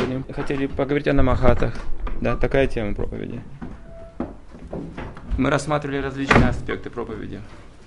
сегодня хотели поговорить о намахатах. Да, такая тема проповеди. Мы рассматривали различные аспекты проповеди.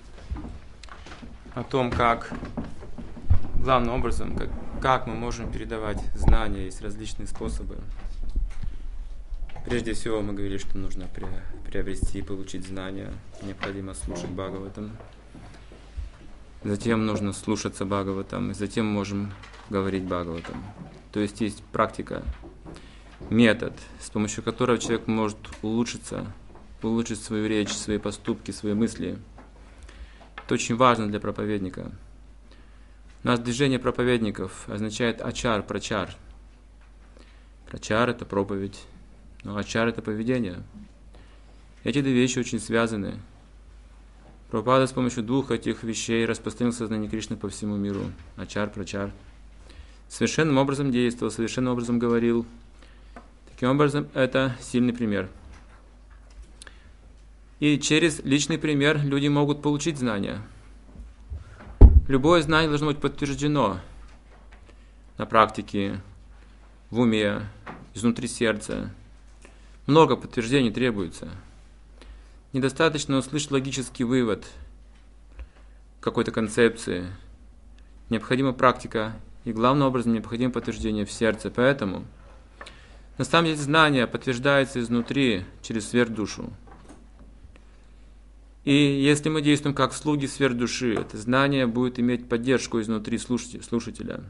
О том, как, главным образом, как мы можем передавать знания, есть различные способы. Прежде всего мы говорили, что нужно приобрести и получить знания. Необходимо слушать Бхагаватам. Затем нужно слушаться Бхагаватам, и затем можем говорить Бхагаватам. То есть есть практика, метод, с помощью которого человек может улучшиться, улучшить свою речь, свои поступки, свои мысли. Это очень важно для проповедника. У нас движение проповедников означает ачар, прачар. Прачар – это проповедь, но ачар – это поведение. Эти две вещи очень связаны. Прабхупада с помощью двух этих вещей распространил сознание Кришны по всему миру. Ачар, прачар. Совершенным образом действовал, совершенным образом говорил. Таким образом, это сильный пример. И через личный пример люди могут получить знания. Любое знание должно быть подтверждено на практике, в уме, изнутри сердца. Много подтверждений требуется. Недостаточно услышать логический вывод какой-то концепции. Необходима практика, и главным образом необходимо подтверждение в сердце. Поэтому на самом деле знание подтверждается изнутри, через сверхдушу. И если мы действуем как слуги сверхдуши, это знание будет иметь поддержку изнутри слушателя.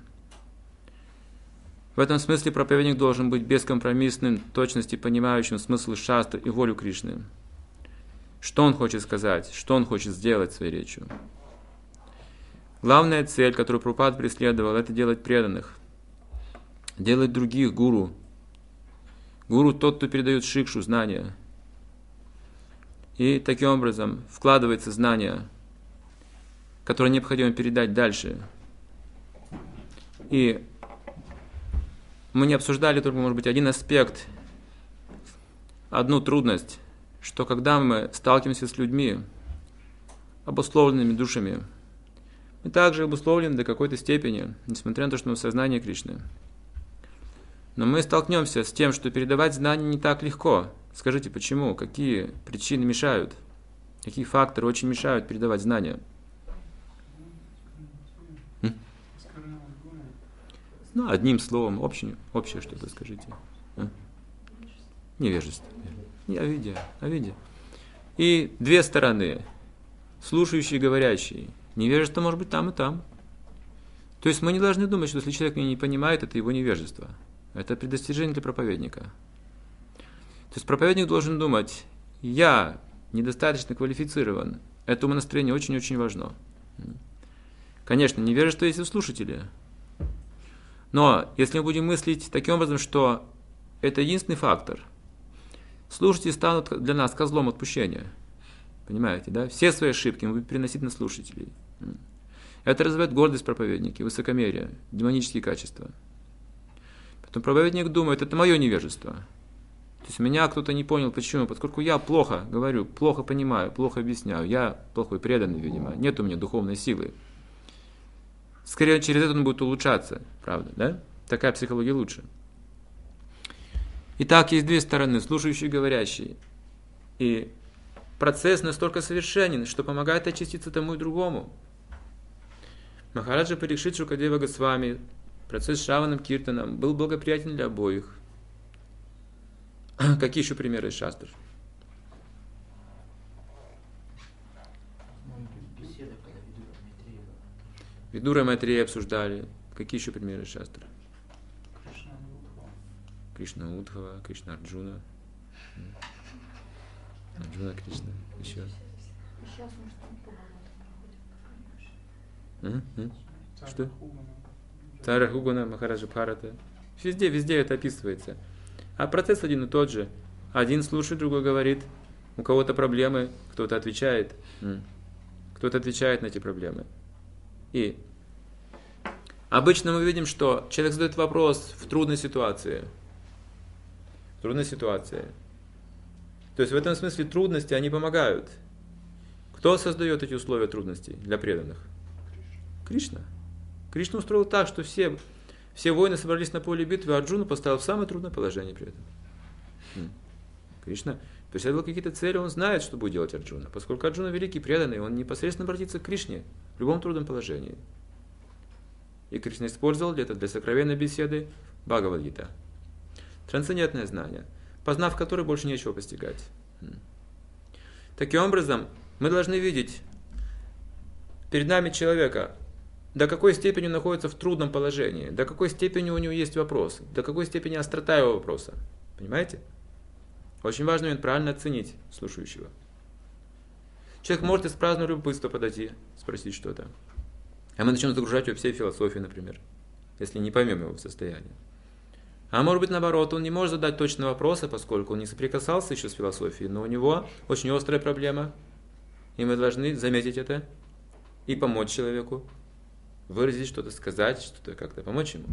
В этом смысле проповедник должен быть бескомпромиссным, точности понимающим смысл шастры и волю Кришны. Что он хочет сказать, что он хочет сделать своей речью. Главная цель, которую Прабхупада преследовал, это делать преданных, делать других гуру. Гуру тот, кто передает шикшу, знания. И таким образом вкладывается знания, которые необходимо передать дальше. И мы не обсуждали только, может быть, один аспект, одну трудность, что когда мы сталкиваемся с людьми, обусловленными душами, мы также обусловлены до какой-то степени, несмотря на то, что мы в сознании Кришны. Но мы столкнемся с тем, что передавать знания не так легко. Скажите, почему? Какие причины мешают? Какие факторы очень мешают передавать знания? Ну, одним словом, общее что-то скажите. Невежество. Авидья. И две стороны. Слушающий и говорящий. Невежество может быть там и там. То есть мы не должны думать, что если человек меня не понимает, это его невежество. Это предостережение для проповедника. То есть проповедник должен думать, я недостаточно квалифицирован. Это умонастроение очень-очень важно. Конечно, невежество есть у слушателя. Но если мы будем мыслить таким образом, что это единственный фактор, слушатели станут для нас козлом отпущения. Понимаете, да? Все свои ошибки мы будем переносить на слушателей. Это развивает гордость проповедника, высокомерие, демонические качества. Потом проповедник думает, это мое невежество. То есть меня кто-то не понял, почему? Поскольку я плохо говорю, плохо понимаю, плохо объясняю, я плохой преданный, видимо, нет у меня духовной силы. Скорее, через это он будет улучшаться, правда, да? Такая психология лучше. Итак, есть две стороны, слушающий и говорящий. И процесс настолько совершенен, что помогает очиститься тому и другому. Махараджа Парикшит Шукадева Госвами, процесс с Шраваном Киртаном был благоприятен для обоих. Какие еще примеры из шастр? Видура и Майтрея обсуждали. Какие еще примеры из шастр? Кришна Удхава, Кришна Арджуна. Арджуна Кришна. Еще. Что? Цара Хугана, Махараджа Бхарата. Везде это описывается. А процесс один и тот же. Один слушает, другой говорит. У кого-то проблемы, кто-то отвечает. Кто-то отвечает на эти проблемы. И обычно мы видим, что человек задает вопрос в трудной ситуации. То есть в этом смысле трудности, они помогают. Кто создает эти условия трудностей для преданных? Кришна. Кришна устроил так, что все Все воины собрались на поле битвы, а Арджуну поставил в самое трудное положение при этом. Кришна преследовал какие-то цели, он знает, что будет делать Арджуна. Поскольку Арджуна великий, преданный, он непосредственно обратится к Кришне в любом трудном положении. И Кришна использовал это для сокровенной беседы Бхагавад-гита. Трансцендентное знание, познав которое больше нечего постигать. Таким образом, мы должны видеть перед нами человека, до какой степени он находится в трудном положении, до какой степени у него есть вопрос, до какой степени острота его вопроса. Понимаете? Очень важно момент правильно оценить слушающего. Человек может из праздного любопытства подойти, спросить что-то. А мы начнем загружать его всей философией, например, если не поймем его состояние. А может быть, наоборот, он не может задать точного вопроса, поскольку он не соприкасался еще с философией, но у него очень острая проблема, и мы должны заметить это и помочь человеку, выразить что-то, сказать что-то, как-то помочь ему.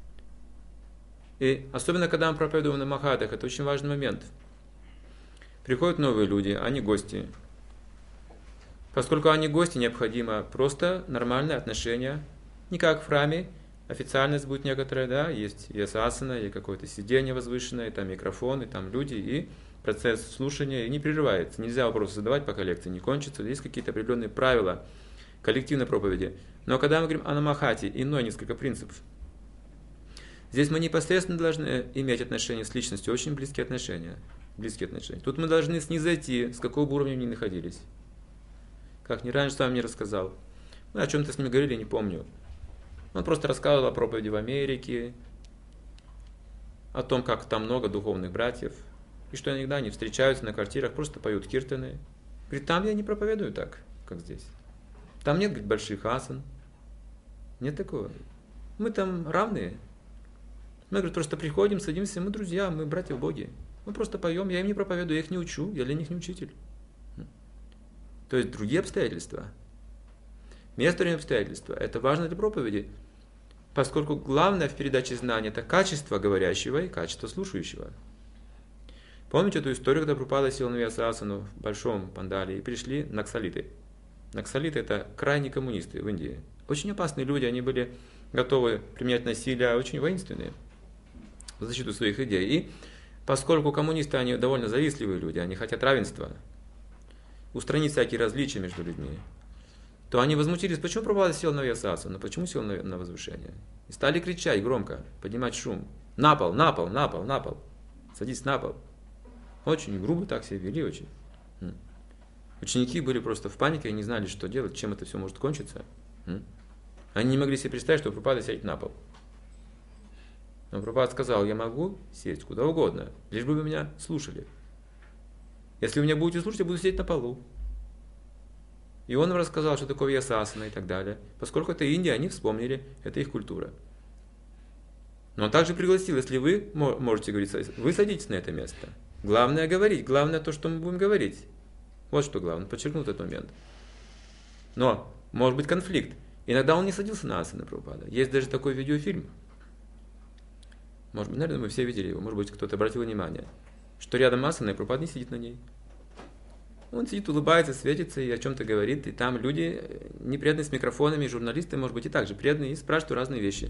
И особенно, когда мы проповедуем на Махатах, это очень важный момент. Приходят новые люди, они гости. Поскольку они гости, необходимо просто нормальное отношение, не как в храме, официальность будет некоторая, да, есть и асана, и какое-то сиденье возвышенное, и там микрофон, и там люди, и процесс слушания не прерывается. Нельзя вопросы задавать, пока лекция не кончится. Есть какие-то определенные правила коллективной проповеди. Но когда мы говорим о намахате, иное несколько принципов. Здесь мы непосредственно должны иметь отношения с личностью, очень близкие отношения. Тут мы должны снизойти, с какого бы уровня ни находились. Как не раньше сам мне рассказал. Мы о чем-то с ним говорили, не помню. Он просто рассказывал о проповеди в Америке, о том, как там много духовных братьев, и что иногда они встречаются на квартирах, просто поют киртаны. Говорит, там я не проповедую так, как здесь. Там нет, говорит, больших асан. Нет такого. Мы там равные. Мы, говорит, просто приходим, садимся, мы друзья, мы братья в Боге. Мы просто поем, я им не проповедую, я их не учу, я для них не учитель. То есть другие обстоятельства. Место и обстоятельства. Это важно для проповеди, поскольку главное в передаче знания это качество говорящего и качество слушающего. Помните эту историю, когда Прабхупада сел на Вьясасану в большом пандале и пришли наксалиты? Наксалиты это крайние коммунисты в Индии. Очень опасные люди, они были готовы применять насилие, очень воинственные в защиту своих идей. И поскольку коммунисты, они довольно завистливые люди, они хотят равенства, устранить всякие различия между людьми, то они возмутились, почему Прабхупада сел на Вьясасану, почему сел на возвышение. И стали кричать громко, поднимать шум. На пол, на пол, на пол, на пол. Садись на пол. Очень грубо так себя вели, очень. Ученики были просто в панике, они не знали, что делать, чем это все может кончиться. Они не могли себе представить, что Прабхупада сядет на пол. Но Прабхупада сказал, я могу сесть куда угодно, лишь бы вы меня слушали. Если вы меня будете слушать, я буду сидеть на полу. И он им рассказал, что такое Вьясасана и так далее. Поскольку это Индия, они вспомнили, это их культура. Но он также пригласил, если вы можете говорить, вы садитесь на это место. Главное говорить, главное то, что мы будем говорить. Вот что главное, подчеркнул этот момент. Но может быть конфликт. Иногда он не садился на асаны Прабхупада. Есть даже такой видеофильм. Может быть, наверное, мы все видели его, может быть, кто-то обратил внимание, что рядом асана, и Прабхупада не сидит на ней. Он сидит, улыбается, светится и о чем-то говорит, и там люди непреданные с микрофонами, журналисты, может быть, и также преданные, и спрашивают разные вещи.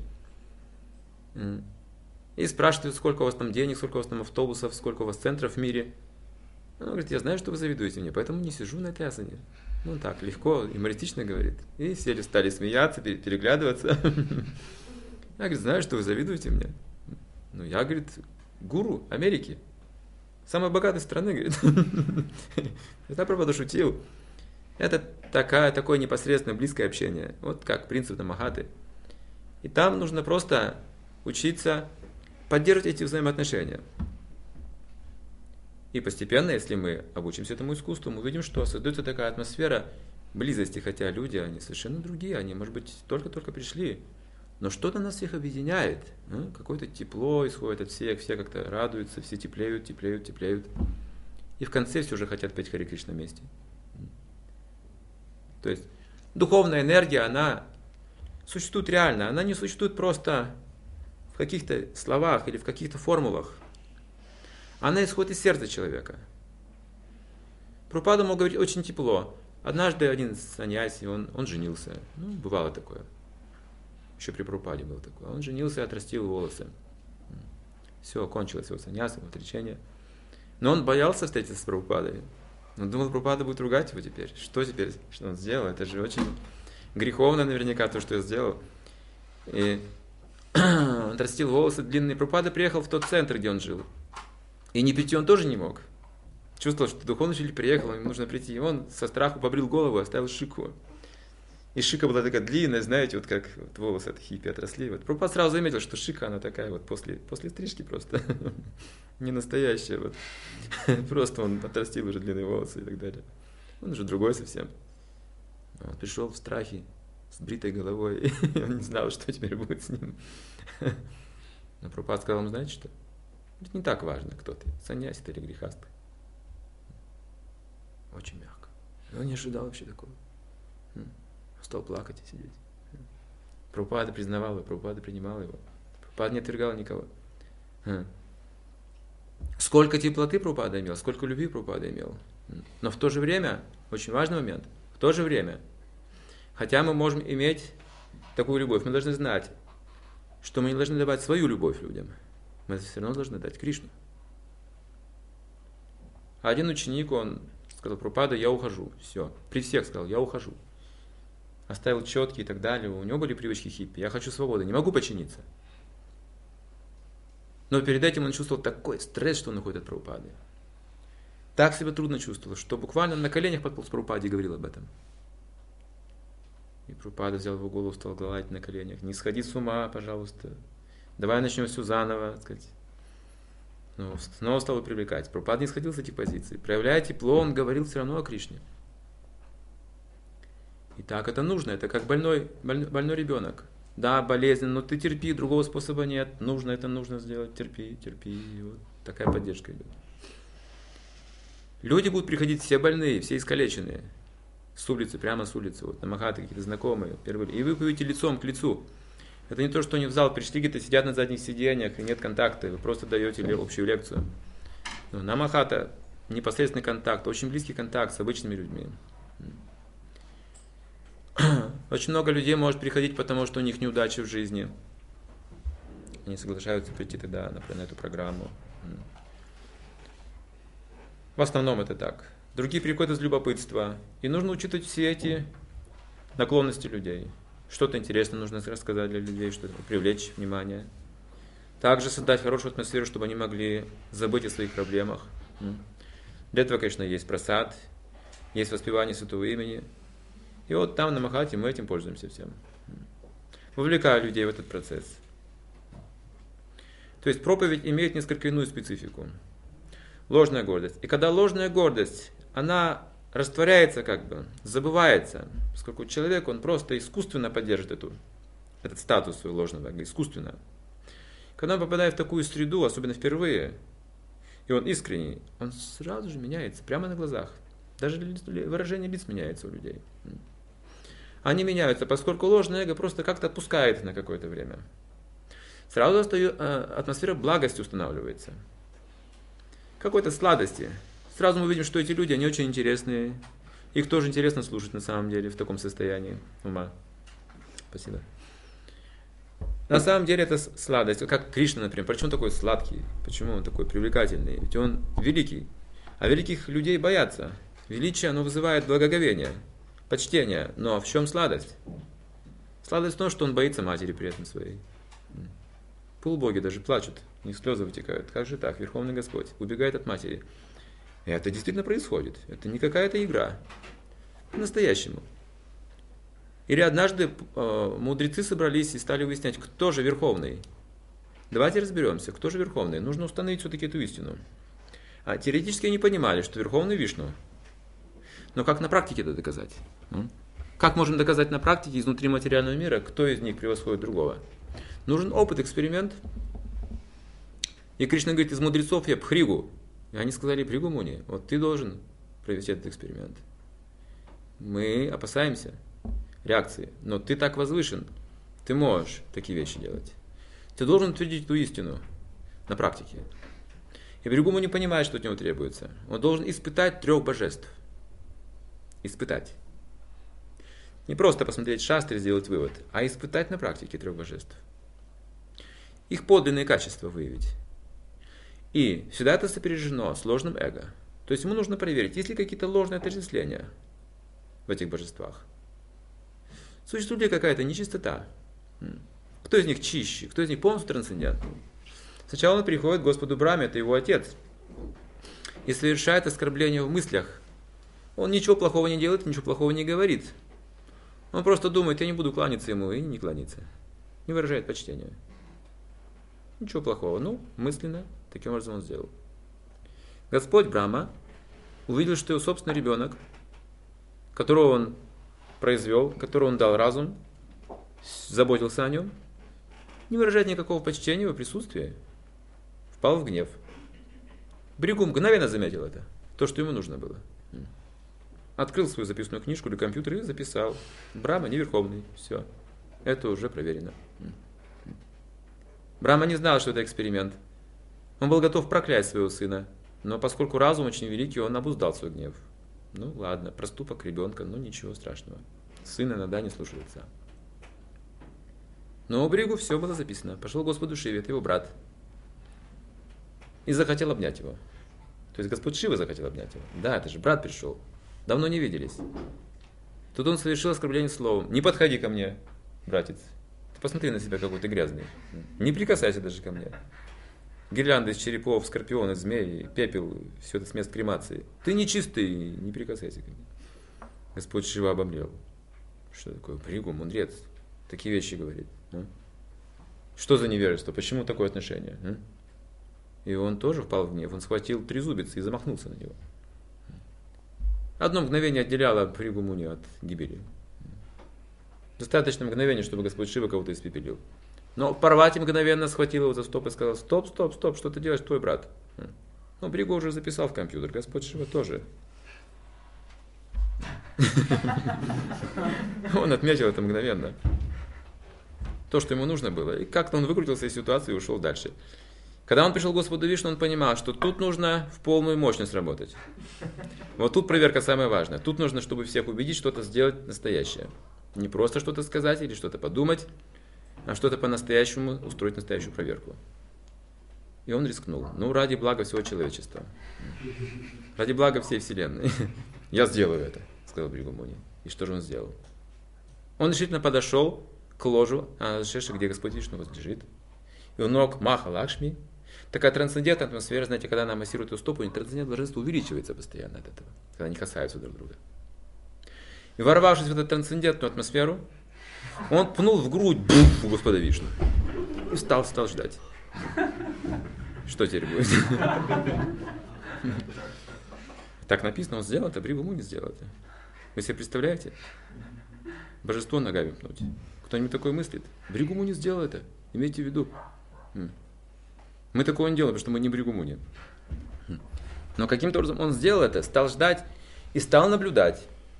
И спрашивают, сколько у вас там денег, сколько у вас там автобусов, сколько у вас центров в мире. Он говорит, я знаю, что вы завидуете мне, поэтому не сижу на этой асане. Ну так, легко, юмористично говорит. И все стали смеяться, переглядываться. Я, говорит, знаю, что вы завидуете мне. Ну, я, говорит, гуру Америки. Самой богатой страны, говорит. Я правда шутил. Это такое непосредственное, близкое общение. Вот как принцип Намахаты. И там нужно просто учиться поддерживать эти взаимоотношения. И постепенно, если мы обучимся этому искусству, мы увидим, что создается такая атмосфера близости, хотя люди, они совершенно другие, они, может быть, только-только пришли, но что-то нас всех объединяет, какое-то тепло исходит от всех, все как-то радуются, все теплеют. И в конце все же хотят петь Харе Кришна вместе. То есть духовная энергия, она существует реально, она не существует просто в каких-то словах или в каких-то формулах. Она исходит из сердца человека. Прабхупада мог говорить очень тепло. Однажды один саньяси, он женился. Бывало такое. Еще при Прабхупаде был такой. Он женился и отрастил волосы. Все, кончилось его саньяса, его отречение. Но он боялся встретиться с Прабхупадой. Он думал, Прабхупада будет ругать его теперь. Что теперь, что он сделал? Это же очень греховно наверняка то, что я сделал. И он отрастил волосы длинные. Прабхупада приехал в тот центр, где он жил. И не прийти он тоже не мог. Чувствовал, что духовный учитель приехал, ему нужно прийти. И он со страху побрил голову, оставил шику. И шика была такая длинная, знаете, вот как вот волосы от хиппи отросли. Вот. Прабхупада сразу заметил, что шика, она такая вот после стрижки просто. Не настоящая. Вот. Просто он отрастил уже длинные волосы и так далее. Он уже другой совсем. Он пришел в страхе, с бритой головой. И он не знал, что теперь будет с ним. Но Прабхупада сказал ему, знаете что? Это не так важно, кто ты, саньяси ты или грехаст. Очень мягко. Он не ожидал вообще такого. Стал плакать и сидеть. Прабхупада признавал его, Прабхупада принимал его. Прабхупада не отвергал никого. Сколько теплоты Прабхупада имел, сколько любви Прабхупада имел. Но в то же время, очень важный момент, в то же время, хотя мы можем иметь такую любовь, мы должны знать, что мы не должны давать свою любовь людям. Мы все равно должны дать Кришну. А один ученик, он сказал, Прабхупада, я ухожу. Все. При всех сказал, я ухожу. Оставил четки и так далее. У него были привычки хиппи. Я хочу свободы, не могу подчиниться. Но перед этим он чувствовал такой стресс, что он уходит от Прабхупады. Так себя трудно чувствовал, что буквально на коленях подполз к Прабхупаде и говорил об этом. И Прабхупада взял его голову, стал гладить на коленях. Не сходи с ума, пожалуйста. Давай начнем все заново, так сказать. Ну, снова стал его привлекать. Прабхупада не сходил с этих позиций. Проявляя тепло, он говорил все равно о Кришне. И так это нужно. Это как больной ребенок. Да, болезненно, но ты терпи, другого способа нет. Нужно сделать. Терпи. И вот такая поддержка идет. Люди будут приходить все больные, все искалеченные. С улицы, прямо с улицы. Вот на Махаты какие-то знакомые. И вы будете лицом к лицу. Это не то, что они в зал пришли, где-то сидят на задних сиденьях, и нет контакта, вы просто даете общую лекцию. Но на Махата непосредственный контакт, очень близкий контакт с обычными людьми. Очень много людей может приходить, потому что у них неудачи в жизни. Они соглашаются прийти тогда на эту программу. В основном это так. Другие приходят из любопытства. И нужно учитывать все эти наклонности людей. Что-то интересное нужно рассказать для людей, что-то привлечь внимание. Также создать хорошую атмосферу, чтобы они могли забыть о своих проблемах. Для этого, конечно, есть прасад, есть воспевание святого имени. И вот там на Махате мы этим пользуемся всем. Вовлекая людей в этот процесс. То есть проповедь имеет несколько иную специфику. Ложная гордость. И когда ложная гордость, она растворяется забывается, поскольку человек, он просто искусственно поддержит этот статус своего ложного эго, искусственно. Когда он попадает в такую среду, особенно впервые, и он искренний, он сразу же меняется, прямо на глазах. Даже выражение лиц меняется у людей. Они меняются, поскольку ложное эго просто как-то отпускает на какое-то время. Сразу атмосфера благости устанавливается. Какой-то сладости. Сразу мы видим, что эти люди, они очень интересные. Их тоже интересно слушать на самом деле в таком состоянии ума. Спасибо. На самом деле это сладость. Как Кришна, например. Почему он такой сладкий? Почему он такой привлекательный? Ведь он великий. А великих людей боятся. Величие, оно вызывает благоговение, почтение. Но в чем сладость? Сладость в том, что он боится матери при этом своей. Полубоги даже плачут, у них слезы вытекают. Как же так? Верховный Господь убегает от матери. И это действительно происходит. Это не какая-то игра. По-настоящему. Или однажды мудрецы собрались и стали выяснять, кто же Верховный. Давайте разберемся, кто же Верховный. Нужно установить все-таки эту истину. А теоретически они понимали, что Верховный Вишну. Но как на практике это доказать? Как можем доказать на практике изнутри материального мира, кто из них превосходит другого? Нужен опыт, эксперимент. И Кришна говорит, из мудрецов я Пхригу. И они сказали Пхригу Муни, вот ты должен провести этот эксперимент. Мы опасаемся реакции, но ты так возвышен, ты можешь такие вещи делать. Ты должен утвердить эту истину на практике. И Пхригу Муни понимает, что от него требуется. Он должен испытать 3 божеств. Испытать. Не просто посмотреть шастры и сделать вывод, а испытать на практике трех божеств. Их подлинные качества выявить. И всегда это сопряжено с ложным эго. То есть ему нужно проверить, есть ли какие-то ложные отождествления в этих божествах. Существует ли какая-то нечистота? Кто из них чище? Кто из них полностью трансцендентный? Сначала он приходит к Господу Брахме, это его отец, и совершает оскорбление в мыслях. Он ничего плохого не делает, ничего плохого не говорит. Он просто думает, я не буду кланяться ему, и не кланяется. Не выражает почтения. Ничего плохого. Ну, мысленно, таким образом он сделал. Господь Брахма увидел, что его собственный ребенок, которого он произвел, которому он дал разум, заботился о нем, не выражает никакого почтения в его присутствии, впал в гнев. Бригу мгновенно заметил это, то, что ему нужно было. Открыл свою записную книжку или компьютер и записал. Брахма не верховный. Все. Это уже проверено. Брахма не знал, что это эксперимент. Он был готов проклясть своего сына. Но поскольку разум очень великий, он обуздал свой гнев. Ну ладно, проступок ребенка, ну ничего страшного. Сын иногда не слушается. Но у Бригу все было записано. Пошел к Господу Шиве, это его брат. И захотел обнять его. То есть Господь Шива захотел обнять его. Да, это же брат пришел. Давно не виделись. Тут он совершил оскорбление словом. Не подходи ко мне, братец. Ты посмотри на себя, какой ты грязный. Не прикасайся даже ко мне. Гирлянды из черепов, скорпионы, змеи, пепел, все это с мест кремации. Ты нечистый, не прикасайся ко мне. Господь Шива обомлел. Что такое? Бригу, мудрец. Такие вещи говорит. Что за невежество? Почему такое отношение? И он тоже впал в гнев. Он схватил трезубец и замахнулся на него. Одно мгновение отделяло Бригу Муни от гибели. Достаточно мгновения, чтобы Господь Шива кого-то испепелил. Но Парвати мгновенно схватил его за стоп и сказал: стоп, что ты делаешь, твой брат? Ну, Бригу уже записал в компьютер, Господь Шива тоже. Он отметил это мгновенно. То, что ему нужно было. И как-то он выкрутился из ситуации и ушел дальше. Когда он пришел к Господу Вишну, он понимал, что тут нужно в полную мощность работать. Вот тут проверка самая важная. Тут нужно, чтобы всех убедить, что-то сделать настоящее. Не просто что-то сказать или что-то подумать, а что-то по-настоящему устроить настоящую проверку. И он рискнул. Ну, ради блага всего человечества. Ради блага всей вселенной. Я сделаю это, сказал Бригу Муни. И что же он сделал? Он решительно подошел к ложу Шеши, где Господь Вишну возлежит. И у ног Маха Лакшми. Такая трансцендентная атмосфера, знаете, когда она массирует ее стопу, трансцендентное блаженство увеличивается постоянно от этого, когда они касаются друг друга. И ворвавшись в эту трансцендентную атмосферу, он пнул в грудь у Господа Вишну. И стал ждать. Что теперь будет? Так написано, он сделал это, Бригу Муни сделал это. Вы себе представляете? Божество ногами пнуть. Кто-нибудь такое мыслит? Бригу Муни сделал это. Имейте в виду. Мы такого не делаем, потому что мы не Бригу Муни. Но каким-то образом он сделал это, стал ждать и стал наблюдать.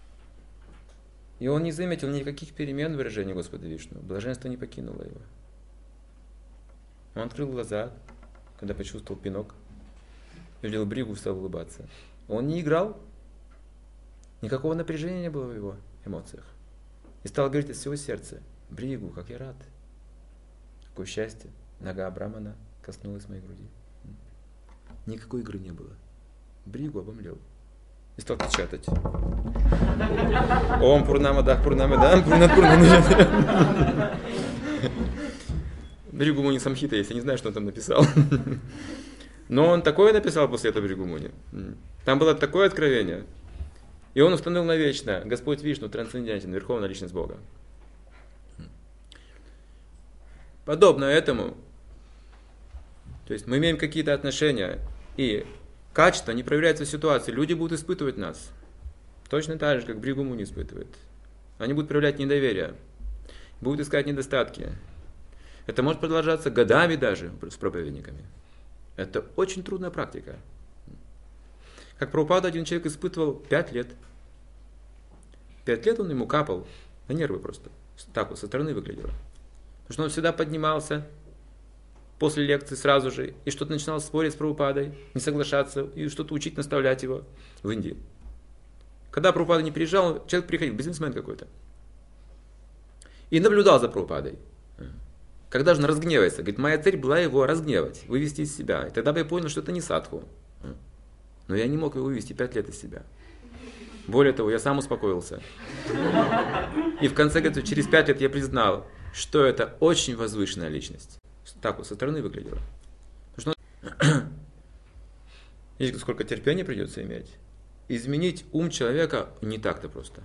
И он не заметил никаких перемен в выражении Господа Вишну. Блаженство не покинуло его. Он открыл глаза, когда почувствовал пинок. Увидел Бригу, стал улыбаться. Он не играл. Никакого напряжения не было в его эмоциях. И стал говорить из всего сердца: Бригу, как я рад. Какое счастье. Нога Брамана коснулась моей груди. Никакой игры не было. Бригу обомлел. И стал печатать. Ом Пурнамадах Пурнамадам Пурнат. Бригу Муни Самхита есть, я не знаю, что он там написал. Но он такое написал после этого Бригу Муни. Там было такое откровение. И он установил навечно: Господь Вишну трансцендентен, верховная личность Бога. Подобно этому, то есть мы имеем какие-то отношения, и качество не проявляется в ситуации, люди будут испытывать нас. Точно так же, как Бригу Муни испытывает. Они будут проявлять недоверие, будут искать недостатки. Это может продолжаться годами даже с проповедниками. Это очень трудная практика. Как Прабхупада один человек испытывал 5 лет. 5 лет он ему капал на нервы просто. Так вот со стороны выглядело. Потому что он всегда поднимался после лекции сразу же и что-то начинал спорить с Прабхупадой, не соглашаться и что-то учить, наставлять его в Индии. Когда Прабхупада не приезжал, человек приходил, бизнесмен какой-то. И наблюдал за Прабхупадой. Когда же он разгневается? Говорит, моя цель была его разгневать, вывести из себя. И тогда бы я понял, что это не садху. Но я не мог его вывести 5 лет из себя. Более того, я сам успокоился. И в конце концов, через 5 лет я признал, что это очень возвышенная личность. Так вот со стороны выглядело. Потому что видите, сколько терпения придется иметь. Изменить ум человека не так-то просто.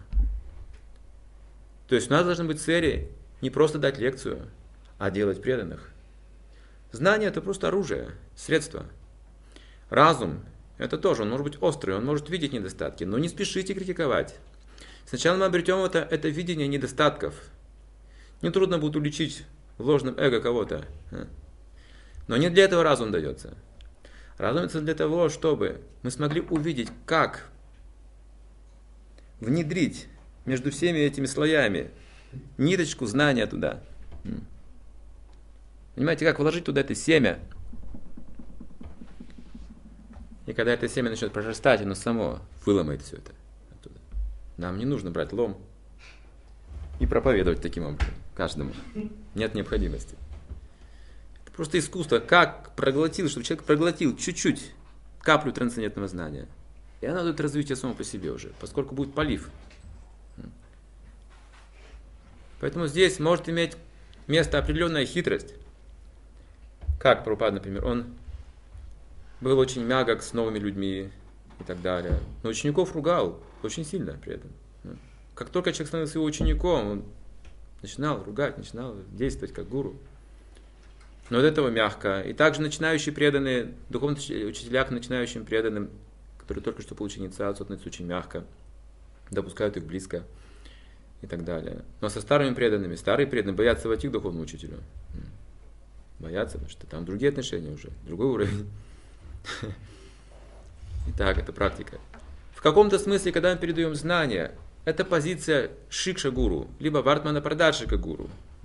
То есть у нас должны быть цели не просто дать лекцию, а делать преданных. Знание это просто оружие, средство. Разум это тоже, он может быть острый, он может видеть недостатки, но не спешите критиковать. Сначала мы обретем это видение недостатков. Нетрудно будет уличить в ложном эго кого-то. Но не для этого разум дается. Разум это для того, чтобы мы смогли увидеть, как внедрить между всеми этими слоями ниточку знания туда. Понимаете, как вложить туда это семя? И когда это семя начнет прорастать, оно само выломает все это оттуда. Нам не нужно брать лом и проповедовать таким образом каждому. Нет необходимости. Это просто искусство, как проглотил, чтобы человек проглотил чуть-чуть каплю трансцендентного знания. И она дает развитие само по себе уже, поскольку будет полив. Поэтому здесь может иметь место определенная хитрость. Как Прабхупада, например, он был очень мягок с новыми людьми и так далее. Но учеников ругал очень сильно при этом. Как только человек становился его учеником, он начинал ругать, начинал действовать как гуру. Но от этого мягко. И также начинающие преданные, духовные учителя к начинающим преданным, которые только что получили инициацию, относятся очень мягко, допускают их близко и так далее. Но со старыми преданными, старые преданные боятся войти к духовному учителю. Боятся, потому что там другие отношения уже, другой уровень. Итак, это практика. В каком-то смысле, когда мы передаем знания, это позиция шикша-гуру, либо вартмана прадашика гуру.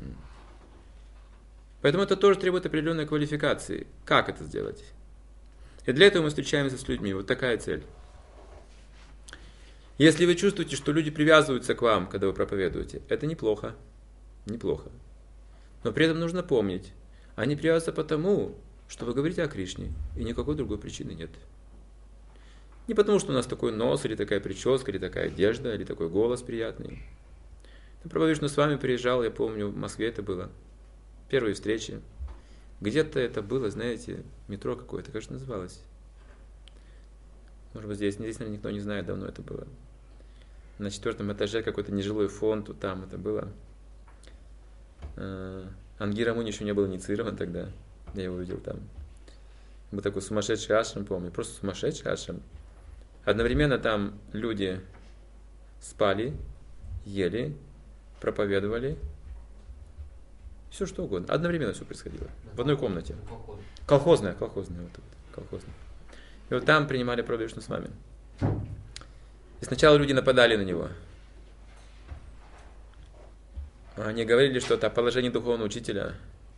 Поэтому это тоже требует определенной квалификации. Как это сделать? И для этого мы встречаемся с людьми. Вот такая цель. Если вы чувствуете, что люди привязываются к вам, когда вы проповедуете, это неплохо. Неплохо. Но при этом нужно помнить, они привязываются потому, что вы говорите о Кришне, и никакой другой причины нет. Не потому, что у нас такой нос, или такая прическа, или такая одежда, или такой голос приятный. Прабхупада с вами приезжал, я помню, в Москве это было. Первые встречи. Где-то это было, знаете, метро какое-то, как же называлось? Может быть, здесь, наверное, никто не знает, давно это было. На 4 этаже какой-то нежилой фонд, вот там это было. Ангира Муни еще не был инициирован тогда. Я его видел там. Был такой сумасшедший ашрам, помню. Просто сумасшедший ашрам. Одновременно там люди спали, ели, проповедовали. Все что угодно. Одновременно все происходило. В одной комнате. Колхозная. Колхозная. И вот там принимали Прабхупаду с вами. И сначала люди нападали на него. Они говорили что-то о положении духовного учителя.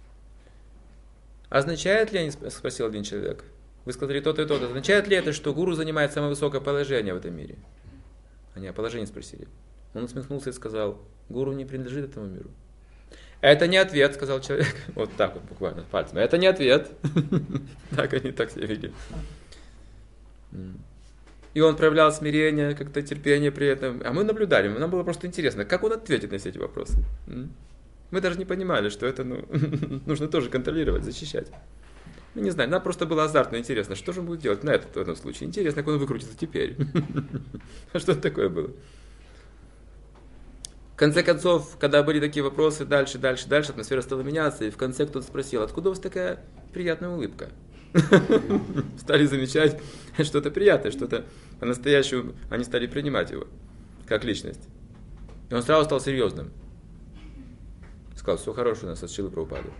Означает ли, спросил один человек, вы сказали то-то и то-то, означает ли это, что гуру занимает самое высокое положение в этом мире? Они о положении спросили. Он усмехнулся и сказал, гуру не принадлежит этому миру. Это не ответ, сказал человек. Вот так вот буквально пальцем. Это не ответ. Так они так себя видели. И он проявлял смирение, как-то терпение при этом. А мы наблюдали, нам было просто интересно, как он ответит на все эти вопросы. Мы даже не понимали, что это нужно тоже контролировать, защищать. Мы не знаем, нам просто было азартно интересно, что же он будет делать на этот в этом случае. Интересно, как он выкрутится теперь. Что это такое было? В конце концов, когда были такие вопросы, дальше, атмосфера стала меняться, и в конце кто-то спросил, откуда у вас такая приятная улыбка? Стали замечать что-то приятное, что-то по-настоящему, они стали принимать его как личность. И он сразу стал серьезным. Сказал, все хорошо у нас от Шрилы Прабхупады.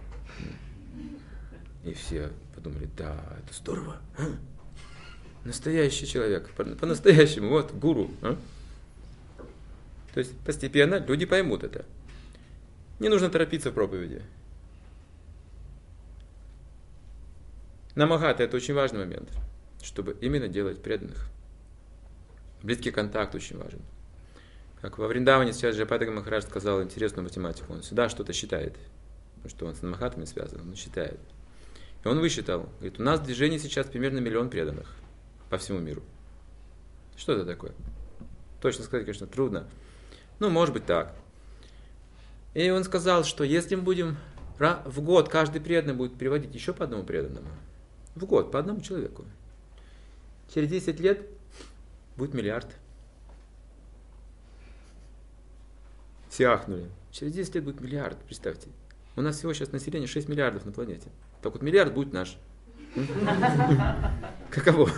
И все подумали, да, это здорово. Настоящий человек, по-настоящему, вот, гуру. То есть постепенно люди поймут это. Не нужно торопиться в проповеди. Намагата – это очень важный момент, чтобы именно делать преданных. Близкий контакт очень важен. Как во Вриндаване сейчас Джайапатака Махарадж сказал интересную математику. Он всегда что-то считает. Потому что он с Махатмой связан, он считает. И он высчитал. Говорит, у нас в движении сейчас примерно 1 миллион преданных по всему миру. Что это такое? Точно сказать, конечно, трудно. Ну, может быть так. И он сказал, что если мы будем в год, каждый преданный будет приводить еще по одному преданному. В год, по одному человеку. Через 10 лет будет 1 миллиард. Все ахнули. Через 10 лет будет 1 миллиард, представьте. У нас всего сейчас население 6 миллиардов на планете. Так вот 1 миллиард будет наш. Каково?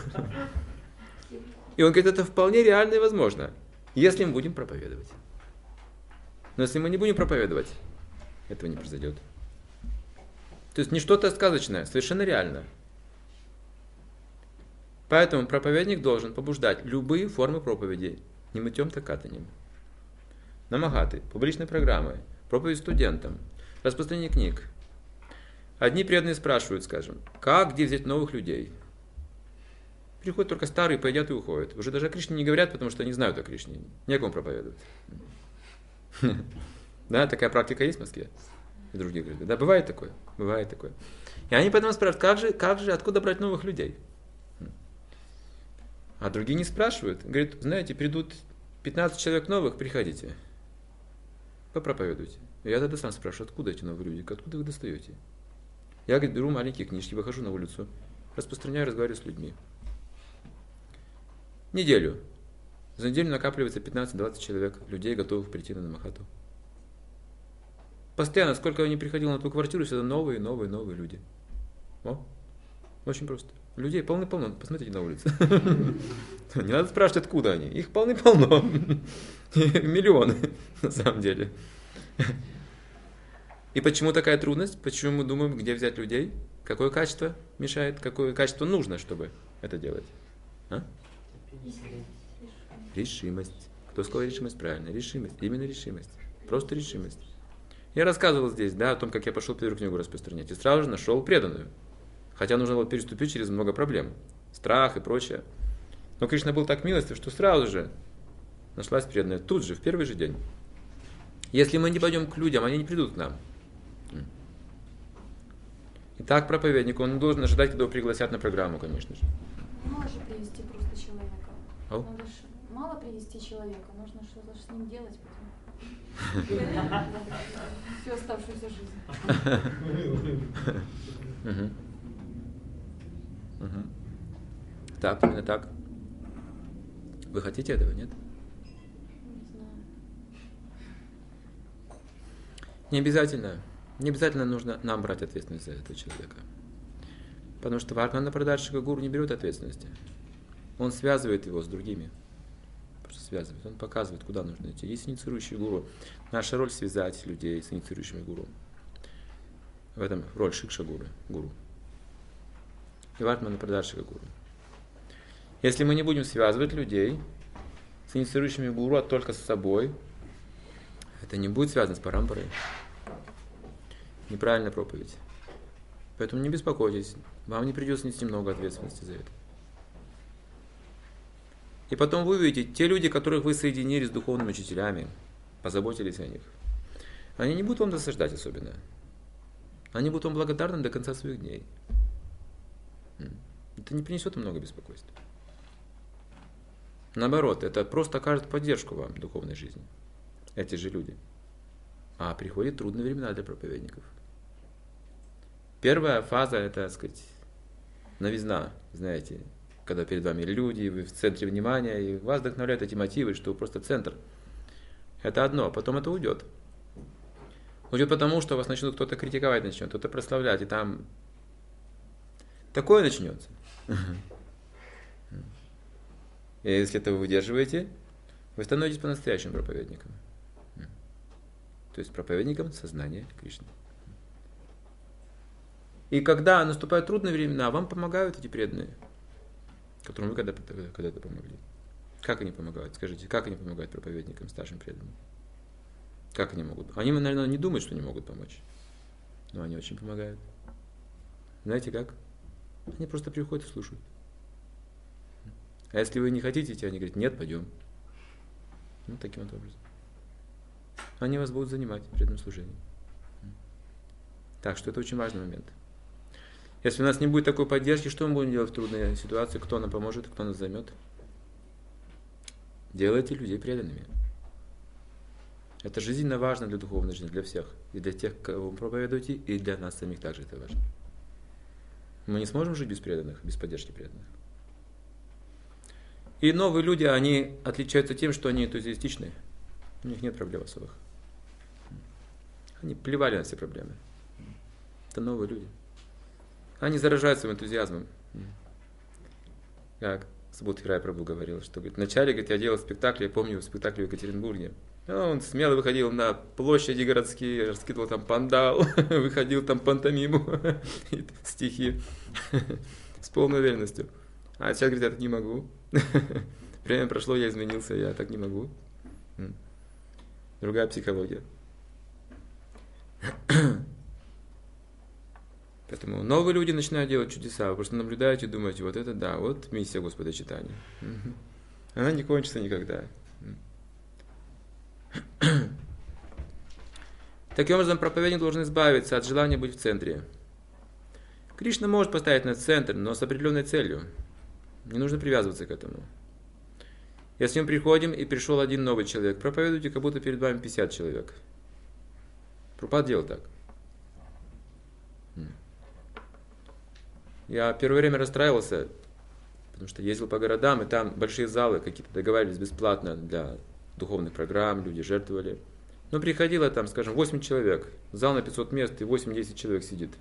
И он говорит, это вполне реально и возможно, если мы будем проповедовать. Но если мы не будем проповедовать, этого не произойдет. То есть не что-то сказочное, совершенно реально. Поэтому проповедник должен побуждать любые формы проповеди, не мытьем, так катаньем. Намагаты, публичные программы, проповедь студентам, распространение книг. Одни преданные спрашивают, скажем, как, где взять новых людей? Приходят только старые, поедят и уходят. Уже даже о Кришне не говорят, потому что они знают о Кришне. Некому проповедовать. Да, такая практика есть в Москве? И другие говорят, да, бывает такое, бывает такое. И они потом спрашивают, как же, откуда брать новых людей? А другие не спрашивают. Говорят, знаете, придут 15 человек новых, приходите. Попроповедуйте. Я тогда сам спрашиваю, откуда эти новые люди, откуда вы достаете? Я, говорит, беру маленькие книжки, выхожу на улицу, распространяю, разговариваю с людьми. Неделю. За неделю накапливается 15-20 человек, людей, готовых прийти на Намахату. Постоянно, сколько я не приходил на ту квартиру, всегда новые люди. О, очень просто. Людей полно-полно, посмотрите на улице. Не надо спрашивать, откуда они. Их полно-полно. Миллионы, на самом деле. И почему такая трудность? Почему мы думаем, где взять людей? Какое качество мешает? Какое качество нужно, чтобы это делать? А? Решимость. Кто сказал решимость? Правильно. Решимость. Именно решимость. Просто решимость. Я рассказывал здесь, да, о том, как я пошел первую книгу распространять. И сразу же нашел преданную. Хотя нужно было переступить через много проблем. Страх и прочее. Но Кришна был так милостив, что сразу же нашлась преданная. Тут же, в первый же день. Если мы не пойдем к людям, они не придут к нам. Итак, проповедник, он должен ожидать, когда его пригласят на программу, конечно же. Мало же привести просто человека. О? Надо ж мало привести человека, нужно что-то с ним делать потом. Всю оставшуюся жизнь. Так, именно так. Вы хотите этого, нет? Не знаю. Не обязательно нужно нам брать ответственность за этого человека. Потому что Варнана Прадаршика гуру не берет ответственности. Он связывает его с другими. Просто связывает. Он показывает, куда нужно идти. Есть инициирующий гуру. Наша роль связать людей с инициирующими гуру. В этом роль Шикша гуру. И Варнана Прадаршика гуру. Если мы не будем связывать людей с инициирующими гуру, а только с собой, это не будет связано с парампарой. Неправильная проповедь. Поэтому не беспокойтесь, вам не придется нести много ответственности за это. И потом вы увидите, те люди, которых вы соединили с духовными учителями, позаботились о них, они не будут вам досаждать особенно. Они будут вам благодарны до конца своих дней. Это не принесет им много беспокойства. Наоборот, это просто окажет поддержку вам в духовной жизни. Эти же люди. А приходят трудные времена для проповедников. Первая фаза, это, так сказать, новизна, знаете, когда перед вами люди, вы в центре внимания, и вас вдохновляют эти мотивы, что вы просто центр. Это одно, а потом это уйдет. Уйдет потому, что вас начнут кто-то критиковать, начнет, кто-то прославлять, и там такое начнется. И если это вы выдерживаете, вы становитесь по-настоящему проповедником. То есть проповедником сознания Кришны. И когда наступают трудные времена, вам помогают эти преданные, которым вы когда-то помогли. Как они помогают? Скажите, как они помогают проповедникам, старшим преданным? Как они могут? Они, наверное, не думают, что не могут помочь. Но они очень помогают. Знаете как? Они просто приходят и слушают. А если вы не хотите идти, они говорят, нет, пойдем. Ну, таким вот образом. Они вас будут занимать в преданном служении. Так что это очень важный момент. Если у нас не будет такой поддержки, что мы будем делать в трудной ситуации? Кто нам поможет, кто нас займет? Делайте людей преданными. Это жизненно важно для духовной жизни, для всех. И для тех, кого вы проповедуете, и для нас самих также это важно. Мы не сможем жить без преданных, без поддержки преданных. И новые люди, они отличаются тем, что они энтузиастичны. У них нет проблем особых. Они плевали на все проблемы. Это новые люди. Они заражают своим энтузиазмом. Как Субботхирай Прабху говорил, что говорит, вначале, говорит, я делал спектакль, я помню спектакль в Екатеринбурге. Он смело выходил на площади городские, раскидывал там пандал, выходил там пантомиму, стихи с полной уверенностью. А сейчас, говорит, я так не могу. Время прошло, я изменился, я так не могу. Другая психология. Поэтому новые люди начинают делать чудеса. Вы просто наблюдаете и думаете, вот это да, вот миссия Господа читания. Она не кончится никогда. Таким образом, проповедник должен избавиться от желания быть в центре. Кришна может поставить нас в центр, но с определенной целью. Не нужно привязываться к этому. Если мы приходим и пришел один новый человек, проповедуйте, как будто перед вами 50 человек. Прабхупада делал так. Я первое время расстраивался, потому что ездил по городам, и там большие залы какие-то договаривались бесплатно для духовных программ, люди жертвовали. Но приходило там, скажем, 8 человек, зал на 500 мест, и 8-10 человек сидит.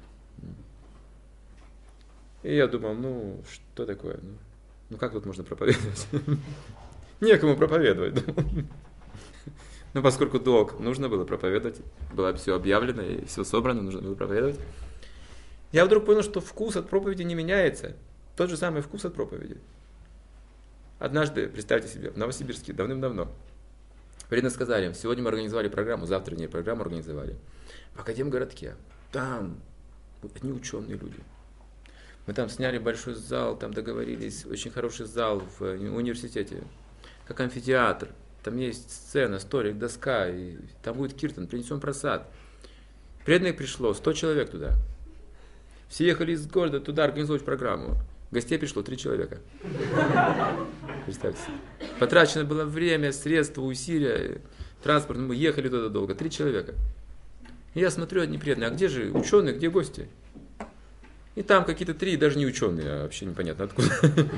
И я думал, ну, что такое? Ну как тут можно проповедовать? Некому проповедовать. Но поскольку долг, нужно было проповедовать, было все объявлено и все собрано, нужно было проповедовать. Я вдруг понял, что вкус от проповеди не меняется. Тот же самый вкус от проповеди. Однажды, представьте себе, в Новосибирске, давным-давно, преданно сказали им, сегодня мы организовали программу, завтра не программу организовали. В Академгородке. Там одни ученые люди. Мы там сняли большой зал, там договорились, очень хороший зал в университете, как амфитеатр. Там есть сцена, столик, доска, и там будет киртан, принесем просад. Преданных пришло 100 человек туда. Все ехали из города туда организовать программу. Гостей пришло 3 человека. Представьте себе. Потрачено было время, средства, усилия, транспорт. Мы ехали туда долго. 3 человека. И я смотрю, одни преданные. А где же ученые, где гости? И там какие-то 3, даже не ученые, а вообще непонятно откуда.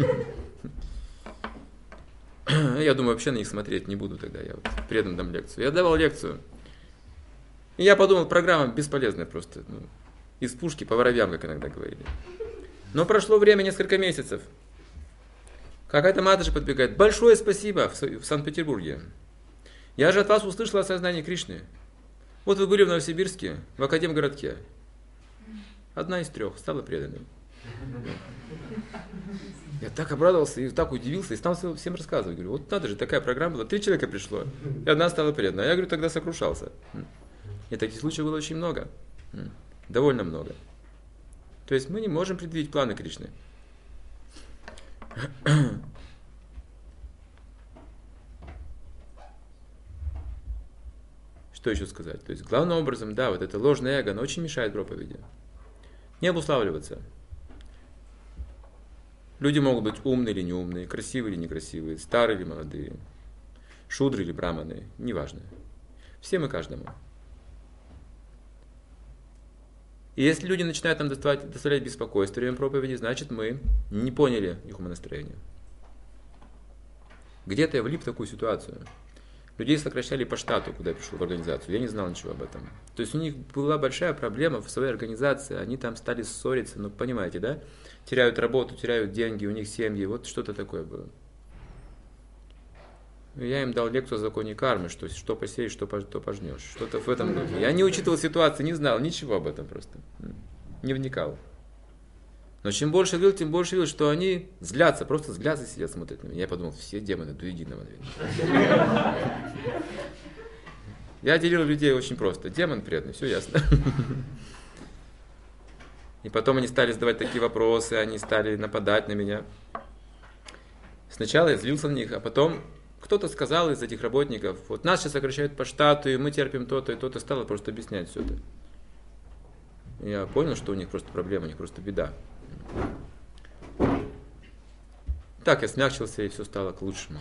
Я думаю, вообще на них смотреть не буду тогда. Я вот предан дам лекцию. Я давал лекцию. И я подумал, программа бесполезная просто. Из пушки по воробьям, как иногда говорили. Но прошло время, несколько месяцев. Какая-то матаджи подбегает. Большое спасибо в Санкт-Петербурге. Я же от вас услышал о сознании Кришны. Вот вы были в Новосибирске, в Академгородке. Одна из 3 стала преданной. Я так обрадовался и так удивился, и стал всем рассказывать. Говорю, вот надо же, такая программа была, 3 человека пришло, и одна стала преданной. А я, говорю, тогда сокрушался. И таких случаев было очень много. Довольно много. То есть мы не можем предвидеть планы Кришны. Что еще сказать? То есть, главным образом, да, вот это ложное эго, оно очень мешает проповеди. Не обуславливаться. Люди могут быть умные или неумные, красивые или некрасивые, старые или молодые, шудры или браманы, неважно. Всем и каждому. И если люди начинают нам доставлять беспокойство во время проповеди, значит мы не поняли их умонастроение. Где-то я влип в такую ситуацию. Людей сокращали по штату, куда я пришел в организацию. Я не знал ничего об этом. То есть у них была большая проблема в своей организации. Они там стали ссориться, ну понимаете, да? Теряют работу, теряют деньги, у них семьи. Вот что-то такое было. Я им дал лекцию о законе кармы, что посеешь, что пожнешь. Что-то в этом духе. Я не учитывал ситуацию, не знал ничего об этом просто. Не вникал. Но чем больше видел, тем больше видел, что они злятся, просто злятся, сидят, смотрят на меня. Я подумал, все демоны до единого. Я делил людей очень просто. Демон преданный, все ясно. И потом они стали задавать такие вопросы, они стали нападать на меня. Сначала я злился на них, а потом кто-то сказал из этих работников, вот нас сейчас сокращают по штату, и мы терпим то-то, и то-то, стало просто объяснять все это. Я понял, что у них просто проблема, у них просто беда. Так я смягчился, и все стало к лучшему.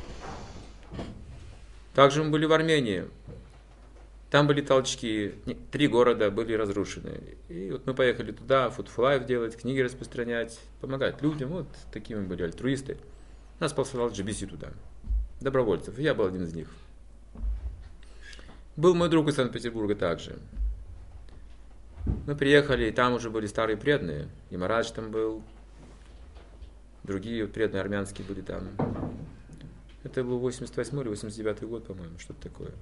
Также мы были в Армении. Там были толчки, 3 города были разрушены. И вот мы поехали туда, фудфлайв делать, книги распространять, помогать людям. Вот такими мы были альтруисты. Нас послал GBC туда, добровольцев, и я был один из них. Был мой друг из Санкт-Петербурга также. Мы приехали, и там уже были старые преданные. И Марадж там был, другие преданные армянские были там. Это был 88 или 89 год, по-моему, что-то такое.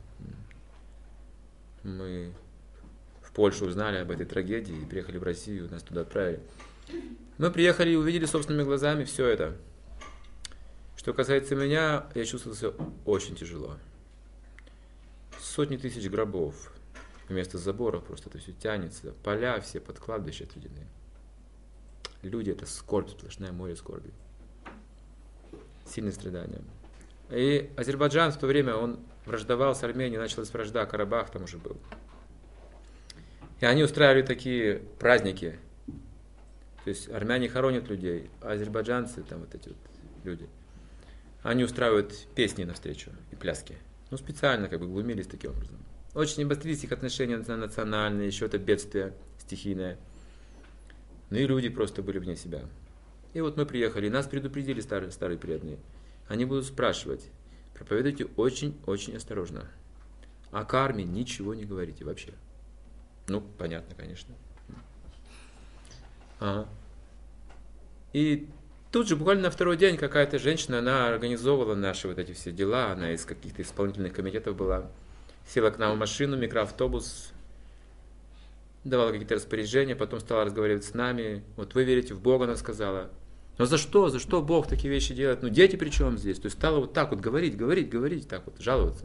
Мы в Польшу узнали об этой трагедии и приехали в Россию, нас туда отправили. Мы приехали и увидели собственными глазами все это. Что касается меня, я чувствовал себя очень тяжело. Сотни тысяч гробов. Вместо заборов просто это все тянется. Поля все под кладбище отведены. Люди — это скорбь, сплошное море скорби. Сильные страдания. И Азербайджан в то время, он враждовал с Арменией, началась вражда, Карабах там уже был. И они устраивали такие праздники. То есть армяне хоронят людей, а азербайджанцы, там вот эти вот люди, они устраивают песни навстречу и пляски. Ну, специально как бы глумились таким образом. Очень обострились их отношения национальные, еще это бедствие стихийное. Ну и люди просто были вне себя. И вот мы приехали, и нас предупредили старые преданные. Они будут спрашивать, проповедуйте очень-очень осторожно. О карме ничего не говорите вообще. Ну, понятно, конечно. Ага. И тут же, буквально на второй день, какая-то женщина, она организовывала наши вот эти все дела, она из каких-то исполнительных комитетов была, села к нам в машину, микроавтобус, давала какие-то распоряжения, потом стала разговаривать с нами. Вот вы верите в Бога, она сказала. Но за что Бог такие вещи делает? Ну, дети при чем здесь? То есть стала вот так вот говорить, так вот, жаловаться.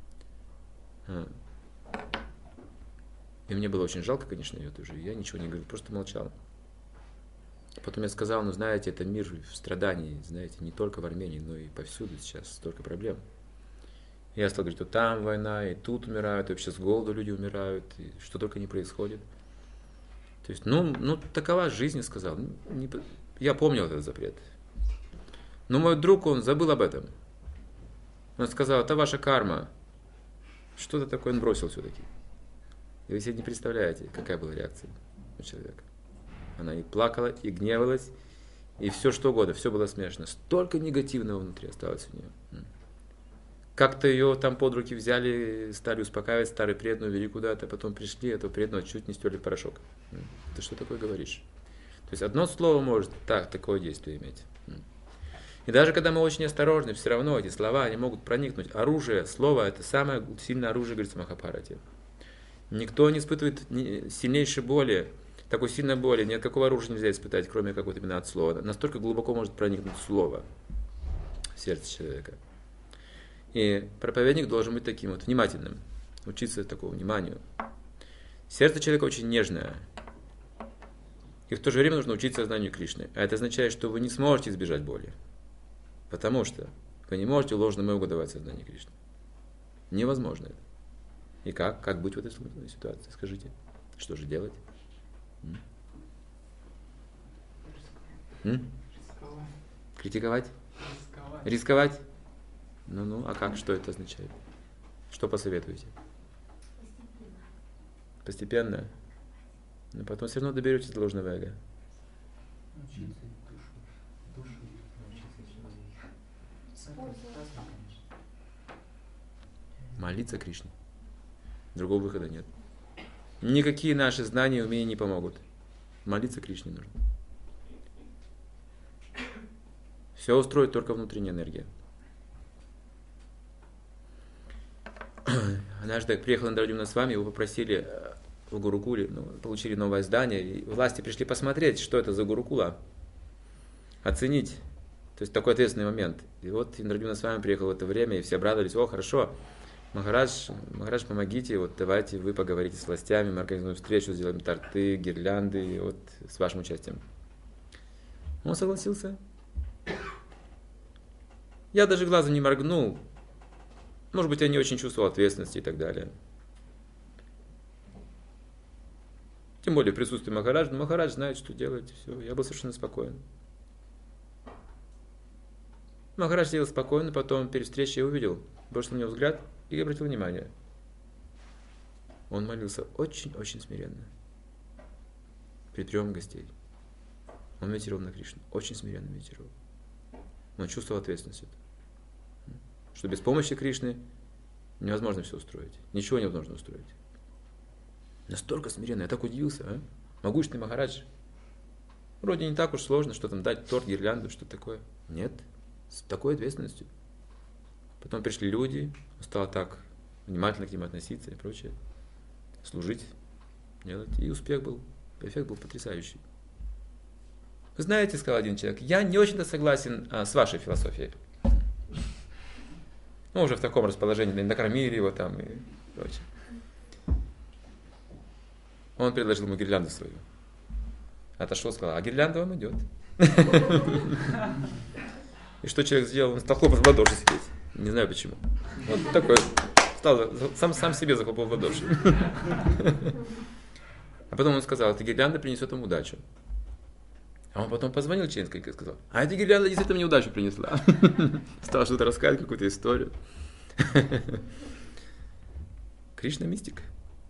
И мне было очень жалко, конечно, ее тоже. Я ничего не говорил, просто молчал. Потом я сказал, ну, знаете, это мир в страдании, знаете, не только в Армении, но и повсюду сейчас столько проблем. И я стал говорить, что там война, и тут умирают, и вообще с голоду люди умирают, и что только не происходит. То есть, ну такова жизнь, я сказал. Я помнил этот запрет. Но мой друг, он забыл об этом. Он сказал, это ваша карма. Что-то такое он бросил все-таки. И вы себе не представляете, какая была реакция у человека. Она и плакала, и гневалась, и все что угодно, все было смешно. Столько негативного внутри осталось у нее. Как-то ее там под руки взяли, стали успокаивать, старый преданный, увели куда-то, потом пришли, этого преданного чуть не стерли в порошок. Ты что такое говоришь? То есть одно слово может такое действие иметь. И даже когда мы очень осторожны, все равно эти слова, они могут проникнуть. Оружие, слово — это самое сильное оружие, говорится в Махабхарате. Никто не испытывает сильнейшей боли, такой сильной боли, ни от какого оружия нельзя испытать, кроме как вот именно от слова. Настолько глубоко может проникнуть слово в сердце человека. И проповедник должен быть таким вот внимательным, учиться такому вниманию. Сердце человека очень нежное. И в то же время нужно учиться знанию Кришны. А это означает, что вы не сможете избежать боли. Потому что вы не можете ложным эго давать сознание Кришны. Невозможно это. И как? Как быть в этой ситуации? Скажите. Что же делать? Критиковать? Рисковать? Ну, а как? Что это означает? Что посоветуете? Постепенно. Но потом все равно доберетесь до ложного эго. Молиться Кришне. Другого выхода нет. Никакие наши знания и умения не помогут. Молиться Кришне нужно. Все устроит только внутренняя энергия. Однажды я приехал на Дорогу с вами, его попросили в Гурукуле, получили новое здание, и власти пришли посмотреть, что это за Гурукула, оценить. То есть такой ответственный момент. И вот Индрадюмна с вами приехал в это время, и все обрадовались, о, хорошо, Махарадж, помогите, вот давайте вы поговорите с властями, мы организуем встречу, сделаем торты, гирлянды, вот с вашим участием. Он согласился. Я даже глазом не моргнул. Может быть, я не очень чувствовал ответственности и так далее. Тем более в присутствии Махараджа. Но Махарадж знает, что делать. Все. Я был совершенно спокоен. Махарадж сидел спокойно, потом перед встречей я увидел, бросил на него взгляд и обратил внимание. Он молился очень-очень смиренно. При приеме гостей. Он медитировал на Кришну. Очень смиренно медитировал. Он чувствовал ответственность. Что без помощи Кришны невозможно все устроить. Ничего невозможно устроить. Настолько смиренно. Я так удивился. Могущественный Махарадж. Вроде не так уж сложно, что там дать торт, гирлянду, что такое. Нет. С такой ответственностью. Потом пришли люди. Он стал так внимательно к ним относиться и прочее. Служить, делать. И успех был. Эффект был потрясающий. Вы знаете, сказал один человек, я не очень-то согласен с вашей философией. Ну, уже в таком расположении, накормили его там и прочее. Он предложил ему гирлянду свою. Отошел, сказал, а гирлянда вам идет. И что человек сделал? Он стал хлопать в ладоши сидеть. Не знаю почему. Вот такой. Стал, сам себе захлопал в ладоши. А потом он сказал, эта гирлянда принесет ему удачу. А он потом позвонил через несколько и сказал, а эта гирлянда действительно мне удачу принесла. Стал что-то рассказывать, какую-то историю. Кришна мистик.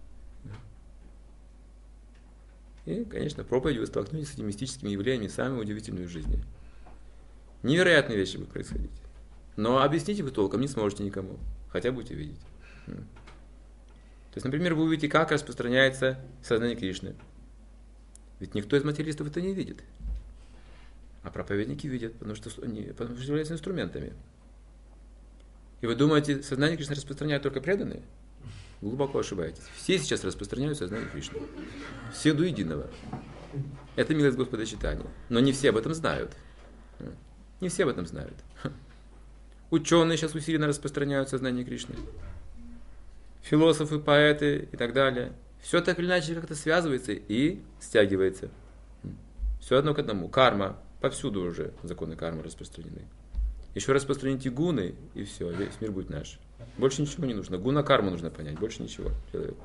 И, конечно, проповедью вы столкнетесь с этими мистическими явлениями, самыми удивительными в жизни. Невероятные вещи будут происходить. Но объяснить их толком не сможете никому. Хотя будете видеть. То есть, например, вы увидите, как распространяется сознание Кришны. Ведь никто из материалистов это не видит. А проповедники видят, потому что являются инструментами. И вы думаете, сознание Кришны распространяют только преданные? Глубоко ошибаетесь. Все сейчас распространяют сознание Кришны. Все до единого. Это милость Господа Чайтаньи. Но не все об этом знают. Не все об этом знают. Ученые сейчас усиленно распространяют сознание Кришны. Философы, поэты и так далее. Все так или иначе как-то связывается и стягивается. Все одно к одному. Карма. Повсюду уже законы кармы распространены. Еще распространите гуны, и все, весь мир будет наш. Больше ничего не нужно. Гуна карму нужно понять, больше ничего человеку.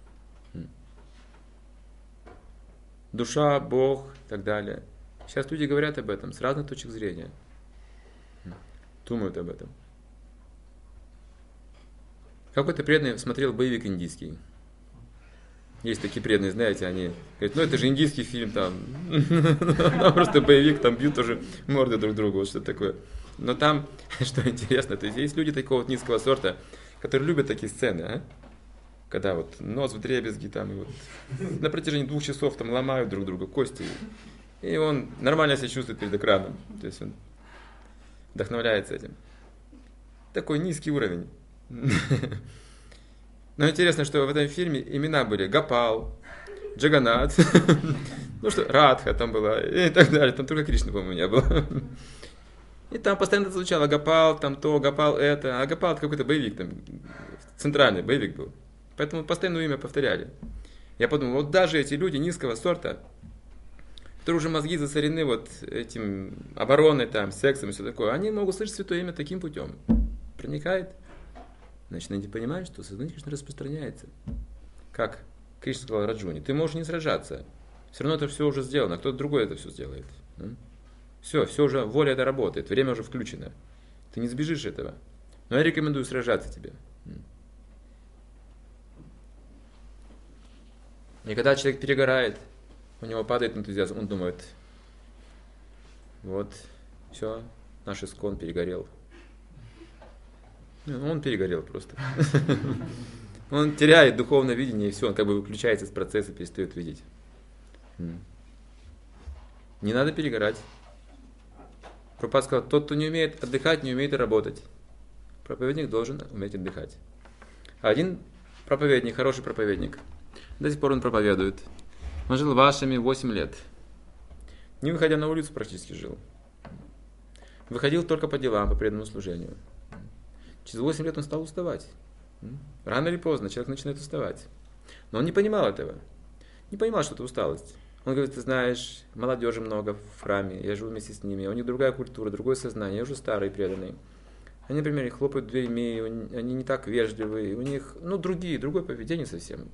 Душа, Бог и так далее. Сейчас люди говорят об этом с разных точек зрения. Думают об этом. Какой-то преданный смотрел боевик индийский. Есть такие преданные, знаете, они говорят, ну это же индийский фильм, там просто боевик, там бьют уже морды друг другу, вот что такое. Но там, что интересно, то есть люди такого вот низкого сорта, которые любят такие сцены, когда вот нос вдребезги, там, и вот на протяжении 2 часов там ломают друг друга кости, и он нормально себя чувствует перед экраном, то есть он вдохновляется этим. Такой низкий уровень. Но интересно, что в этом фильме имена были Гопал, Джаганнат, ну что, Радха там была и так далее. Там только Кришны, по-моему, не было. И там постоянно звучало Гопал, там то, Гопал это. А Гопал это какой-то боевик, там, центральный боевик был. Поэтому постоянно имя повторяли. Я подумал, вот даже эти люди низкого сорта, которые уже мозги засорены вот этим обороной, там, сексом и все такое, они могут слышать святое имя таким путем. Проникает. Значит, они понимают, что сознание Кришны распространяется. Как Кришна сказал Раджуне, ты можешь не сражаться. Все равно это все уже сделано, кто-то другой это все сделает. Все уже, воля это работает, время уже включено. Ты не сбежишь этого. Но я рекомендую сражаться тебе. И когда человек перегорает, у него падает энтузиазм, он думает, вот, все, наш искон перегорел. Он перегорел просто. Он теряет духовное видение, и все, он как бы выключается из процесса, перестает видеть. Не надо перегорать. Прабхупада сказал, тот, кто не умеет отдыхать, не умеет и работать. Проповедник должен уметь отдыхать. А один проповедник, хороший проповедник, до сих пор он проповедует. Он жил в Ашраме 8 лет. Не выходя на улицу, практически жил. Выходил только по делам, по преданному служению. Через 8 лет он стал уставать. Рано или поздно человек начинает уставать. Но он не понимал этого. Не понимал, что это усталость. Он говорит, ты знаешь, молодежи много в храме, я живу вместе с ними, у них другая культура, другое сознание, я уже старый преданный. Они, например, хлопают дверьми, они не так вежливые, у них, другое поведение совсем.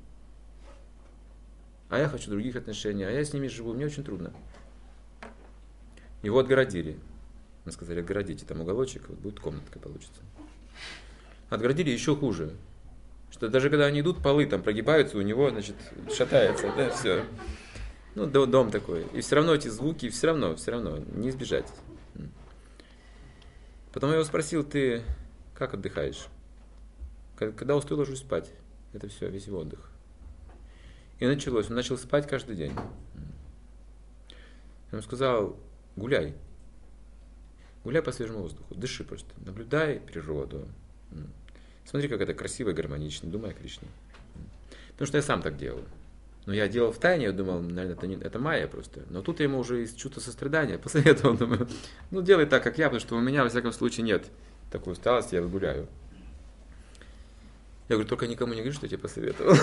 А я хочу других отношений, а я с ними живу, мне очень трудно. Его отгородили. Мы сказали, отгородите там уголочек, вот будет комнатка получится. Отгородили еще хуже. Что даже когда они идут, полы там прогибаются, у него, значит, шатается, да, все. Дом такой. И все равно эти звуки, все равно, не избежать. Потом я его спросил, ты как отдыхаешь? Когда устаю, ложусь спать. Это все, весь его отдых. И началось. Он начал спать каждый день. Я ему сказал, гуляй. Гуляй по свежему воздуху. Дыши просто. Наблюдай природу. Смотри, как это красиво и гармонично. Думай о Кришне. Потому что я сам так делал. Но я делал в тайне, я думал, наверное, это майя просто. Но тут я ему уже из чувства сострадания посоветовал, думаю, делай так, как я, потому что у меня, во всяком случае, нет такой усталости, я гуляю. Я говорю, только никому не говори, что я тебе посоветовал.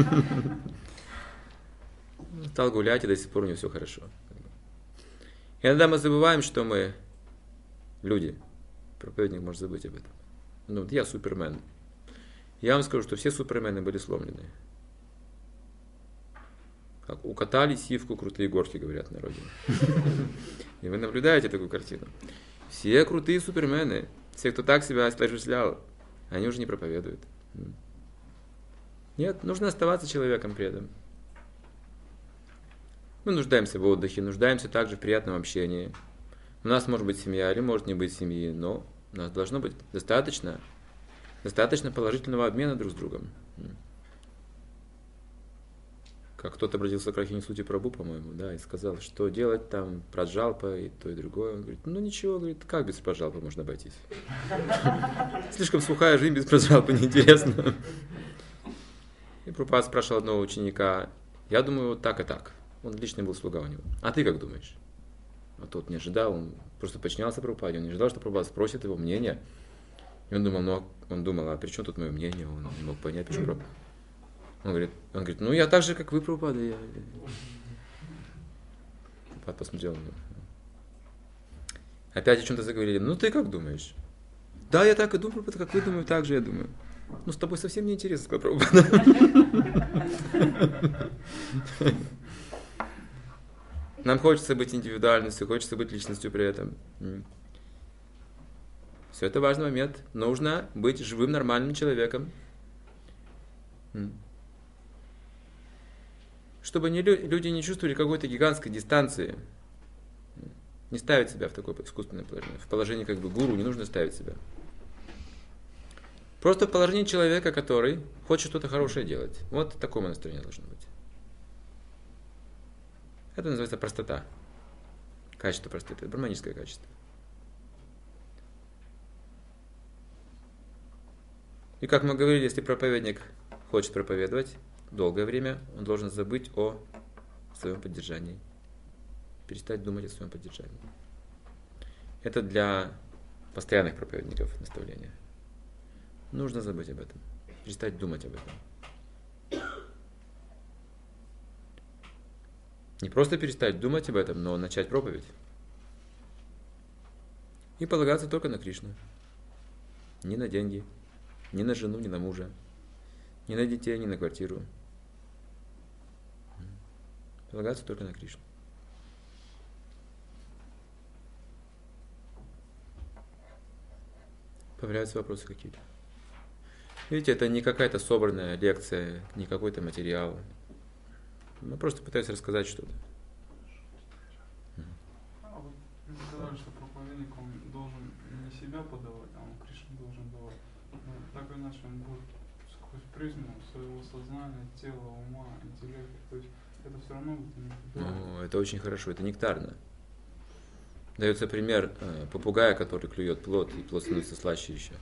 Стал гулять, и до сих пор у него все хорошо. И иногда мы забываем, что мы люди. Проповедник может забыть об этом. Я супермен. Я вам скажу, что все супермены были сломлены. Как укатали сивку крутые горки, говорят в народе. И вы наблюдаете такую картину. Все крутые супермены, все, кто так себя осуществлял, они уже не проповедуют. Нет, нужно оставаться человеком при этом. Мы нуждаемся в отдыхе, нуждаемся также в приятном общении. У нас может быть семья или может не быть семьи, но у нас должно быть достаточно положительного обмена друг с другом. Как кто-то обратился к Рахини Сути Прабху, по-моему, да, и сказал, что делать там, праджалпа и то, и другое. Он говорит, ничего, говорит, как без праджалпы можно обойтись? Слишком сухая жизнь, без праджалпы неинтересно. И Прабхупада спрашивал одного ученика, я думаю, вот так и так. Он личный был слуга у него. А ты как думаешь? А тот не ожидал, он просто подчинялся Прабхупаде, он не ожидал, что Прабхупада спросит его мнение. И он думал, а при чем тут мое мнение? Он не мог понять, почему Прабхупада. Он говорит, я так же, как вы, Прабхупада. Прабхупада посмотрел на него. Опять о чем-то заговорили. Ты как думаешь? Да, я так и думаю, Прабхупада, как вы думаете, так же я думаю. С тобой совсем не интересно, сказал Прабхупада. Нам хочется быть индивидуальностью, хочется быть личностью при этом. Все это важный момент. Нужно быть живым, нормальным человеком. Чтобы люди не чувствовали какой-то гигантской дистанции. Не ставить себя в такое искусственное положение. В положении как бы гуру не нужно ставить себя. Просто в положении человека, который хочет что-то хорошее делать. Вот такое настроение должно быть. Это называется простота. Качество простоты. Брахманическое качество. И как мы говорили, если проповедник хочет проповедовать долгое время, он должен забыть о своем поддержании. Перестать думать о своем поддержании. Это для постоянных проповедников наставление. Нужно забыть об этом. Перестать думать об этом. Не просто перестать думать об этом, но начать проповедь. И полагаться только на Кришну. Ни на деньги, ни на жену, ни на мужа, ни на детей, ни на квартиру. Полагаться только на Кришну. Появляются вопросы какие-то. Видите, это не какая-то собранная лекция, не какой-то материал. Я просто пытаюсь рассказать что-то. Вы сказали, что проповедник он должен не себя подавать, а он Кришну должен давать. Но так или иначе он будет сквозь призму своего сознания, тела, ума, интеллекта. То есть это все равно будет индивидуально. Это очень хорошо, это нектарно. Дается пример попугая, который клюет плод, и плод становится слаще еще.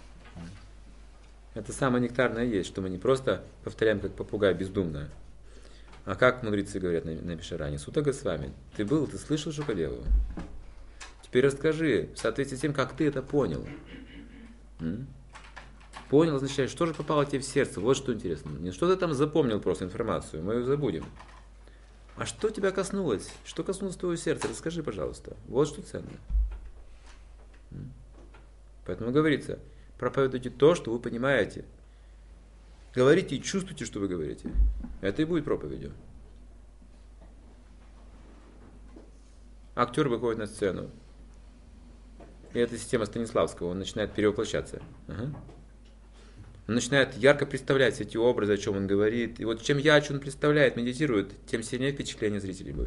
Это самое нектарное есть, что мы не просто повторяем, как попугай бездумно, а как мудрецы говорят на Пишаране. Сута с вами. Ты слышал Шукадеву? Теперь расскажи, в соответствии с тем, как ты это понял. Понял означает, что же попало тебе в сердце. Вот что интересно. Не что ты там запомнил просто информацию, мы ее забудем. А что тебя коснулось? Что коснулось твоего сердца? Расскажи, пожалуйста. Вот что ценно. Поэтому говорится, проповедуйте то, что вы понимаете. Говорите и чувствуйте, что вы говорите. Это и будет проповедью. Актер выходит на сцену. И это система Станиславского. Он начинает перевоплощаться. Ага. Он начинает ярко представлять эти образы, о чем он говорит. И вот чем ярче он представляет, медитирует, тем сильнее впечатление зрителей будет.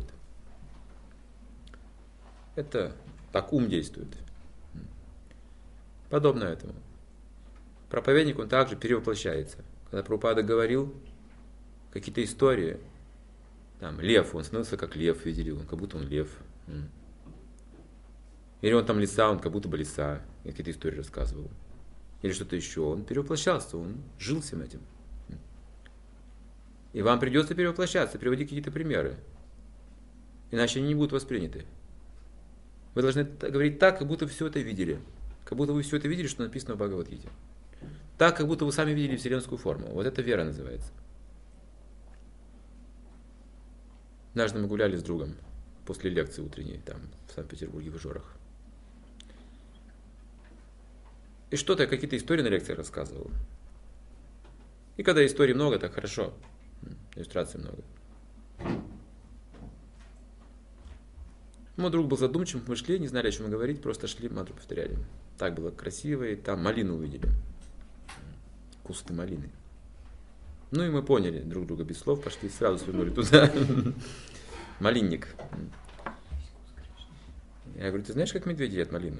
Это так ум действует. Подобно этому. Проповедник, он также перевоплощается. Когда Прабхупада говорил какие-то истории, там, лев, он становился как лев, видели, он как будто он лев. Или он там лиса, он как будто бы лиса, какие-то истории рассказывал. Или что-то еще. Он перевоплощался, он жил всем этим. И вам придется перевоплощаться, приводить какие-то примеры. Иначе они не будут восприняты. Вы должны говорить так, как будто вы все это видели. Как будто вы все это видели, что написано в Бхагавад-гите. Так, как будто вы сами видели вселенскую форму. Вот это вера называется. Однажды мы гуляли с другом после лекции утренней, там, в Санкт-Петербурге, в Ижорах. И что-то я какие-то истории на лекциях рассказывал. И когда историй много, так хорошо. Иллюстраций много. Мой друг был задумчив, мы шли, не знали, о чем говорить, просто шли, мантру повторяли. Так было красиво, и там малину увидели. Кусты малины. Ну и мы поняли друг друга без слов, пошли, сразу свернули туда. Малинник. Я говорю, ты знаешь, как медведи едят малину?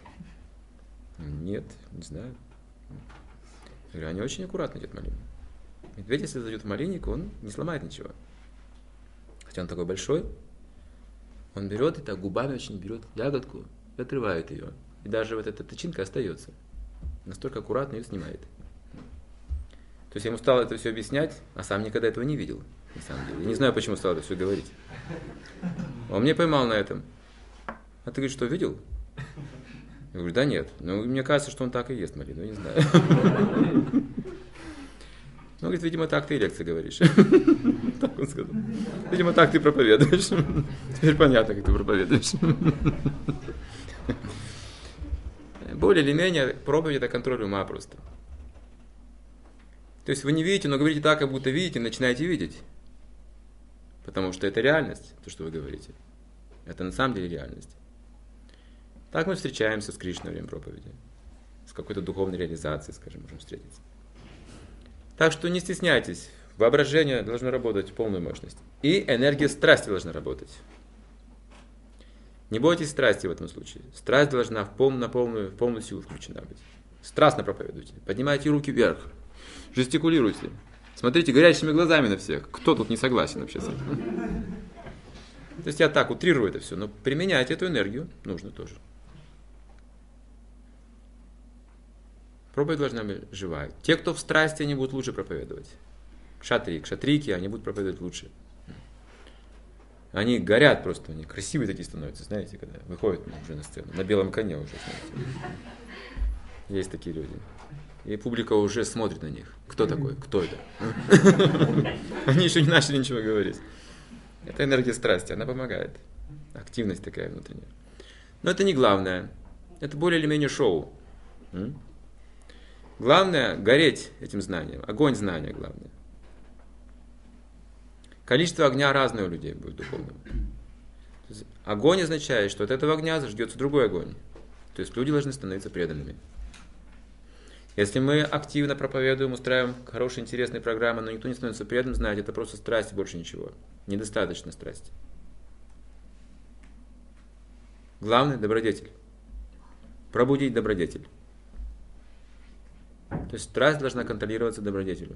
Нет, не знаю. Я говорю, они очень аккуратно едят малину. Медведь, если зайдет в малинник, он не сломает ничего. Хотя он такой большой, он берет и так губами очень берет ягодку и отрывает ее. И даже вот эта тычинка остается. Настолько аккуратно ее снимает. То есть я ему стал это все объяснять, а сам никогда этого не видел, на самом деле. Я не знаю, почему стал это все говорить. Он меня поймал на этом. А ты говоришь, что видел? Я говорю, да нет. Ну, мне кажется, что он так и ест малину, не знаю. Ну, говорит, видимо, так ты и лекции говоришь. Так он сказал. Видимо, так ты проповедуешь. Теперь понятно, как ты проповедуешь. Более или менее, проповедь это контроль ума просто. То есть вы не видите, но говорите так, как будто видите, начинаете видеть. Потому что это реальность, то, что вы говорите. Это на самом деле реальность. Так мы встречаемся с Кришной во время проповеди. С какой-то духовной реализацией, скажем, можем встретиться. Так что не стесняйтесь. Воображение должно работать в полную мощность. И энергия страсти должна работать. Не бойтесь страсти в этом случае. Страсть должна в полную силу включена быть. Страстно проповедуйте. Поднимайте руки вверх. Жестикулируйте. Смотрите горящими глазами на всех. Кто тут не согласен вообще с этим? То есть я так утрирую это все, но применять эту энергию нужно тоже. Проповедь должна быть живая. Те, кто в страсти, они будут лучше проповедовать. Кшатрики, они будут проповедовать лучше. Они горят просто, они красивые такие становятся, знаете, когда выходят уже на сцену, на белом коне уже, знаете. Есть такие люди. И публика уже смотрит на них. Кто такой? Кто это? Они еще не начали ничего говорить. Это энергия страсти, она помогает. Активность такая внутренняя. Но это не главное. Это более или менее шоу. Главное гореть этим знанием. Огонь знания главное. Количество огня разное у людей будет духовного. Огонь означает, что от этого огня заждется другой огонь. То есть люди должны становиться преданными. Если мы активно проповедуем, устраиваем хорошие, интересные программы, но никто не становится преданным, знаете, это просто страсть, больше ничего. Недостаточно страсти. Главное – добродетель. Пробудить добродетель. То есть страсть должна контролироваться добродетелью.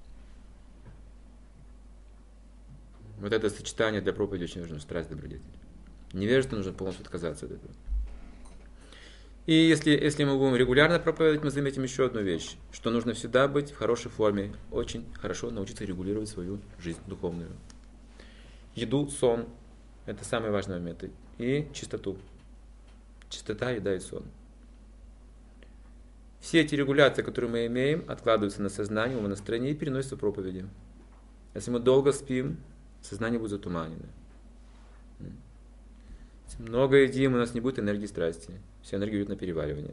Вот это сочетание для проповеди очень важно. Страсть, добродетель. Невежеству нужно полностью отказаться от этого. И если мы будем регулярно проповедовать, мы заметим еще одну вещь, что нужно всегда быть в хорошей форме, очень хорошо научиться регулировать свою жизнь духовную. Еду, сон – это самые важные моменты. И чистоту. Чистота, еда и сон. Все эти регуляции, которые мы имеем, откладываются на сознание, умонастроение и переносятся в проповеди. Если мы долго спим, Сознание будет затуманено. Если много едим, у нас не будет энергии страсти. Вся энергия идет на переваривание.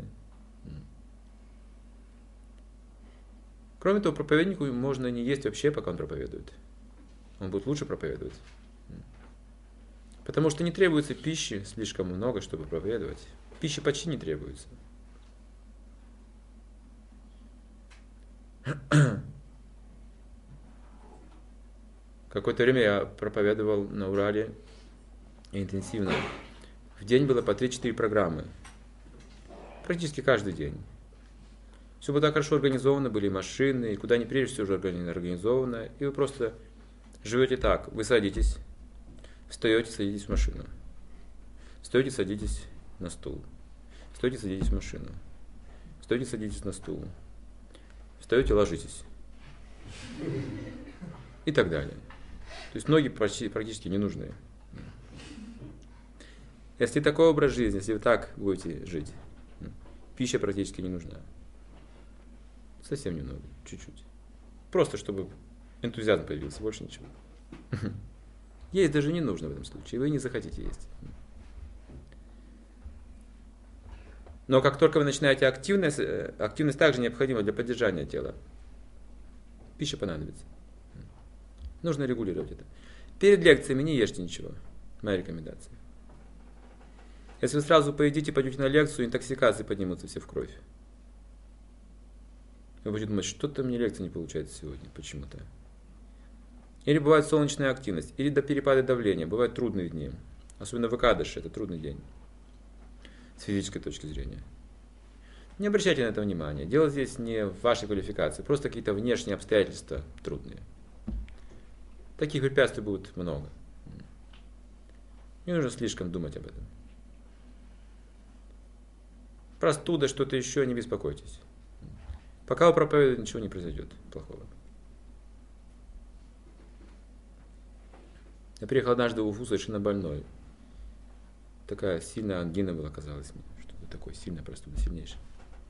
Кроме того, проповеднику можно не есть вообще, пока он проповедует. Он будет лучше проповедовать. Потому что не требуется пищи слишком много, чтобы проповедовать. Пищи почти не требуется. Какое-то время я проповедовал на Урале интенсивно. В день было по 3-4 программы. Практически каждый день. Все было так хорошо организовано, были машины, и куда ни приедешь, все уже организовано. И вы просто живете так. Вы садитесь, встаете, садитесь в машину. Встаете, садитесь на стул. Встаете, садитесь в машину. Встаете, садитесь на стул. Встаете, ложитесь. И так далее. То есть ноги практически не нужны. Если такой образ жизни, если вы так будете жить, пища практически не нужна. Совсем немного, чуть-чуть. Просто чтобы энтузиазм появился, больше ничего. Есть даже не нужно в этом случае, вы не захотите есть. Но как только вы начинаете активность также необходима для поддержания тела. Пища понадобится. Нужно регулировать это. Перед лекциями не ешьте ничего. Моя рекомендация. Если вы сразу поедите, пойдете на лекцию, интоксикации поднимутся все в кровь. Вы будете думать, что-то мне лекция не получается сегодня, почему-то. Или бывает солнечная активность, или до перепада давления. Бывают трудные дни. Особенно в Экадаши, это трудный день. С физической точки зрения. Не обращайте на это внимания. Дело здесь не в вашей квалификации, просто какие-то внешние обстоятельства трудные. Таких препятствий будет много. Не нужно слишком думать об этом. Простуда, что-то еще, не беспокойтесь. Пока вы проповедуете, ничего не произойдет плохого. Я приехал однажды в Уфу совершенно больной. Такая сильная ангина была, казалось мне. Что-то такое, сильная простуда, сильнейшая.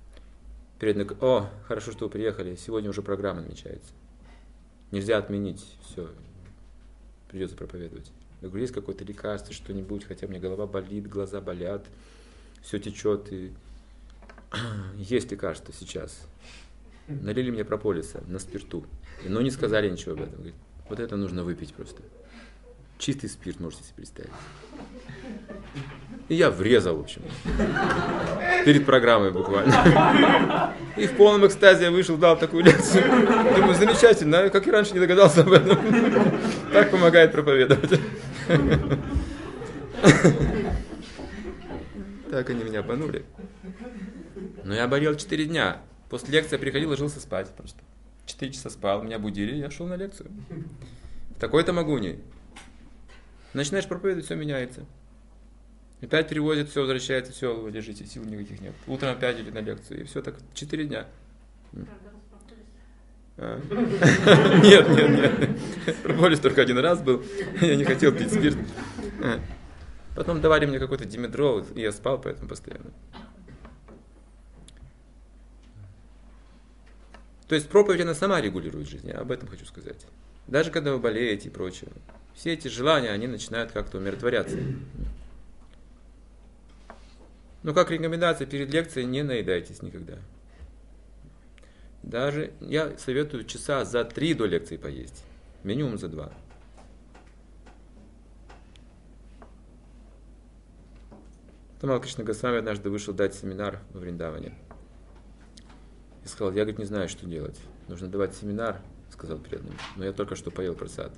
О, хорошо, что вы приехали. Сегодня уже программа намечается. Нельзя отменить. Все. Придется проповедовать. Я говорю, есть какое-то лекарство, что-нибудь, хотя у меня голова болит, глаза болят, все течет. И... Есть лекарство сейчас. Налили мне прополиса на спирту. Но не сказали ничего об этом. Говорит, вот это нужно выпить просто. Чистый спирт, можете себе представить. И я врезал, в общем. Перед программой буквально. И в полном экстазе я вышел, дал такую лекцию. Думаю, замечательно, как и раньше не догадался об этом. Так помогает проповедовать. Так они меня обманули. Но я болел 4 дня. После лекции я приходил, ложился спать просто. 4 часа спал, меня будили, я шел на лекцию. В такой-то могуне. Начинаешь проповедовать, все меняется. Опять перевозят, все возвращается, все, вы лежите, сил никаких нет. Утром опять идет на лекцию, и все так 4 дня. Нет. Прополис только 1 раз был. Я не хотел пить спирт. Потом давали мне какой-то димедрол, и я спал поэтому постоянно. То есть проповедь, она сама регулирует жизнь, я об этом хочу сказать. Даже когда вы болеете и прочее. Все эти желания, они начинают как-то умиротворяться. Но как рекомендация перед лекцией, не наедайтесь никогда. Даже я советую часа за 3 до лекции поесть. Минимум за 2. Тамал Кришна Госвами однажды вышел дать семинар во Вриндаване. И сказал, я, говорит, не знаю, что делать. Нужно давать семинар, сказал преданным. Но я только что поел прасад.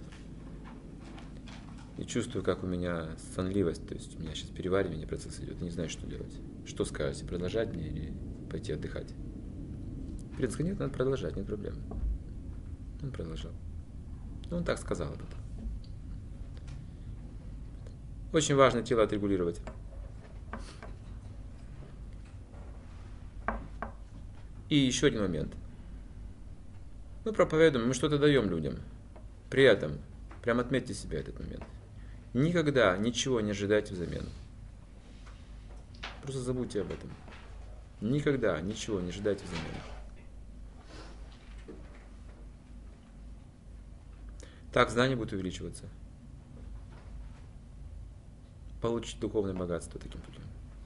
И чувствую, как у меня сонливость, то есть у меня сейчас переваривание процесс идет, и не знаю, что делать. Что скажете, продолжать мне или пойти отдыхать? Предан сказал, нет, надо продолжать, нет проблем. Он продолжал. Он так сказал об этом. Очень важно тело отрегулировать. И еще один момент. Мы проповедуем, мы что-то даем людям. При этом, прям отметьте себе этот момент. Никогда ничего не ожидайте взамен. Просто забудьте об этом. Никогда ничего не ожидайте взамен. Так знание будет увеличиваться. получить духовное богатство таким путем.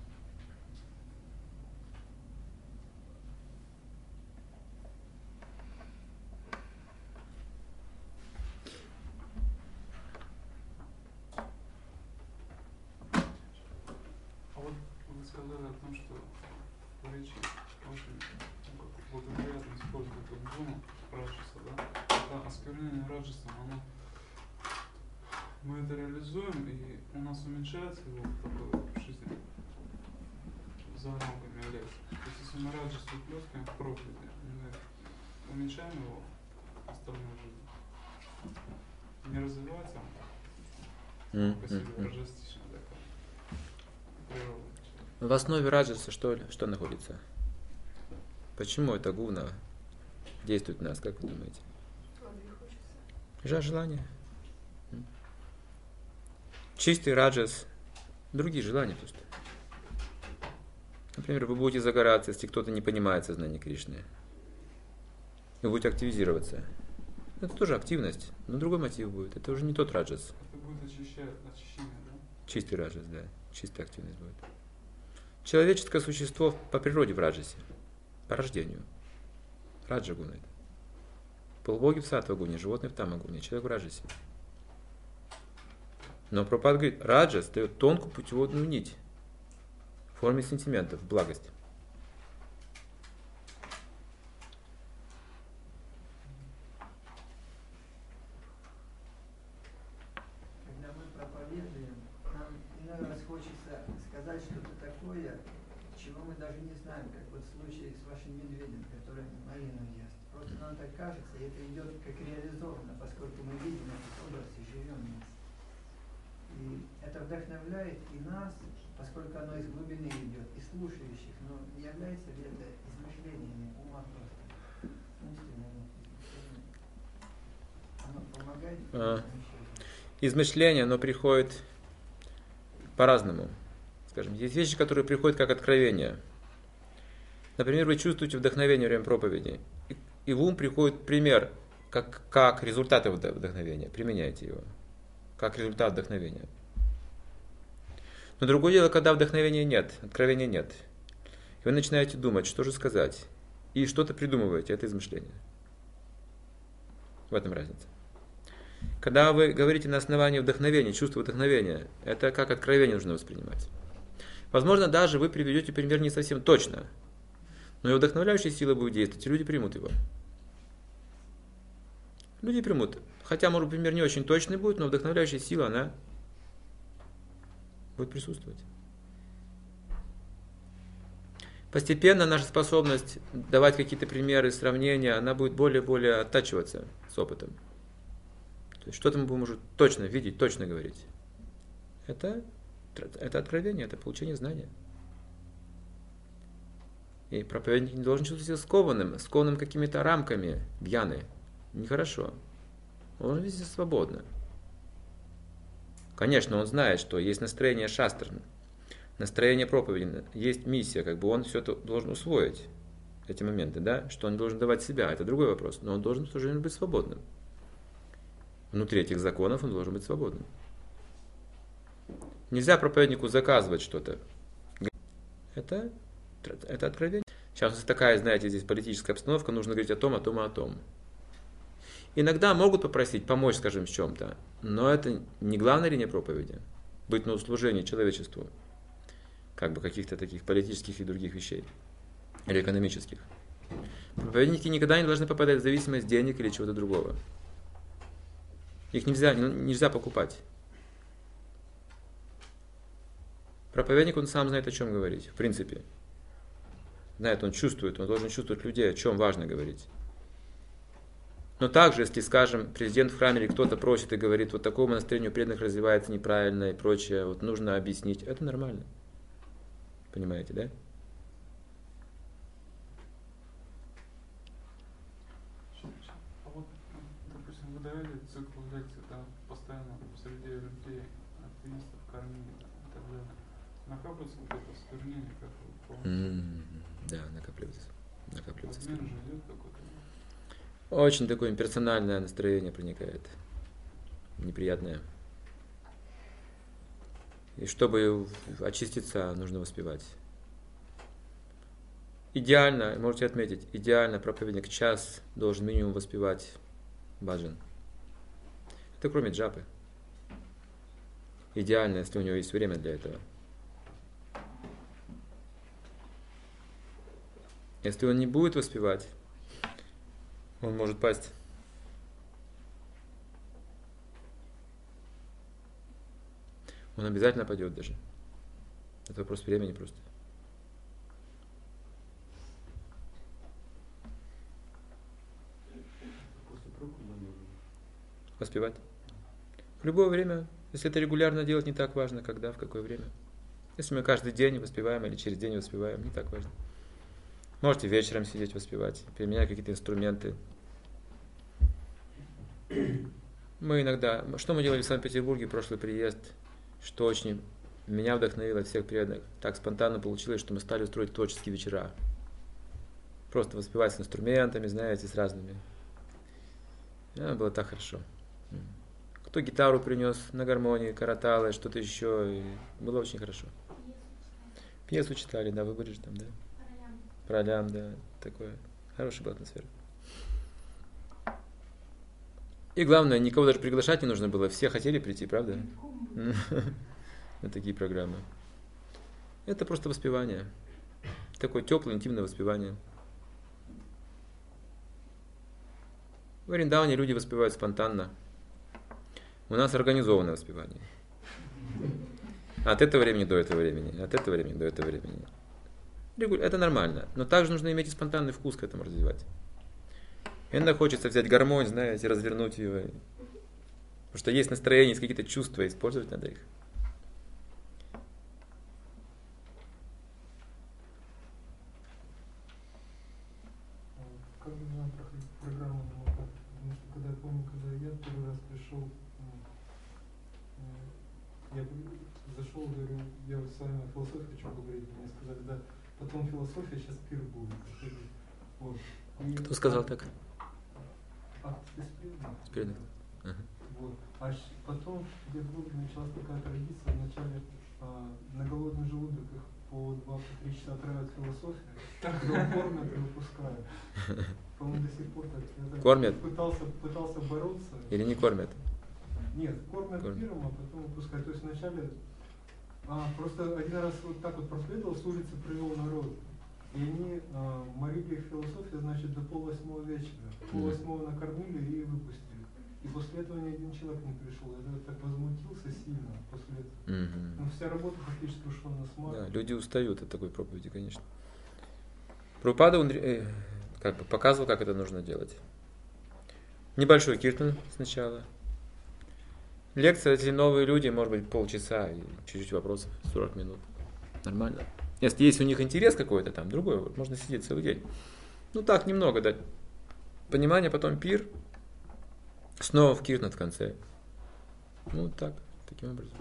А вот вы сказали о том, что в речи очень благоприятно используют эту зону раджаса, да? Это осквернение раджасом, оно мы это реализуем, и у нас уменьшается его такое в жизни за рамками лет. То есть если мы раджас выплескиваем в профите, мы уменьшаем его в остальной жизни. Не развивается он по себе раджастично такая природа. В основе раджаса что находится? Почему эта гуна действует на нас, как вы думаете? Желание. Чистый раджас, другие желания просто. Например, вы будете загораться, если кто-то не понимает сознание Кришны. Вы будете активизироваться. Это тоже активность, но другой мотив будет. Это уже не тот раджас. Это будет очищение, да? Чистый раджас, да. Чистая активность будет. Человеческое существо по природе в раджасе. По рождению. Раджа гуна это. Полубоги в саттва гуне, животные в тама гуне, человек в раджасе. Но Прабхупада говорит, раджас дает тонкую путеводную нить в форме сентиментов, благости. Когда мы проповедуем, нам иной раз хочется сказать что-то такое, чего мы даже не знаем, как вот в случае с вашим медведем, который малину ест. Просто нам так кажется, и это идет как реализовано, поскольку мы видим этот образ и живем в нас. И это вдохновляет и нас, поскольку оно из глубины идет, и слушающих, но не является ли это измышлениями ума просто? Оно помогает? Измышление, оно приходит по-разному. Скажем, есть вещи, которые приходят как откровение. Например, вы чувствуете вдохновение во время проповеди, и в ум приходит пример, как результат вдохновения. Применяйте его. Как результат вдохновения. Но другое дело, когда вдохновения нет, откровения нет. И вы начинаете думать, что же сказать. И что-то придумываете, это измышление. В этом разница. Когда вы говорите на основании вдохновения, чувства вдохновения, это как откровение нужно воспринимать. Возможно, даже вы приведете пример не совсем точно, но и вдохновляющая сила будет действовать, и люди примут его. Люди примут. Хотя, может, пример не очень точный будет, но вдохновляющая сила, она будет присутствовать. Постепенно наша способность давать какие-то примеры, сравнения, она будет более оттачиваться с опытом. То есть что-то мы будем уже точно видеть, точно говорить. Это откровение, это получение знания. И проповедник не должен чувствовать себя скованным какими-то рамками гьяны. Нехорошо. Он должен вести свободно. Конечно, он знает, что есть настроение шастр, настроение проповеди, есть миссия, он все это должен усвоить, эти моменты, да, что он должен давать себя, это другой вопрос, но он должен в то же время быть свободным. Внутри этих законов он должен быть свободным. Нельзя проповеднику заказывать что-то. Это откровение. Сейчас такая, знаете, здесь политическая обстановка, нужно говорить о том. Иногда могут попросить помочь, скажем, в чем-то, но это не главная линия проповеди. Быть на услужении человечеству, каких-то таких политических и других вещей, или экономических. Проповедники никогда не должны попадать в зависимость денег или чего-то другого. Их нельзя покупать. Проповедник, он сам знает, о чем говорить, в принципе. Знает, он чувствует, он должен чувствовать людей, о чем важно говорить. Но также, если, скажем, президент в храме или кто-то просит и говорит, вот такому настроению преданных развивается неправильно и прочее, вот нужно объяснить, это нормально. Понимаете, да? А вот, допустим, вы даете цикл лекций, да, постоянно среди людей, атеистов, карминов и так далее. Накапливается вот это осквернение, как вы помните? Да, накапливается. Обмен же идет какой-то. Очень такое имперсональное настроение проникает. Неприятное. И чтобы очиститься, нужно воспевать. Идеально, можете отметить, идеально проповедник час должен минимум воспевать баджан. Это кроме джапы. Идеально, если у него есть время для этого. Если он не будет воспевать, он может пасть. Он обязательно пойдет даже. Это вопрос времени просто. Воспевать. В любое время, если это регулярно делать, не так важно, когда, в какое время. Если мы каждый день воспеваем или через день воспеваем, не так важно. Можете вечером сидеть воспевать, применять какие-то инструменты. Мы иногда... Что мы делали в Санкт-Петербурге, прошлый приезд, что очень меня вдохновило, всех преданных. Так спонтанно получилось, что мы стали устроить творческие вечера. Просто воспевать с инструментами, знаете, с разными. Было так хорошо. Кто гитару принес на гармонии, караталы, что-то еще. И было очень хорошо. Пьесу читали, да, вы были же там, да? Пролям, да, такое. Хорошая была атмосфера. И главное, никого даже приглашать не нужно было. Все хотели прийти, правда? На такие программы. Это просто воспевание. Такое теплое, интимное воспевание. В Вриндаване люди воспевают спонтанно. У нас организованное воспевание. От этого времени до этого времени. От этого времени до этого времени. Это нормально. Но также нужно иметь и спонтанный вкус к этому развивать. Иногда хочется взять гармонь, знаете, развернуть ее. Потому что есть настроение, есть какие-то чувства, использовать надо их. Как нужно проходить программу демократии? Потому что когда я помню, когда я первый раз пришел, я зашел, говорю, я с вами о философии хочу поговорить. Мне сказали, да, потом философия, сейчас пир будет. Вот. Кто сказал так? Спиридных. Вот. А потом в Петербурге началась такая традиция, вначале на голодный желудок их по 2-3 часа отравят философию, потом кормят и выпускают. По-моему, до сих пор так. Я кормят? Пытался бороться. Или не кормят? Нет, кормят пиром, а потом выпускают. То есть вначале просто один раз вот так вот проследовал, с улицы привел народ. И они морили их философию, значит, до 7:30 вечера. 7:30 накормили и выпустили. И после этого ни один человек не пришел. Я так возмутился сильно после этого. Но вся работа фактически ушла на смарт. Да, люди устают от такой проповеди, конечно. Прабхупада, он как бы показывал, как это нужно делать. Небольшой киртан сначала. Лекция, если новые люди, может быть, полчаса и чуть-чуть вопросов, 40 минут. Нормально. Если есть у них интерес какой-то там, другой, можно сидеть целый день. Ну так, немного дать понимание, потом пир, снова в киртан в конце. Ну так, таким образом.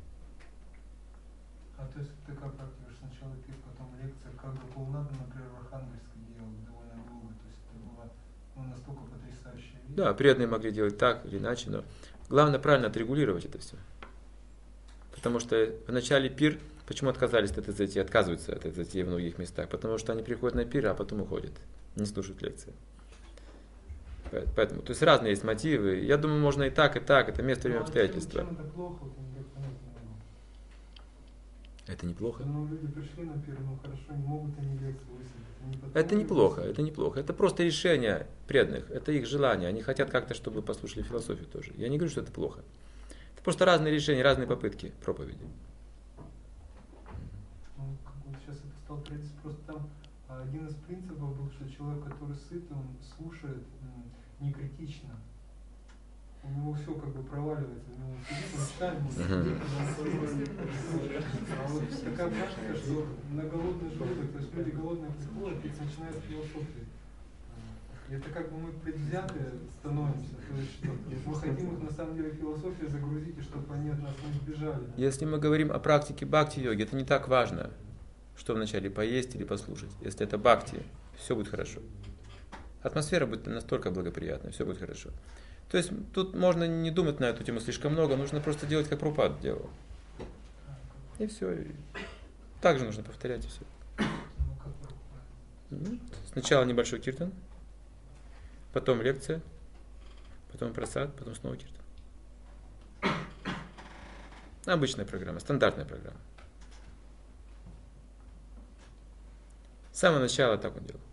То есть ты как практикуешь? Сначала пир, потом лекция, как бы полнадо, например, в Архангельске делал довольно долго. То есть это было настолько потрясающая вещь. Да, преданные могли делать так или иначе, но главное правильно отрегулировать это все. Потому что в начале пир, почему отказались от этой затеи, отказываются от этой затеи в многих местах? Потому что они приходят на пир, а потом уходят, не слушают лекции. Поэтому, то есть разные есть мотивы. Я думаю, можно и так, это место, время, обстоятельства. Чем это плохо, вот я никак понять не могу. Это неплохо. Ну, люди пришли на пир, ну хорошо, не могут они лекцию высадить. Это неплохо, это неплохо. Это просто решение преданных, это их желание. Они хотят как-то, чтобы послушали философию тоже. Я не говорю, что это плохо. Это просто разные решения, разные попытки проповеди. Ну, как вот сейчас это стало традицией, просто там один из принципов был, что человек, который сыт, он слушает не критично. У него все как бы проваливается, у него сидит, он читает, а вот такая практика, что на голодный желудок, то есть люди голодные приходят и начинают философию. И это как бы мы предвзятые становимся, то есть что мы хотим их на самом деле философию загрузить, и чтобы они от нас не сбежали. Если мы говорим о практике бхакти-йоги, это не так важно, что вначале поесть или послушать. Если это бхакти, все будет хорошо. Атмосфера будет настолько благоприятная, все будет хорошо. То есть тут можно не думать на эту тему слишком много, нужно просто делать, как Прабхупада делал. И все. Так же нужно повторять, и все. Ну, как правильно? Сначала небольшой киртан, потом лекция, потом прасад, потом снова киртан. Обычная программа, стандартная программа. С самого начала так он делал.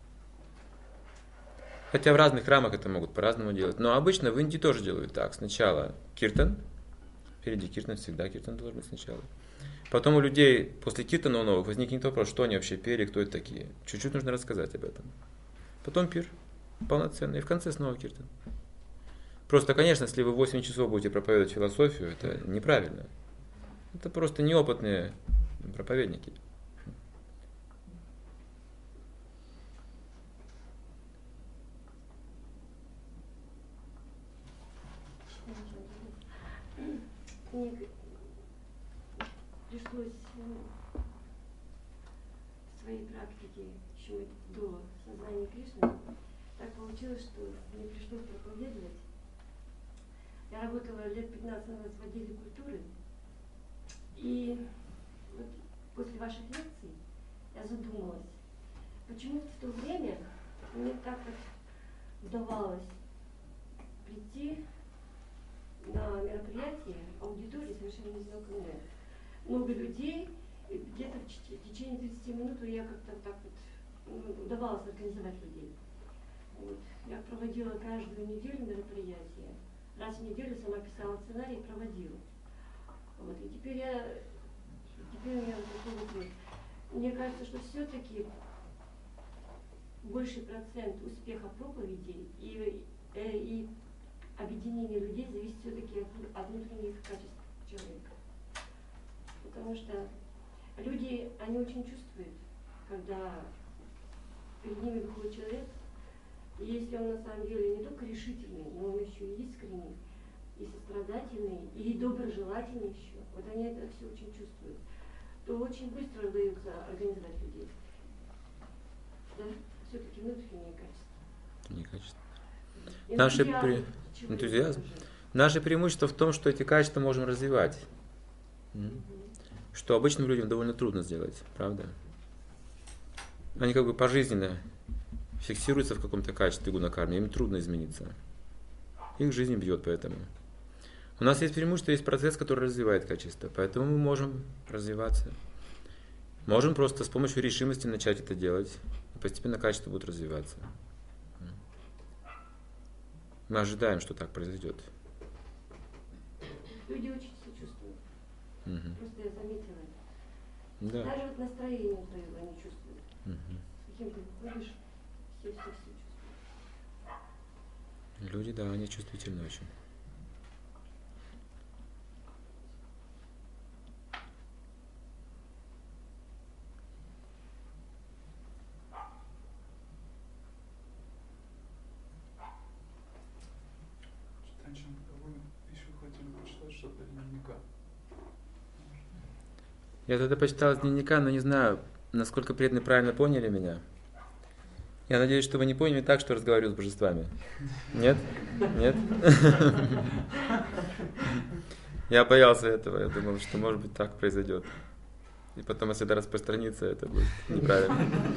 Хотя в разных храмах это могут по-разному делать. Но обычно в Индии тоже делают так. Сначала киртан. Впереди киртан, всегда киртан должен быть сначала. Потом у людей после киртана у новых возникнет вопрос, что они вообще пели, кто это такие. Чуть-чуть нужно рассказать об этом. Потом пир полноценный. И в конце снова киртан. Просто, конечно, если вы 8 часов будете проповедовать философию, это неправильно. Это просто неопытные проповедники. Мне пришлось в своей практике еще до сознания Кришны, так получилось, что мне пришлось проповедовать. Я работала лет 15 назад в отделе культуры, и вот после ваших лекций я задумалась, почему в то время мне так вот удавалось прийти на мероприятие, аудитории совершенно незнакомые. Много людей, и где-то в течение 30 минут я как-то так вот удавалось организовать людей. Вот. Я проводила каждую неделю мероприятия. Раз в неделю сама писала сценарий и проводила. Вот. И теперь у меня такой вопрос. Мне кажется, что все-таки больший процент успеха проповедей и объединение людей зависит все-таки от внутренних качеств человека. Потому что люди, они очень чувствуют, когда перед ними выходит человек, и если он на самом деле не только решительный, но он еще и искренний, и сострадательный, и доброжелательный еще, вот они это все очень чувствуют, то очень быстро удается организовать людей. Да? Все-таки внутренние качества. Не качество. Энтузиазм. Наше преимущество в том, что эти качества можем развивать. Что обычным людям довольно трудно сделать, правда? Они как бы пожизненно фиксируются в каком-то качестве гунакарме, им трудно измениться. Их жизнь бьет поэтому. У нас есть преимущество, есть процесс, который развивает качество, поэтому мы можем развиваться. Можем просто с помощью решимости начать это делать, и постепенно качество будет развиваться. Мы ожидаем, что так произойдет. Люди очень сочувствуют. Просто я заметила это. Да. Даже вот настроение твоего они чувствуют. С каким ты ходишь, все чувствуют. Люди, да, они чувствительны очень. Вы еще хотели почитать что-то из дневника? Я тогда почитал из дневника, но не знаю, насколько преданные правильно поняли меня. Я надеюсь, что вы не поняли так, что разговариваю с божествами. Нет? Нет? Я боялся этого, я думал, что может быть так произойдет. И потом, если это распространится, это будет неправильно.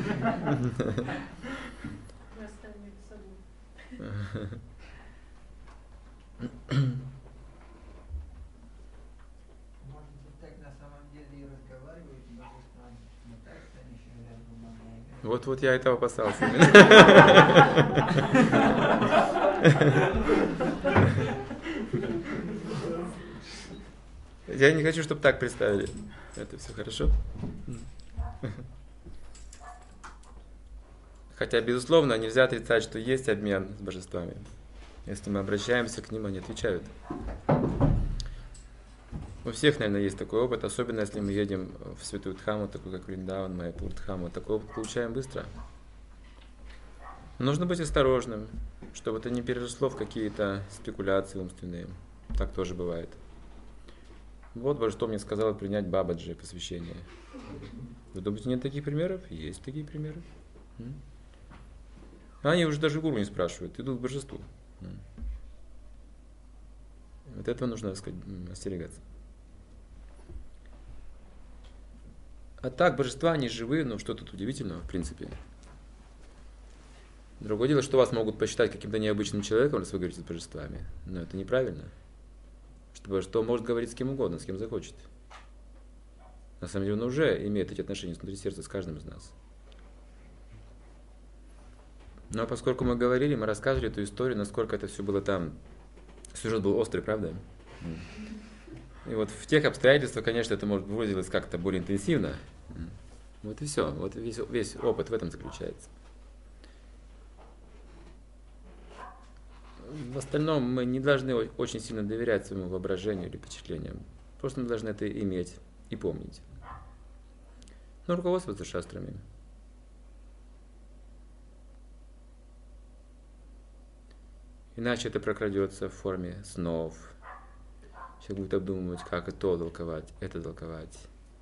Мы оставим их собой. Может быть, так на самом деле и разговаривают с божествами, но так они еще говорят бумагами. Вот я этого опасался. Я не хочу, чтобы так представили. Это все хорошо? Хотя, безусловно, нельзя отрицать, что есть обмен с божествами. Если мы обращаемся к ним, они отвечают. У всех, наверное, есть такой опыт, особенно если мы едем в Святую Дхаму, такой как Вриндаван, Майяпур Дхаму. Такой опыт получаем быстро. Нужно быть осторожным, чтобы это не переросло в какие-то спекуляции умственные. Так тоже бывает. Вот божество мне сказало принять Бабаджи, посвящение. Вы думаете, нет таких примеров? Есть такие примеры. Они уже даже гуру не спрашивают, идут к божеству. Вот этого нужно, так сказать, остерегаться. А так, божества, они живы, ну что тут удивительного, в принципе. Другое дело, что вас могут посчитать каким-то необычным человеком, если вы говорите с божествами. Но это неправильно. Что божество может говорить с кем угодно, с кем захочет. На самом деле он уже имеет эти отношения внутри сердца с каждым из нас. Но поскольку мы говорили, мы рассказывали эту историю, насколько это все было там. Сюжет был острый, правда? И вот в тех обстоятельствах, конечно, это может выразилось как-то более интенсивно. Вот и все. Вот весь опыт в этом заключается. В остальном мы не должны очень сильно доверять своему воображению или впечатлениям. Просто мы должны это иметь и помнить. Но руководствоваться шастрами. Иначе это прокрадется в форме снов. Человек будет обдумывать, как это толковать, это толковать.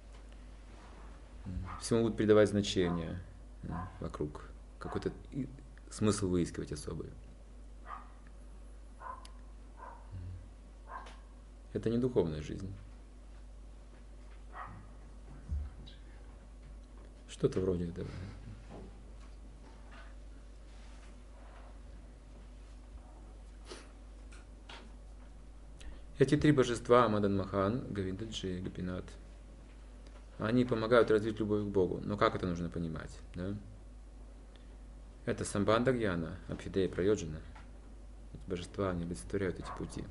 Всему будет придавать значение вокруг. Какой-то смысл выискивать особый. Это не духовная жизнь. Что-то вроде этого. Эти три божества, Мадан Махан, Говиндаджи и Гопинат, они помогают развить любовь к Богу. Но как это нужно понимать? Да? Это Самбандха Гьяна, Абхидея Прайоджана. Эти божества, они олицетворяют эти пути.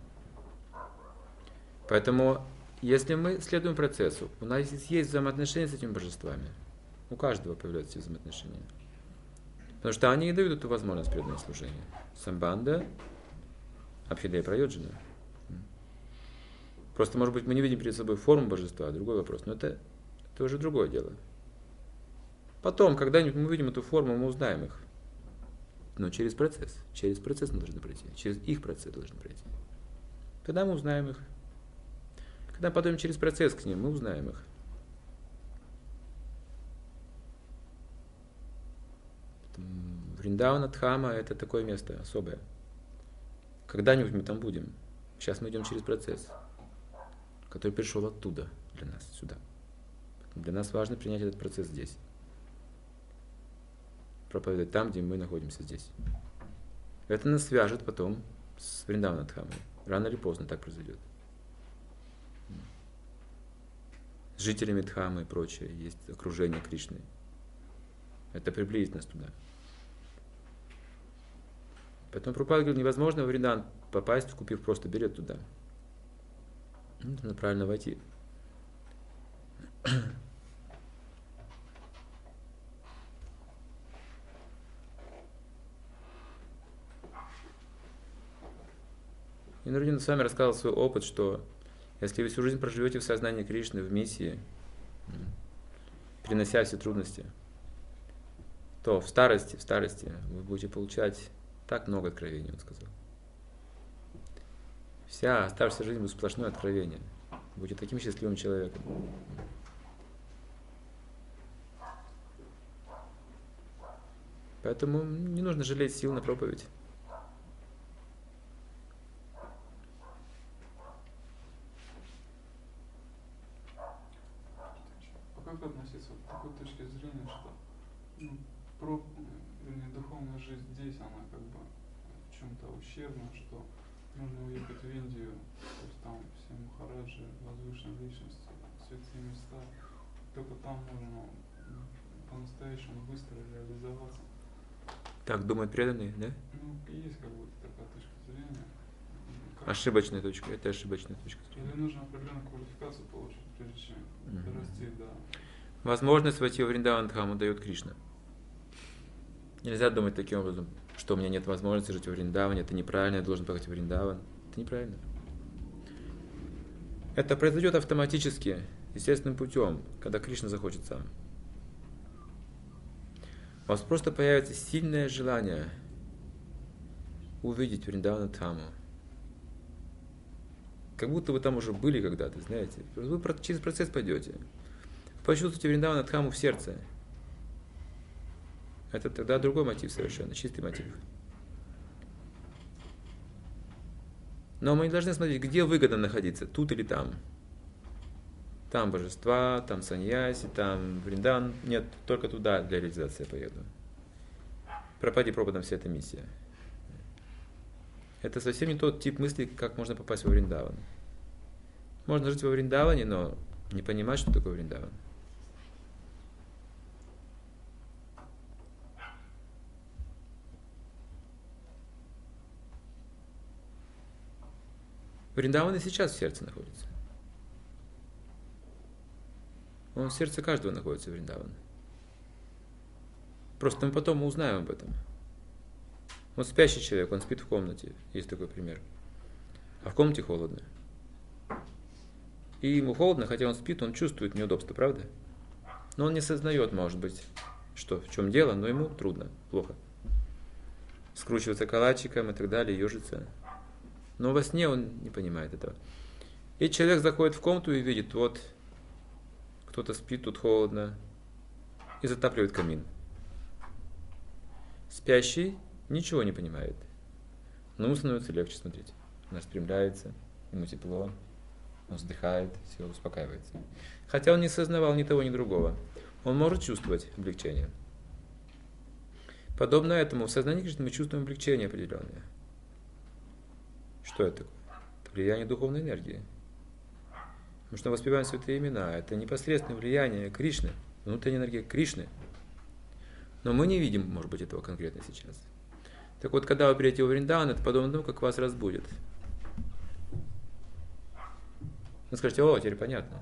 Поэтому, если мы следуем процессу, у нас есть взаимоотношения с этими божествами. У каждого появляются эти взаимоотношения. Потому что они и дают эту возможность преданного служения. Самбандха, Абхидея Прайоджана. Просто, может быть, мы не видим перед собой форму божества, другой вопрос. Но это уже другое дело. Потом, когда-нибудь мы увидим эту форму, мы узнаем их. Но через процесс. Через процесс мы должны пройти. Через их процесс должны пройти. Тогда мы узнаем их. Когда подойдем через процесс к ним, мы узнаем их. Вриндавана Дхама — это такое место особое. Когда-нибудь мы там будем. Сейчас мы идем через процесс, который пришел оттуда для нас, сюда. Для нас важно принять этот процесс здесь. Проповедовать там, где мы находимся здесь. Это нас свяжет потом с Вриндавана Дхамой. Рано или поздно так произойдет. С жителями Дхамы и прочее есть окружение Кришны. Это приблизит нас туда. Поэтому Прабхупада говорит, невозможно в Вриндан попасть, купив просто билет туда. Нужно правильно войти. И Нурудин с вами рассказал свой опыт, что если вы всю жизнь проживете в сознании Кришны, в миссии, перенося все трудности, то в старости вы будете получать так много откровений, он сказал. Вся оставшаяся жизнь будет сплошное откровение. Будете таким счастливым человеком. Поэтому не нужно жалеть сил на проповедь. А как относиться к такой точке зрения, что духовная жизнь здесь, она как бы в чем-то ущербна, что нужно уехать в Индию, то есть там все махараджи, возвышенные личности, святые места, только там можно по-настоящему быстро реализоваться. Так думают преданные, да? Ну, есть как будто такая точка зрения. Ошибочная точка, это ошибочная точка зрения. Или нужно определенную квалификацию получить, прежде чем дорасти до... Возможность войти в Вриндаван Дхаму дает Кришна. Нельзя думать таким образом, что у меня нет возможности жить в Вриндаване, это неправильно, я должен поехать в Вриндаван. Это неправильно. Это произойдет автоматически, естественным путем, когда Кришна захочет сам. У вас просто появится сильное желание увидеть Вриндаван Дхаму. Как будто вы там уже были когда-то, знаете. Вы через процесс пойдете. Почувствуйте Вриндаван Дхаму в сердце. Это тогда другой мотив совершенно, чистый мотив. Но мы не должны смотреть, где выгодно находиться, тут или там. Там божества, там саньяси, там Вриндан. Нет, только туда для реализации я поеду. Пропади пропадом вся эта миссия. Это совсем не тот тип мыслей, как можно попасть во Вриндаван. Можно жить во Вриндаване, но не понимать, что такое Вриндаван. Вриндаван и сейчас в сердце находится. Он в сердце каждого находится, Вриндаван. Просто мы потом узнаем об этом. Вот спящий человек, он спит в комнате, есть такой пример. А в комнате холодно. И ему холодно, хотя он спит, он чувствует неудобство, правда? Но он не сознает, может быть, что в чем дело, но ему трудно, плохо. Скручивается калачиком и так далее, ежится. Но во сне он не понимает этого. И человек заходит в комнату и видит, вот кто-то спит, тут холодно, и затапливает камин. Спящий ничего не понимает. Но ему становится легче смотреть. Он распрямляется, ему тепло, он вздыхает, все, успокаивается. Хотя он не сознавал ни того, ни другого. Он может чувствовать облегчение. Подобно этому в сознании Кришны мы чувствуем облегчение определенное. Что это такое? Это влияние духовной энергии. Потому что мы воспеваем святые имена. Это непосредственное влияние Кришны, внутренняя энергия Кришны. Но мы не видим, может быть, этого конкретно сейчас. Так вот, когда вы придете во Вриндаван, это подобно тому, как вас разбудит. Вы скажете, о, теперь понятно.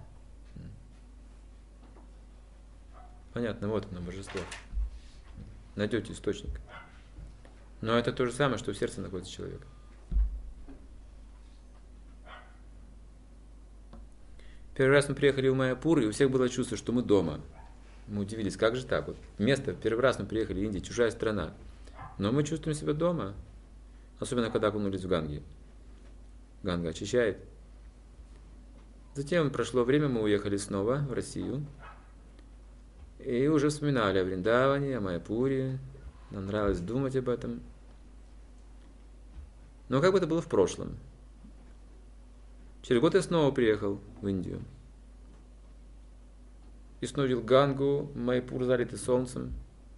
Понятно, вот оно, божество. Найдете источник. Но это то же самое, что в сердце находится человек. Первый раз мы приехали в Майяпур, и у всех было чувство, что мы дома. Мы удивились, как же так? Вот место, первый раз мы приехали в Индию, чужая страна. Но мы чувствуем себя дома. Особенно, когда окунулись в Ганге. Ганга очищает. Затем прошло время, мы уехали снова в Россию. И уже вспоминали о Вриндаване, о Майяпуре. Нам нравилось думать об этом. Но как бы это было в прошлом. Через год я снова приехал в Индию. И снова видел Гангу, Майяпур, залитый солнцем.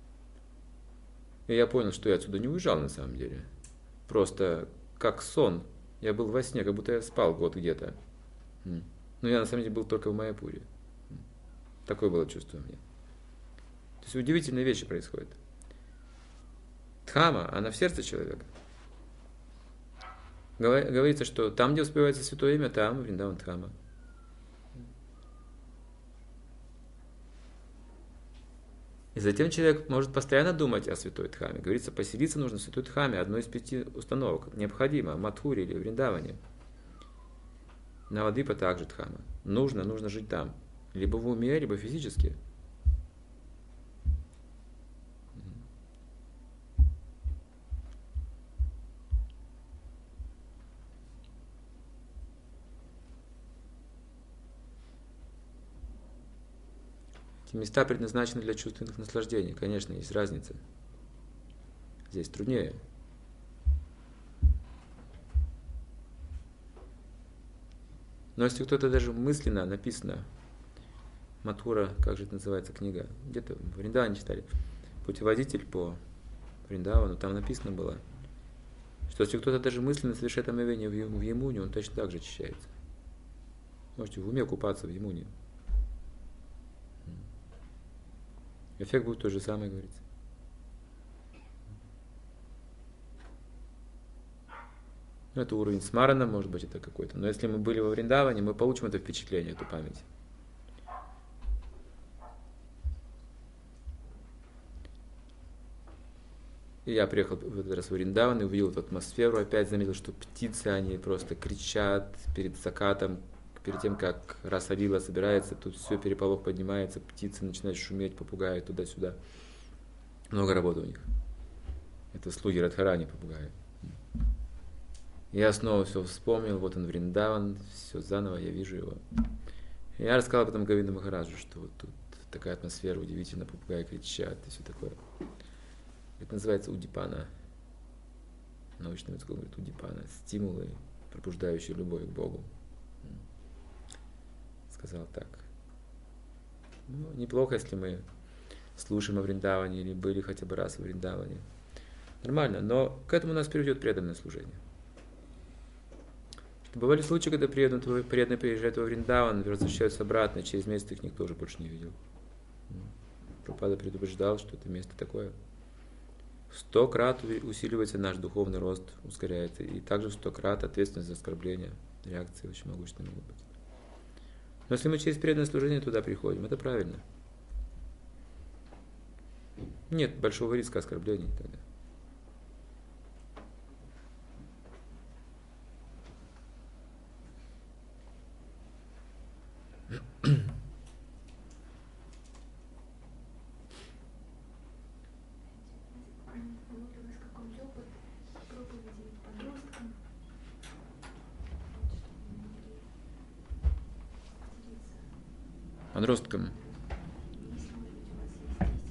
И я понял, что я отсюда не уезжал на самом деле. Просто как сон. Я был во сне, как будто я спал год где-то. Но я на самом деле был только в Майяпуре. Такое было чувство у меня. То есть удивительные вещи происходят. Дхама, она в сердце человека. Говорится, что там, где воспевается святое имя, там Вриндаван Дхама. И затем человек может постоянно думать о святой Дхаме. Говорится, поселиться нужно в святой Дхаме, одной из 5 установок. Необходимо, в Мадхуре или в Вриндаване. Навадвипа также Дхама. Нужно жить там. Либо в уме, либо физически. Эти места предназначены для чувственных наслаждений. Конечно, есть разница. Здесь труднее. Но если кто-то даже мысленно написано, Матхура, как же это называется книга, где-то в Вриндаване читали, путеводитель по Вриндавану, там написано было, что если кто-то даже мысленно совершает омовение в Ямуне, он точно так же очищается. Можете в уме купаться в Ямуне. Эффект будет тот же самый, говорится. Ну, это уровень смарана, может быть, это какой-то. Но если мы были во Вриндаване, мы получим это впечатление, эту память. И я приехал в этот раз в Вриндаван и увидел эту атмосферу, опять заметил, что птицы, они просто кричат перед закатом, перед тем, как раса лила собирается, тут все, переполох поднимается, птицы начинают шуметь, попугаи туда-сюда. Много работы у них. Это слуги Радхарани, попугаи. Я снова все вспомнил, вот он Вриндаван, все заново, я вижу его. И я рассказал об этом Говинду Махараджу, что вот тут такая атмосфера удивительная, попугаи кричат и все такое. Это называется удипана. Научным языком говорит удипана. Стимулы, пробуждающие любовь к Богу. Сказал так. Ну, неплохо, если мы слушаем о Вриндаване или были хотя бы раз в Вриндаване. Нормально, но к этому нас приведет преданное служение. Бывали случаи, когда преданные приезжают во Вриндаван, возвращаются обратно, и через месяц их никто уже больше не видел. Прабхупада предупреждал, что это место такое. В 100 крат усиливается наш духовный рост, ускоряется, и также в 100 крат ответственность за оскорбление, реакции очень могущественные могут быть. Но если мы через преданное служение туда приходим, это правильно. Нет большого риска оскорблений тогда. Вот у вас какой-нибудь опыт проповеди подросткам? Подросткам. Если, может быть, у вас есть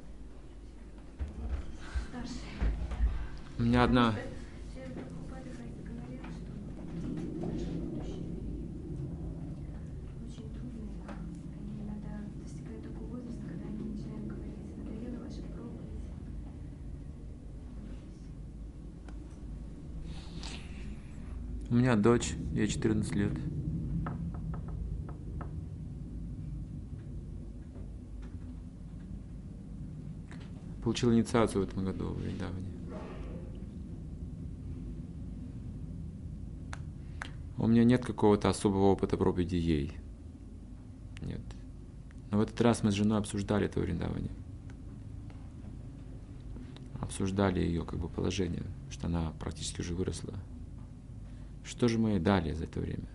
дети старшие. У меня одна... Шрила Прабхупада говорил, что дети – это наше будущее. Очень трудно. Они иногда достигают такого возраста, когда они начинают говорить: надоела ваша проповедь. У меня дочь, ей 14 лет. Получила инициацию в этом году в Вриндаване. У меня нет какого-то особого опыта проповеди ей. Нет. Но в этот раз мы с женой обсуждали это в Вриндаване. Обсуждали ее как бы положение, что она практически уже выросла. Что же мы ей дали за это время?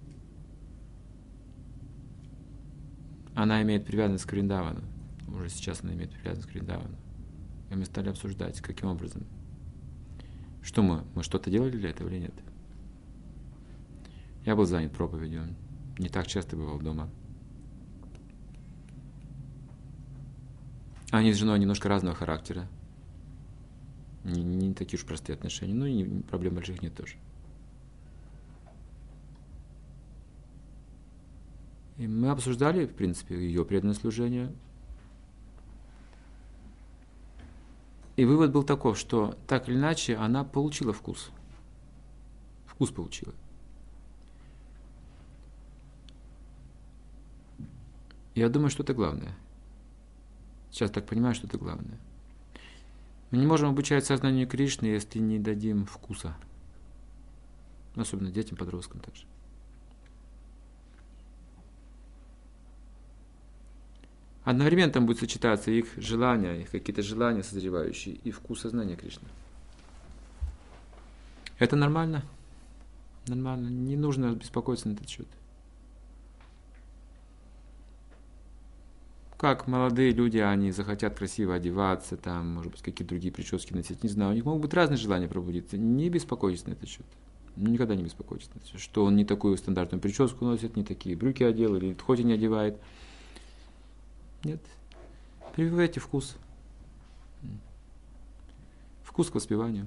Она имеет привязанность к Вриндавану. Уже сейчас она имеет привязанность к Вриндавану. И мы стали обсуждать, каким образом. Что мы что-то делали для этого или нет? Я был занят проповедью. Не так часто бывал дома. Они с женой немножко разного характера. Не такие уж простые отношения. Ну и проблем больших нет тоже. И мы обсуждали, в принципе, ее преданное служение. И вывод был таков, что так или иначе она получила вкус. Вкус получила. Я думаю, что это главное. Сейчас так понимаю, что это главное. Мы не можем обучать сознанию Кришны, если не дадим вкуса. Особенно детям, подросткам также. Одновременно там будет сочетаться их желания, их какие-то желания созревающие, и вкус сознания Кришны. Это нормально. Нормально. Не нужно беспокоиться на этот счет. Как молодые люди, они захотят красиво одеваться, там, может быть, какие-то другие прически носить, не знаю. У них могут быть разные желания пробудиться. Не беспокойтесь на этот счет. Никогда не беспокойтесь на этот счет. Что он не такую стандартную прическу носит, не такие брюки одел, или хоть и не одевает. Нет. Прививайте вкус. Вкус к воспеванию.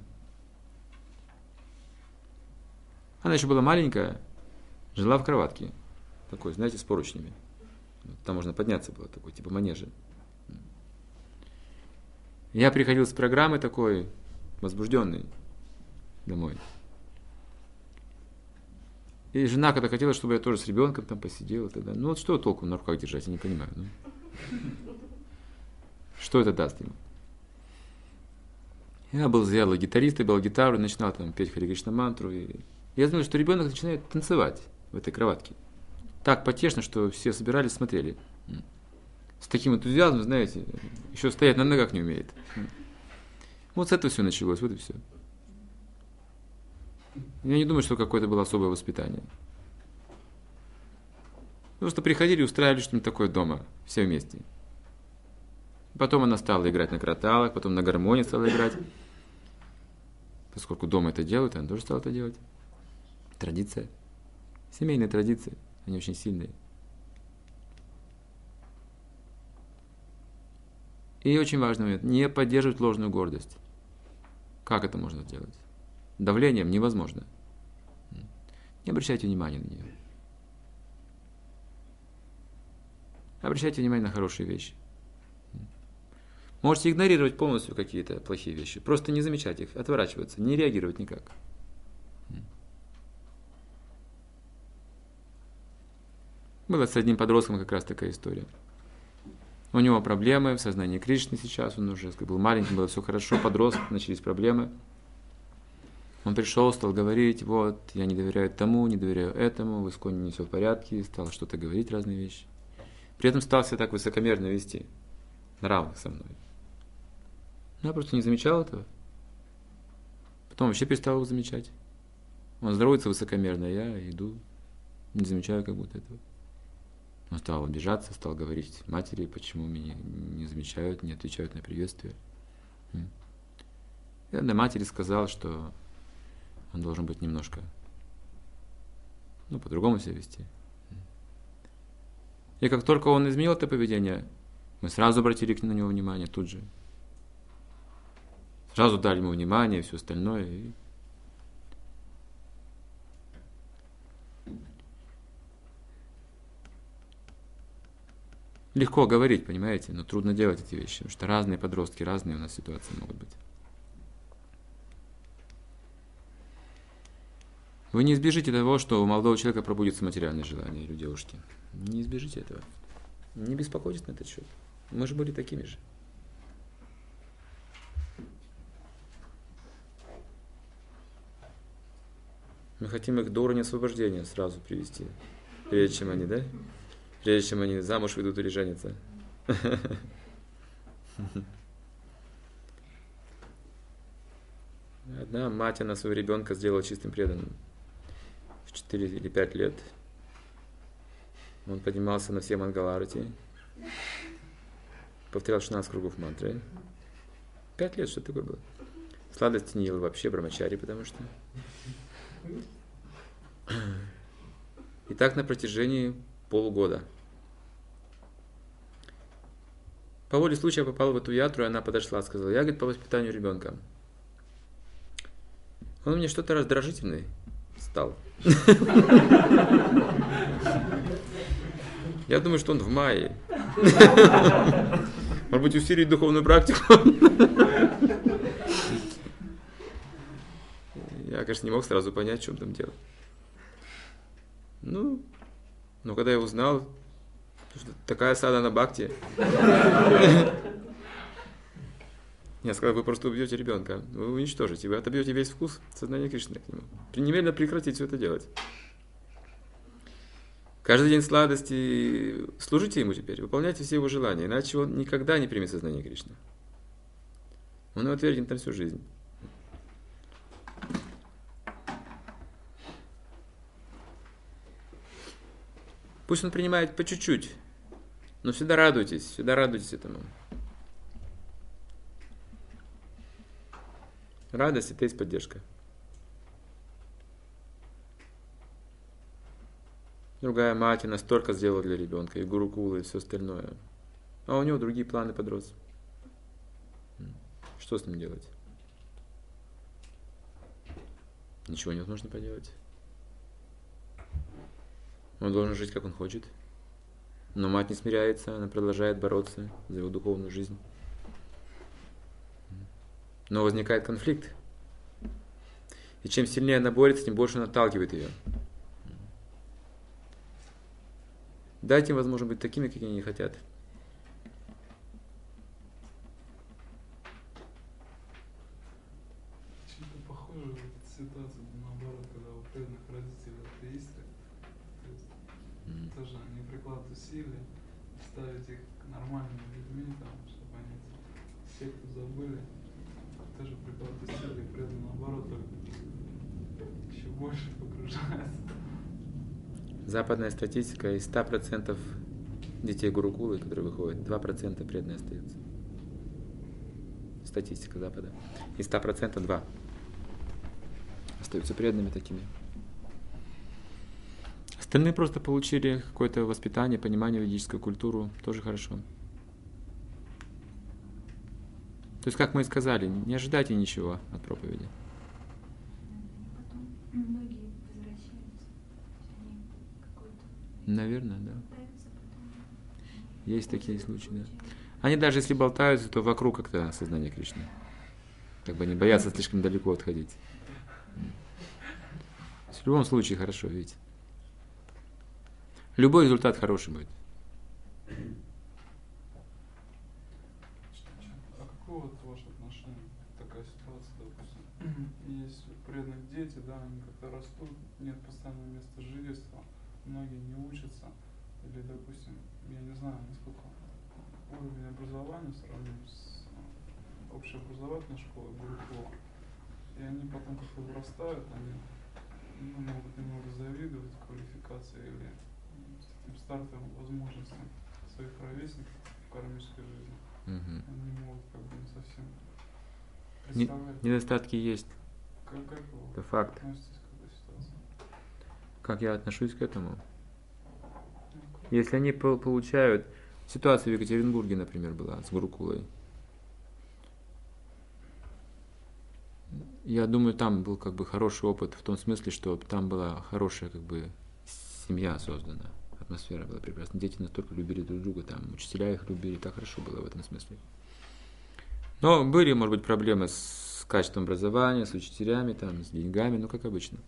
Она еще была маленькая, жила в кроватке. Такой, знаете, с поручнями. Там можно подняться было, такой, типа манежа. Я приходил с программы такой, возбужденный, домой. И жена когда хотела, чтобы я тоже с ребенком там посидел. Тогда. Ну вот что толку на руках держать, я не понимаю. Ну. Что это даст ему? Я был зрелый гитарист, играл гитару, начинал там петь Харе Кришна мантру. И я знал, что ребенок начинает танцевать в этой кроватке. Так потешно, что все собирались, смотрели. С таким энтузиазмом, знаете, еще стоять на ногах не умеет. Вот с этого все началось, вот и все. Я не думаю, что какое-то было особое воспитание. Просто приходили и устраивали что-нибудь такое дома, все вместе. Потом она стала играть на кроталах, потом на гармонии стала играть. Поскольку дома это делают, она тоже стала это делать. Традиция. Семейные традиции. Они очень сильные. И очень важный момент. Не поддерживать ложную гордость. Как это можно сделать? Давлением невозможно. Не обращайте внимания на нее. Обращайте внимание на хорошие вещи. Можете игнорировать полностью какие-то плохие вещи. Просто не замечать их, отворачиваться, не реагировать никак. Была с одним подростком как раз такая история. У него проблемы в сознании Кришны сейчас, он уже был маленький, было все хорошо, подросток, начались проблемы. Он пришел, стал говорить, вот, я не доверяю тому, не доверяю этому, в Исконе не все в порядке, стал что-то говорить, разные вещи. При этом стал себя так высокомерно вести, на равных со мной. Я просто не замечал этого. Потом вообще перестал его замечать. Он здоровается высокомерно, я иду, не замечаю как будто этого. Он стал обижаться, стал говорить матери, почему меня не замечают, не отвечают на приветствие. Я для матери сказал, что он должен быть немножко, по-другому себя вести. И как только он изменил это поведение, мы сразу обратили на него внимание, тут же. Сразу дали ему внимание и все остальное. И легко говорить, понимаете, но трудно делать эти вещи, потому что разные подростки, разные у нас ситуации могут быть. Вы не избежите того, что у молодого человека пробудится материальное желание, или у девушки. Не избежите этого. Не беспокойтесь на этот счет. Мы же были такими же. Мы хотим их до уровня освобождения сразу привести, прежде чем они, да? Прежде чем они замуж выйдут или женятся. Одна мать, она своего ребенка сделала чистым преданным. В 4 или 5 лет. Он поднимался на все мангаларати, повторял 16 кругов мантры. 5 лет, что такое было? Сладости не ел вообще, брамачари, потому что... И так на протяжении полугода. По воле случая попала в эту ятру, и она подошла, сказала: я, говорит, по воспитанию ребенка. Он у меня что-то раздражительный стал. Я думаю, что он в мае. Может быть, усилить духовную практику. Я, конечно, не мог сразу понять, в чем там дело. Но когда я узнал, что такая садхана бхакти, я сказал: вы просто убьете ребенка, вы уничтожите, вы отобьете весь вкус сознания Кришны к нему. Немедленно прекратите все это делать. Каждый день сладости, служите ему теперь, выполняйте все его желания, иначе он никогда не примет сознание Кришны. Он его отвергнет на всю жизнь. Пусть он принимает по чуть-чуть, но всегда радуйтесь этому. Радость — это есть поддержка. Другая мать настолько сделала для ребенка, и гурукулы, и все остальное. А у него другие планы подрос. Что с ним делать? Ничего невозможно поделать. Он должен жить, как он хочет. Но мать не смиряется, она продолжает бороться за его духовную жизнь. Но возникает конфликт. И чем сильнее она борется, тем больше он отталкивает ее. Дайте им возможность быть такими, какие они хотят. Чем-то похоже в этой ситуации, наоборот, когда у преданных родителей атеисты, то есть тоже они прикладывают усилия ставить их нормальными людьми, там, чтобы они секту забыли, тоже прикладывают усилия, преданные наоборот, только еще больше погружаются. Западная статистика: из 100% детей гурукулы, которые выходят, 2% преданные остаются. Статистика Запада. Из 100% 2 остаются преданными такими. Остальные просто получили какое-то воспитание, понимание, ведическую культуру. Тоже хорошо. То есть, как мы и сказали, не ожидайте ничего от проповеди. Потом многие возвращаются. Они какой-то Наверное, да. пытаются потом. Есть такие случаи, да. Они даже если болтаются, то вокруг как-то сознание Кришны. Как бы они боятся слишком далеко отходить. В любом случае хорошо, видите. Любой результат хороший будет. А какое вот ваше отношение к такой ситуации, допустим, есть преданные дети, да, они как-то растут, нет постоянного места жительства, многие не учатся, или, допустим, я не знаю, насколько уровень образования сравним с общеобразовательной школой, Гурукула, и они потом как-то вырастают, они могут немного завидовать квалификации или таким стартовым возможностям своих ровесников в кармической жизни. Они могут как бы не совсем представлять. Недостатки есть. Как вы Это факт. относитесь к этой ситуации? Как я отношусь к этому? Если они получают... Ситуация в Екатеринбурге, например, была с Гурукулой. Я думаю, там был как бы хороший опыт в том смысле, что там была хорошая как бы семья создана. Атмосфера была прекрасная. Дети настолько любили друг друга, там учителя их любили, так хорошо было в этом смысле. Но были, может быть, проблемы с качеством образования, с учителями, там, с деньгами, ну, как обычно.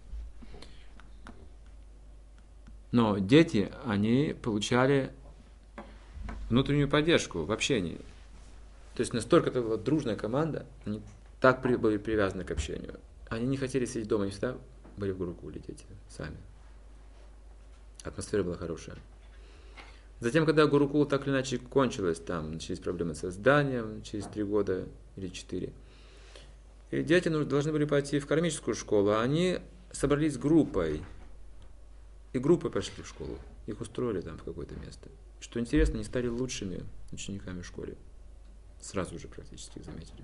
Но дети, они получали внутреннюю поддержку в общении. То есть настолько это была дружная команда, они так были привязаны к общению. Они не хотели сидеть дома, они всегда были в Гурукуле, дети, сами. Атмосфера была хорошая. Затем, когда Гурукула так или иначе кончилась, там начались проблемы со зданием через 3 года или 4. И дети должны были пойти в кармическую школу, а они собрались группой. И группой пошли в школу. Их устроили там в какое-то место. Что интересно, они стали лучшими учениками в школе. Сразу же практически их заметили.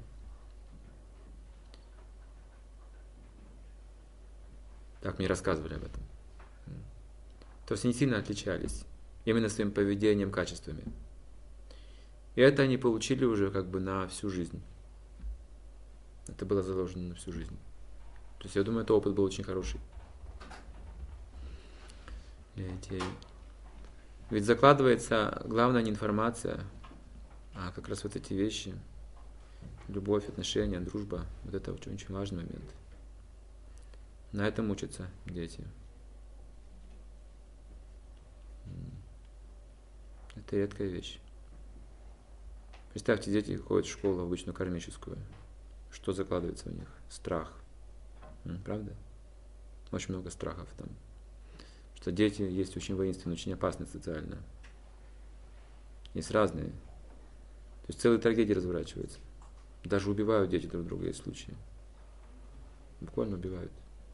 Так мне рассказывали об этом. То есть они сильно отличались. Именно своим поведением, качествами. И это они получили уже как бы на всю жизнь. Это было заложено на всю жизнь. То есть я думаю, этот опыт был очень хороший. Для детей. Ведь закладывается, главное не информация, а как раз вот эти вещи. Любовь, отношения, дружба. Вот это очень, очень важный момент. На этом учатся дети. Это редкая вещь. Представьте, дети ходят в школу, обычную кармическую. Что закладывается в них? Страх. Правда? Очень много страхов там. Что дети есть очень воинственные, очень опасные социально. Есть разные. То есть целые трагедии разворачиваются. Даже убивают дети друг друга, есть случаи. Буквально убивают.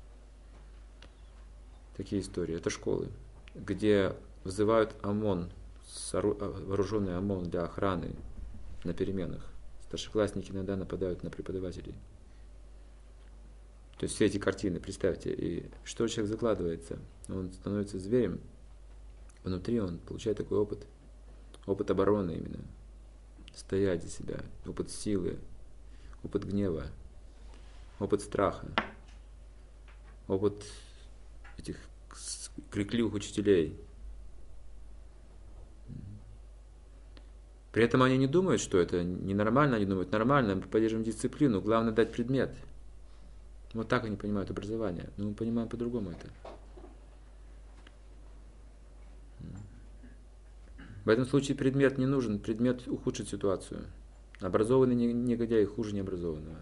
Такие истории. Это школы, где вызывают ОМОН, вооруженный ОМОН для охраны на переменах. Старшеклассники иногда нападают на преподавателей. То есть все эти картины, представьте, и что человек закладывается? Он становится зверем, внутри он получает такой опыт. Опыт обороны именно. Стоять за себя. Опыт силы, опыт гнева, опыт страха, опыт этих крикливых учителей. При этом они не думают, что это ненормально, они думают, нормально, мы поддерживаем дисциплину, главное дать предмет. Вот так они понимают образование. Но мы понимаем по-другому это. В этом случае предмет не нужен, предмет ухудшит ситуацию. Образованный негодяй хуже необразованного.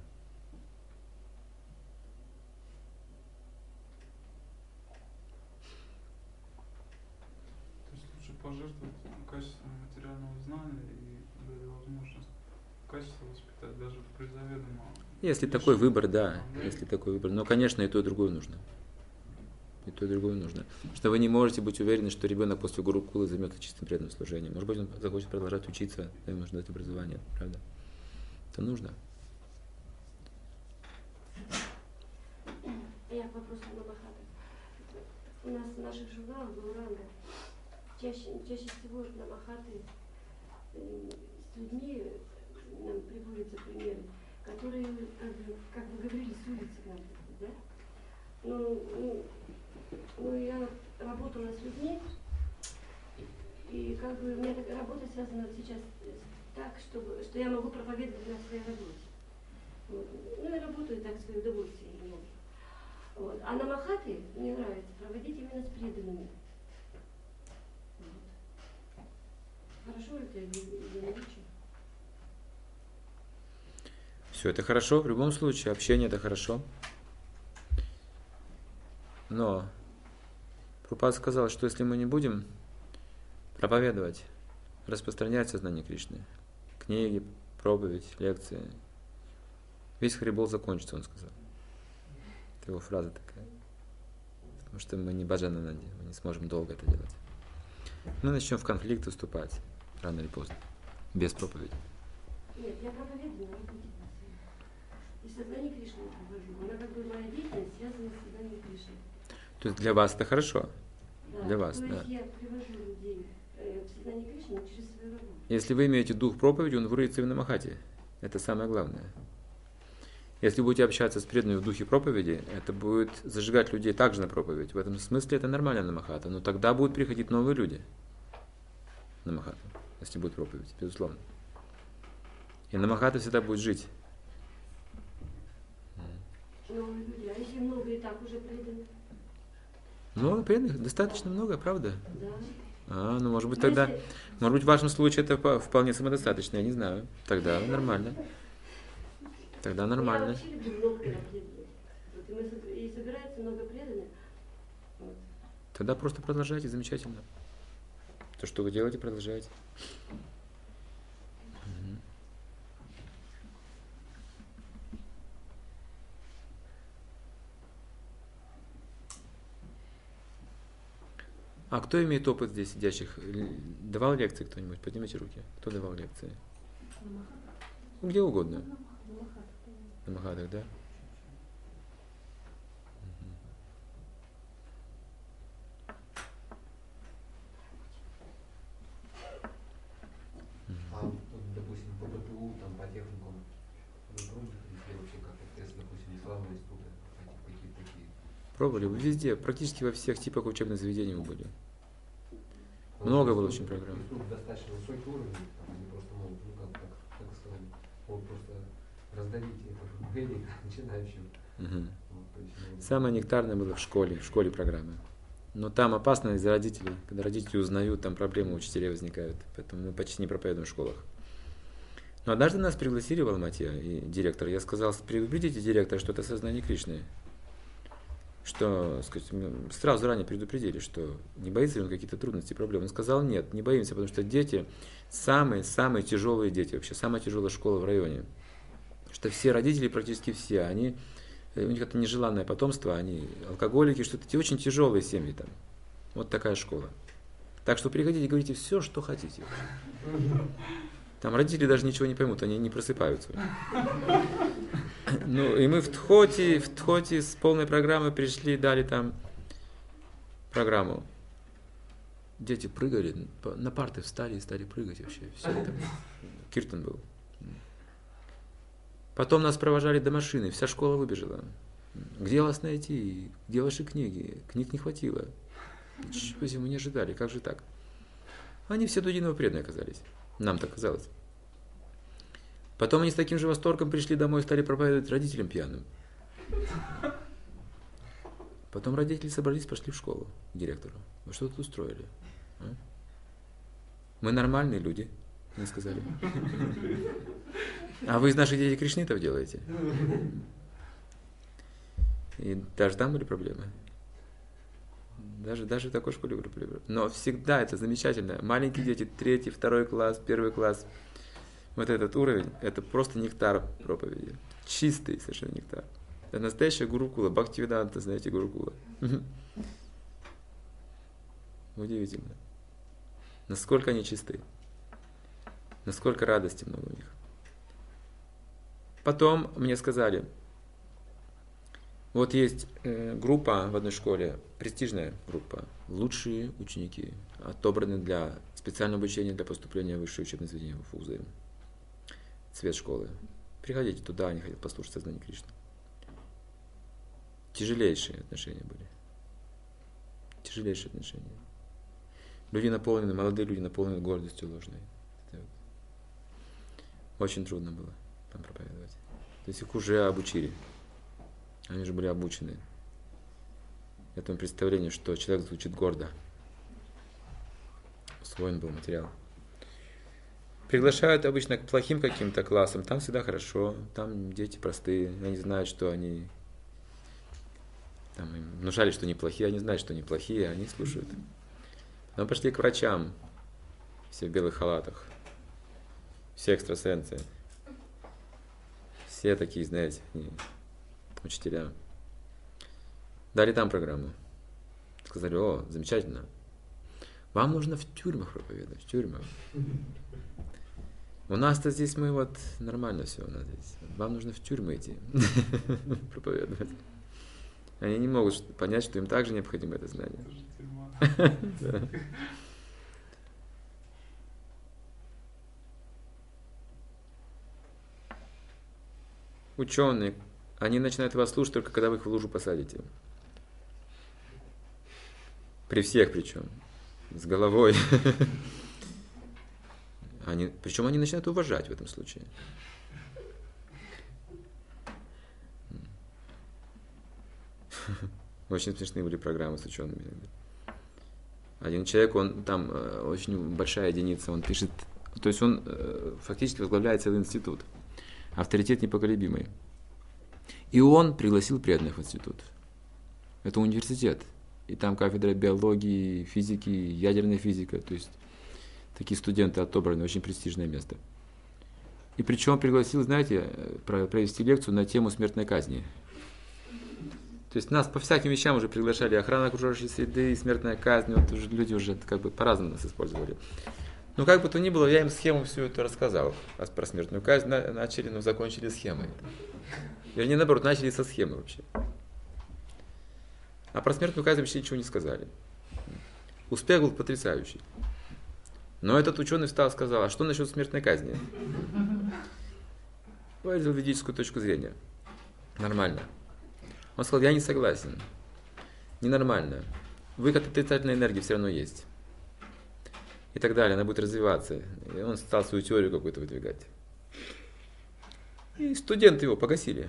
То есть лучше пожертвовать качеством материального знания и дать возможность качество воспитать даже при заведомо. Если такой выбор, да, если такой выбор. Но, конечно, и то, и другое нужно. И то, и другое нужно. Что вы не можете быть уверены, что ребенок после Гурукулы займется чистым преданным служением. Может быть, он захочет продолжать учиться, ему нужно дать образование, правда? Это нужно. Я к вопросу на Махата. У нас в наших журналах Гауранга чаще всего на Махаты с людьми нам приводятся примеры, которые, как вы говорили, с улицы к нам, да? Ну, я работала с людьми, и как как бы у меня такая работа связана сейчас так, что я могу проповедовать на своей работе. Вот. Ну, я работаю так в свое удовольствие немного. Вот. А на Махаты мне нравится проводить именно с преданными. Вот. Хорошо это или не лучше? Все это хорошо, в любом случае, общение это хорошо. Но Прабхупада сказал, что если мы не будем проповедовать, распространять сознание Кришны, книги, проповедь, лекции, весь Харибол закончится, он сказал. Это его фраза такая. Потому что мы не баджананади, мы не сможем долго это делать. Мы начнем в конфликт вступать, рано или поздно, без проповеди. Нет, я проповедую на работе. И сознание Кришны провожу. Она как бы моя деятельность связана с сознанием Кришны. То есть для вас это хорошо? Да, Для вас, то да. есть я привожу людей в сознание Кришны через свою работу. Если вы имеете дух проповеди, он выразится именно на Махате. Это самое главное. Если будете общаться с преданными в духе проповеди, это будет зажигать людей также на проповедь. В этом смысле это нормально на Махата. Но тогда будут приходить новые люди на Махату, если будет проповедь, безусловно. И на Махата всегда будет жить. Новые люди, а если много и так уже преданы? Много преданных? Достаточно много, правда? Да. Ну может быть Ну, тогда, если- может быть в вашем случае это вполне самодостаточно, я не знаю. Тогда нормально. Тогда Я нормально. вообще люблю много проповедовать. Вот, и собирается много преданных. Вот. Тогда просто продолжайте, замечательно. То, что вы делаете, продолжайте. Мгм. А кто имеет опыт здесь сидящих? Давал лекции кто-нибудь? Поднимите руки. Кто давал лекции? Ну, где угодно. На Махатах, да? А вот, допустим, по ПТУ, там, по техникуму, вы пробовали, если вообще как-то тест, допустим, исламного института, какие-то такие? Пробовали? Вы везде, практически во всех типах учебных заведений вы были. Потому Много что было институт- очень программ. институт достаточно высокий уровень, там, они просто могут, ну как сказать, могут просто раздавить это умение начинающим. Мгм. Вот, то есть, ну, Самое нектарное было в школе программы. Но там опасно из-за родителей. Когда родители узнают, там проблемы у учителей возникают. Поэтому мы почти не проповедуем в школах. Но однажды нас пригласили в Алмате, и директор, я сказал, предупредите директора, что это сознание Кришны. Что, сказать, мы сразу заранее предупредили, что не боится ли он какие-то трудности, проблемы. Он сказал, нет, не боимся, потому что дети самые тяжелые дети, вообще самая тяжелая школа в районе. Что все родители, практически все, они, у них это нежеланное потомство, они алкоголики, что-то эти очень тяжелые семьи там. Вот такая школа. Так что приходите и говорите все, что хотите. Там родители даже ничего не поймут, они не просыпаются. Ну, и мы в Тхоте с полной программой пришли, дали там программу. Дети прыгали, на парты встали и стали прыгать вообще. Все это. Киртан был. Потом нас провожали до машины, вся школа выбежала. Где вас найти? Где ваши книги? Книг не хватило. Мы не ожидали, как же так? Они все до единого преданные оказались. Нам так казалось. Потом они с таким же восторгом пришли домой и стали проповедовать родителям пьяным. Потом родители собрались, пошли в школу к директору. Вы что тут устроили? А? Мы нормальные люди, они сказали. А вы из наших детей кришнитов делаете? И даже там были проблемы. Даже в такой школе были проблемы. Но всегда это замечательно. Маленькие дети, 3, 2 класс, 1 класс. Вот этот уровень, это просто нектар проповеди. Чистый совершенно нектар. Это настоящая гурукула. Бхактивиданта, знаете, гурукула. Удивительно. Насколько они чисты. Насколько радости много у них. Потом мне сказали, вот есть группа в одной школе, престижная группа, лучшие ученики, отобраны для специального обучения для поступления в высшее учебное заведение, в вузы. Цвет школы. Приходите туда, они хотят послушать сознание Кришны. Тяжелейшие отношения были. Тяжелейшие отношения. Люди наполнены, молодые люди наполнены гордостью ложной. Очень трудно было там проповедовать. То есть их уже обучили. Они уже были обучены этому представлению, что человек звучит гордо. Усвоен был материал. Приглашают обычно к плохим каким-то классам, там всегда хорошо, там дети простые, они знают, что они там, им внушали, что они плохие, они знают, что они плохие, они слушают. Но пошли к врачам, все в белых халатах, все экстрасенсы, все такие, знаете, учителя. Дали там программу. Сказали: о, замечательно. Вам нужно в тюрьмах проповедовать, в тюрьмах. У нас-то здесь мы вот нормально все у нас здесь. Вам нужно в тюрьмы идти проповедовать. Они не могут понять, что им также необходимо это знание. Да. Ученые, они начинают вас слушать только когда вы их в лужу посадите. При всех причем. С головой. Причем они начинают уважать в этом случае. Очень смешные были программы с учеными. Один человек, он там очень большая единица, он пишет, то есть он фактически возглавляет целый институт. Авторитет непоколебимый. И он пригласил преданных в институт. Это университет. И там кафедра биологии, физики, ядерная физика. То есть такие студенты отобраны, очень престижное место. И причем пригласил, знаете, провести лекцию на тему смертной казни. То есть нас по всяким вещам уже приглашали. Охрана окружающей среды, смертная казнь. Вот уже люди уже как бы по-разному нас использовали. Ну, как бы то ни было, я им схему всю эту рассказал. Про смертную казнь начали, но закончили схемой. Вернее, наоборот, начали со схемы вообще. А про смертную казнь вообще ничего не сказали. Успех был потрясающий. Но этот ученый встал и сказал: а что насчет смертной казни? Выразил ведическую точку зрения. Нормально. Он сказал: я не согласен. Ненормально. Выход отрицательной энергии все равно есть. И так далее. Она будет развиваться. И он стал свою теорию какую-то выдвигать. И студенты его погасили.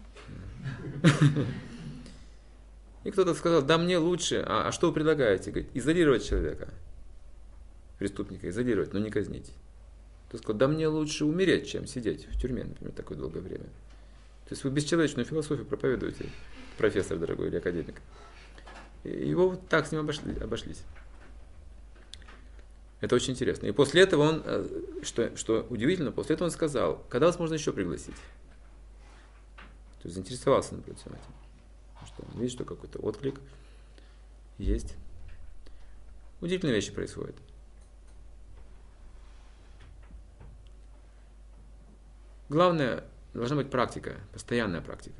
И кто-то сказал: да мне лучше. А что вы предлагаете? Говорит: изолировать человека. Преступника изолировать, но не казнить. Кто сказал: да мне лучше умереть, чем сидеть в тюрьме, например, такое долгое время. То есть вы бесчеловечную философию проповедуете, профессор дорогой или академик. И его вот так с ним обошлись. Это очень интересно. И после этого он, что удивительно, после этого он сказал: когда вас можно еще пригласить? То есть заинтересовался, например, всем этим. Что он видит, что какой-то отклик есть. Удивительные вещи происходят. Главное, должна быть практика, постоянная практика.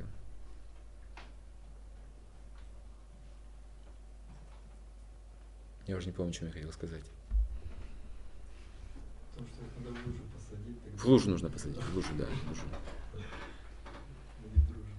Я уже не помню, что я хотел сказать. Потому что их надо в лужу посадить. В лужу нужно посадить, в лужу, да, в лужу. Будет дружно.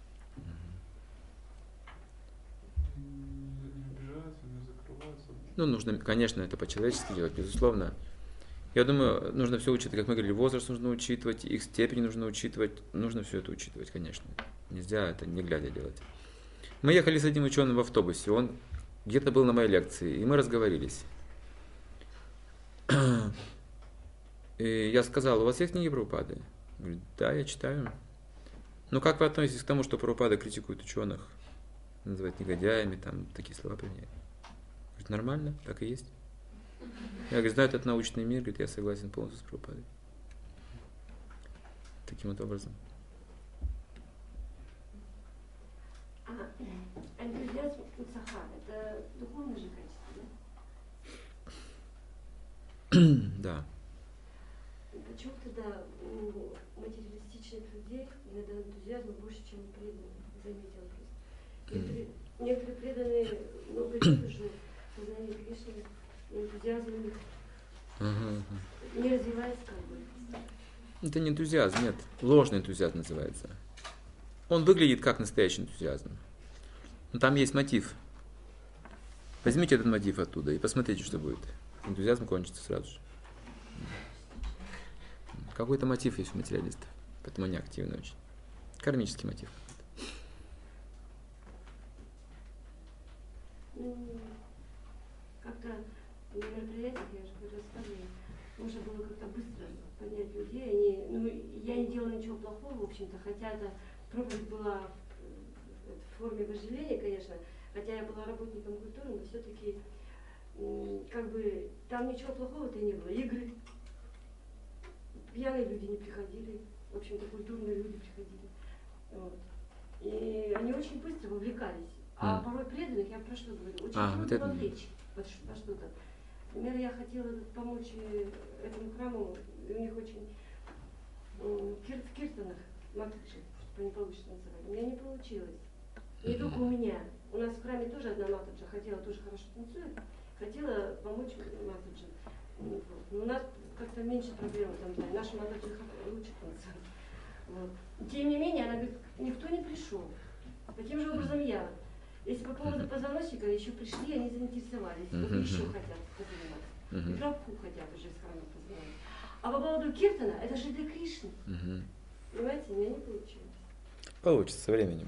Не обижаются, не закрываются. Ну, нужно, конечно, это по-человечески делать, безусловно. Я думаю, нужно все учитывать, как мы говорили, возраст нужно учитывать, их степень нужно учитывать, нужно все это учитывать, конечно. Нельзя это не глядя делать. Мы ехали с одним ученым в автобусе, он где-то был на моей лекции, и мы разговорились. И я сказал: у вас есть книги Прабхупады? Он говорит: да, я читаю. Ну, как вы относитесь к тому, что Прабхупада критикует ученых, называет негодяями, там такие слова применяет? Говорит: нормально, так и есть. Я говорю: знаю этот научный мир, говорит, я согласен полностью с Прабхупадой. Таким вот образом. Энтузиазм у саха – это духовное же качество, да? Да. Почему тогда у материалистичных людей иногда энтузиазма больше, чем у преданных? Заметила просто. Некоторые преданные много лет уже сознание Кришны, энтузиазм у них не развивается как бы. Это не энтузиазм, нет. Ложный энтузиазм называется. Он выглядит как настоящий энтузиазм. Но там есть мотив. Возьмите этот мотив оттуда и посмотрите, что будет. Энтузиазм кончится сразу же. Какой-то мотив есть у материалистов, поэтому они активны очень. Кармический мотив. Как-то на мероприятиях, я же рассказывала, можно было как-то быстро поднять людей. Я не делала ничего плохого, в общем-то, хотя эта проповедь была в форме вожделения, конечно, хотя я была работником культуры, но все-таки как бы там ничего плохого-то не было. Игры, пьяные люди не приходили, в общем-то, культурные люди приходили. Вот. И они очень быстро вовлекались. А порой преданных, я про что говорю, очень трудно вовлечь во что-то. Например, я хотела помочь этому храму, у них очень в киртанах, матаджи, чтобы они получше танцевали. У меня не получилось. Не только у меня. У нас в храме тоже одна матаджа хотела, тоже хорошо танцует, хотела помочь матаджи. Вот. Но у нас как-то меньше проблем там, да, наши матаджи лучше танцуют. Вот. Тем не менее, она говорит, никто не пришел. Таким же образом я. Если по поводу позвоночника еще пришли, они заинтересовались, вот еще хотят позаниматься. И гробку хотят уже из храма познавать. А по поводу киртана, это же для Кришны. Понимаете, у меня не получилось. Получится со временем.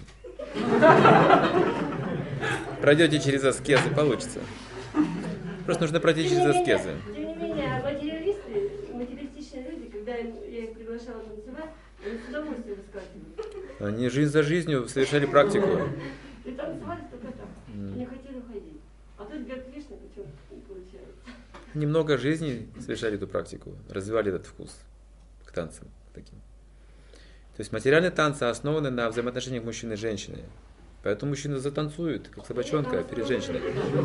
Пройдете через аскезы, получится. Просто нужно пройти через аскезы. Тем не менее, материалистичные люди, когда я их приглашала танцевать, они с удовольствием высказывали. Они жизнь за жизнью совершали практику. И танцевали только так. Не хотели уходить. А тут для Кришны почему-то не получается. Немного жизни совершали эту практику, развивали этот вкус к танцам таким. То есть материальные танцы основаны на взаимоотношениях мужчины и женщины. Поэтому мужчина затанцует, как собачонка, перед женщиной.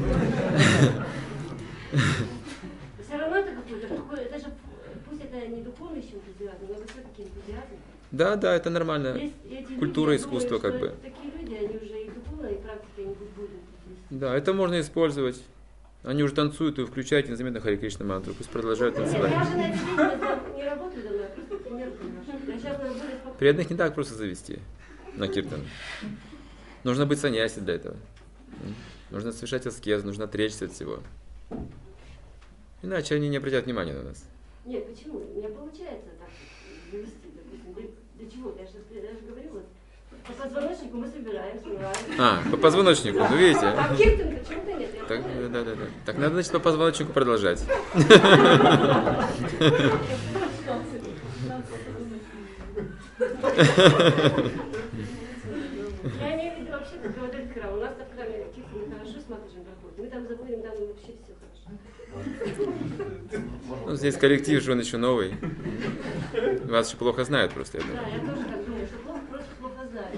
Все равно это какой-то, это же, пусть это не духовный еще энтузиазм, но все-таки энтузиазм. Да, это нормально. Культура, искусство как бы. Такие люди, они уже и духовной практикой не будут. Да, это можно использовать. Они уже танцуют, и включайте незаметно Харе Кришна мантру, пусть продолжают танцевать. Я же на этой деятельности не работаю давно, я просто пример приношу. Я сейчас более спокойно. Преданных не так просто завести на киртан. Нужно быть саньяси для этого. Нужно совершать аскез, нужно отречься от всего. Иначе они не обратят внимания на нас. Нет, почему? У меня получается так завести, допустим. Для чего? Я же говорила, по позвоночнику мы собираем, смываем. По позвоночнику, ну видите. А киртан почему-то нет. Да. Так надо, значит, по позвоночнику продолжать. Я имею в виду вообще, как говорит храм. У нас в храме киртан хорошо с матушкой проходит. Мы там заходим, там вообще все хорошо. Ну, здесь коллектив же он еще новый. Вас еще плохо знают просто, я думаю. Да, я тоже так думаю, что просто плохо знаю.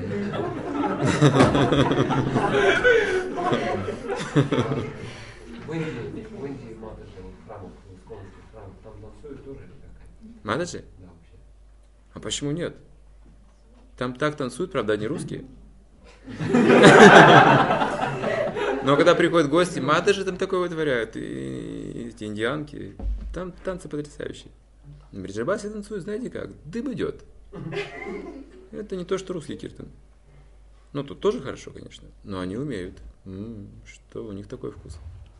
В Индии матаджи, в храмах, в исконных храмах, там танцуют тоже или как? Матаджи? Да, вообще. А почему нет? Там так танцуют, правда, они русские. Но когда приходят гости, матаджи там такое вытворяют, и эти индианки, там танцы потрясающие. В Бриджабасе танцуют, знаете как, дым идет. Это не то, что русский киртан. Ну, тут тоже хорошо, конечно, но они умеют. Что у них такой вкус.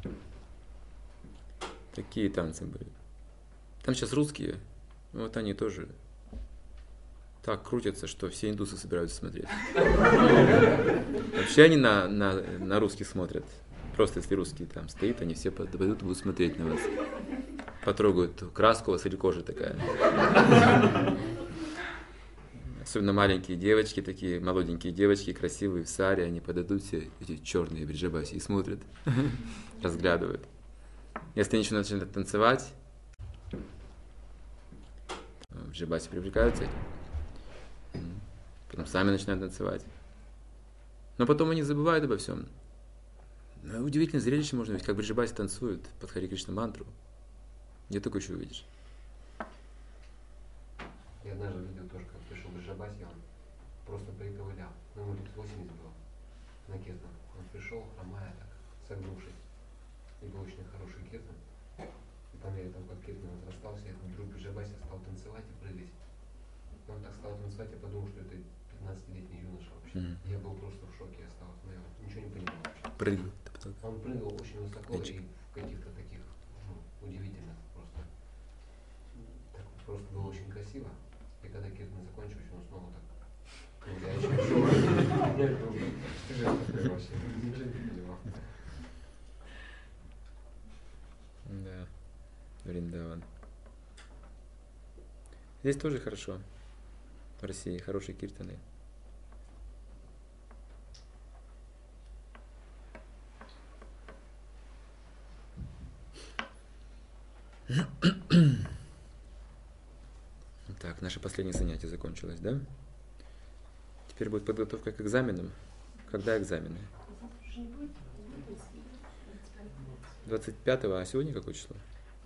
Такие танцы были. Там сейчас русские, вот они тоже так крутятся, что все индусы собираются смотреть. Вообще они на русских смотрят. Просто если русские там стоит, они все подойдут и будут смотреть на вас. Потрогают краску, у вас или кожа такая. Особенно маленькие девочки, такие молоденькие девочки, красивые в саре, они подойдут все, эти черные в Бриджабасе, и смотрят, разглядывают. Если они еще начинают танцевать, в Бриджабасе привлекаются этим. Потом сами начинают танцевать. Но потом они забывают обо всем. Удивительное зрелище можно видеть, как в Бриджабасе танцуют под Харе Кришна мантру. Где такое еще увидишь? Я однажды видел тоже, как пришел в Бриджабасе, он просто приковылял. Ему лет 80 было на киртан. Он пришел, хромая так, согнувшись. И был очень хороший киртан. И по мере того, как киртан разрастался, я вдруг в Бриджабасе стал танцевать и прыгать. И он так стал танцевать, я подумал, что это 15-летний юноша вообще. Я был просто в шоке, я стал, ничего не понимал вообще. Прыгал. Он прыгал школы Ленчик. и каких-то таких удивительных просто. Так, просто было очень красиво. И когда киртаны закончились, он снова так гуляющий. Я думаю, ты же такой вообще. Неужели ты понимал? Да, Вриндаван. Здесь тоже хорошо. В России хорошие киртаны. Так, наше последнее занятие закончилось, да? Теперь будет подготовка к экзаменам. Когда экзамены? 25-го, а сегодня какое число?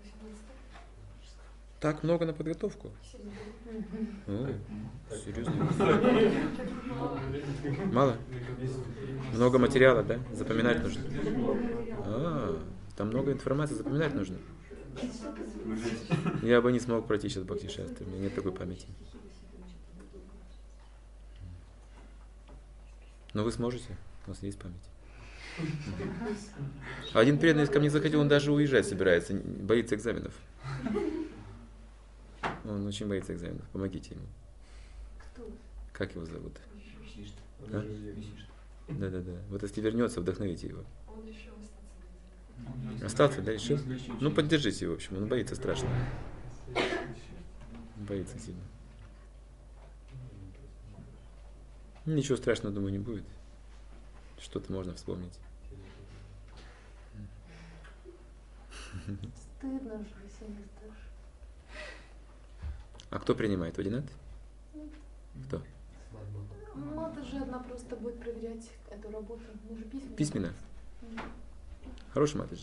Так много на подготовку? О, серьезно? Мало? Много материала, да? Запоминать нужно? Там много информации, запоминать нужно. Я бы не смог пройти сейчас Бхакти-шастры, у меня нет такой памяти. Но вы сможете, у вас есть память. Один преданный ко мне заходил, он даже уезжать собирается, боится экзаменов. Он очень боится экзаменов, помогите ему. Как его зовут? А? Да. Вот если вернется, вдохновите его. Он решил Остался, да, решил? Ну, поддержите его, в общем, он боится страшно. Боится сильно. Ничего страшного, думаю, не будет. Что-то можно вспомнить. Стыдно же, если не сдашь. А кто принимает? Водинат? Кто? Мата же одна просто будет проверять эту работу. Мы же письменно. Письменно? Хороший Матаджи.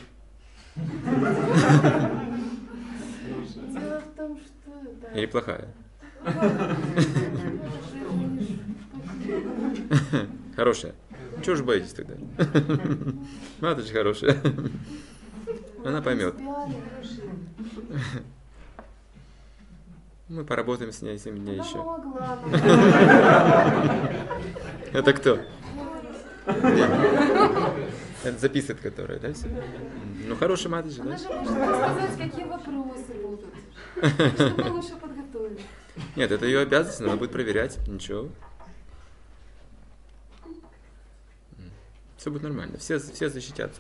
Дело в том, что... Да. Или плохая? Хорошая. Чего же боитесь тогда? Матаджи хорошая. Она поймет. Мы поработаем с ней 7 дней еще. Это кто? Это записывает, которая, да, все? Ну, хороший Матаджи, да? Она же может рассказать, какие вопросы будут. Чтобы мы лучше подготовились. Нет, это ее обязанность, она будет проверять. Ничего. Все будет нормально. Все защитятся.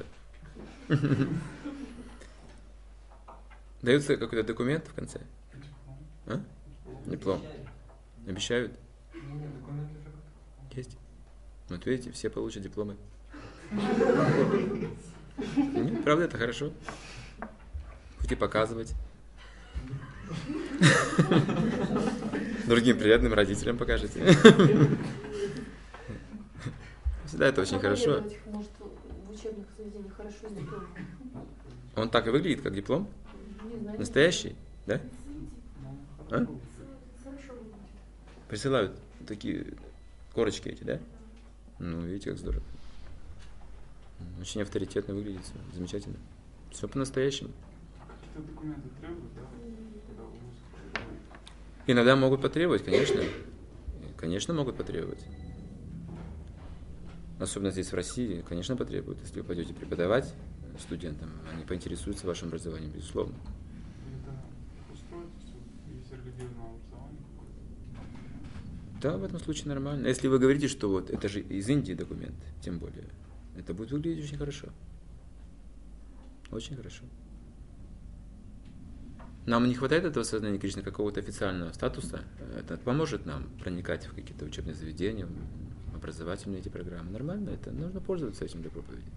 Дается какой-то документ в конце? А? Диплом. Обещают? Есть. Вот видите, все получат дипломы. Нет, правда, это хорошо. Хоть и показывать. Другим приятным родителям покажете. Всегда это очень хорошо. Может, в учебных заведениях хорошо с дипломом. Он так и выглядит, как диплом? Не знаю. Настоящий? Да? А? Присылают такие корочки эти, да? Ну, видите, как здорово. Очень авторитетно выглядит, все замечательно. Все по-настоящему. Какие-то документы требуют, да? Когда вы выступаете? Иногда могут потребовать, конечно. Конечно, могут потребовать. Особенно здесь в России, конечно, потребуют. Если вы пойдете преподавать студентам, они поинтересуются вашим образованием, безусловно. Это устроитесь, есть религиозное образование какое-то? Да, в этом случае нормально. Если вы говорите, что вот это же из Индии документ, тем более, это будет выглядеть очень хорошо. Очень хорошо. Нам не хватает этого сознания Кришны, какого-то официального статуса. Это поможет нам проникать в какие-то учебные заведения, образовательные эти программы. Нормально это. Нужно пользоваться этим для проповеди.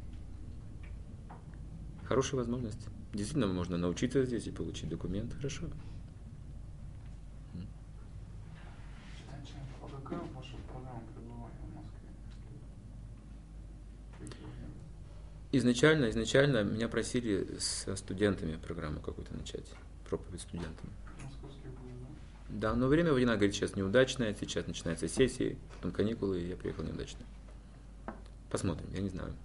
Хорошая возможность. Действительно, можно научиться здесь и получить документ. Хорошо. А какая ваша программа пребывания в Москве? Изначально меня просили со студентами программу какую-то начать. Проповедь студентам. Московский был, да? Да, но время Водина говорит, сейчас неудачное, сейчас начинаются сессии, потом каникулы, и я приехал неудачно. Посмотрим, я не знаю.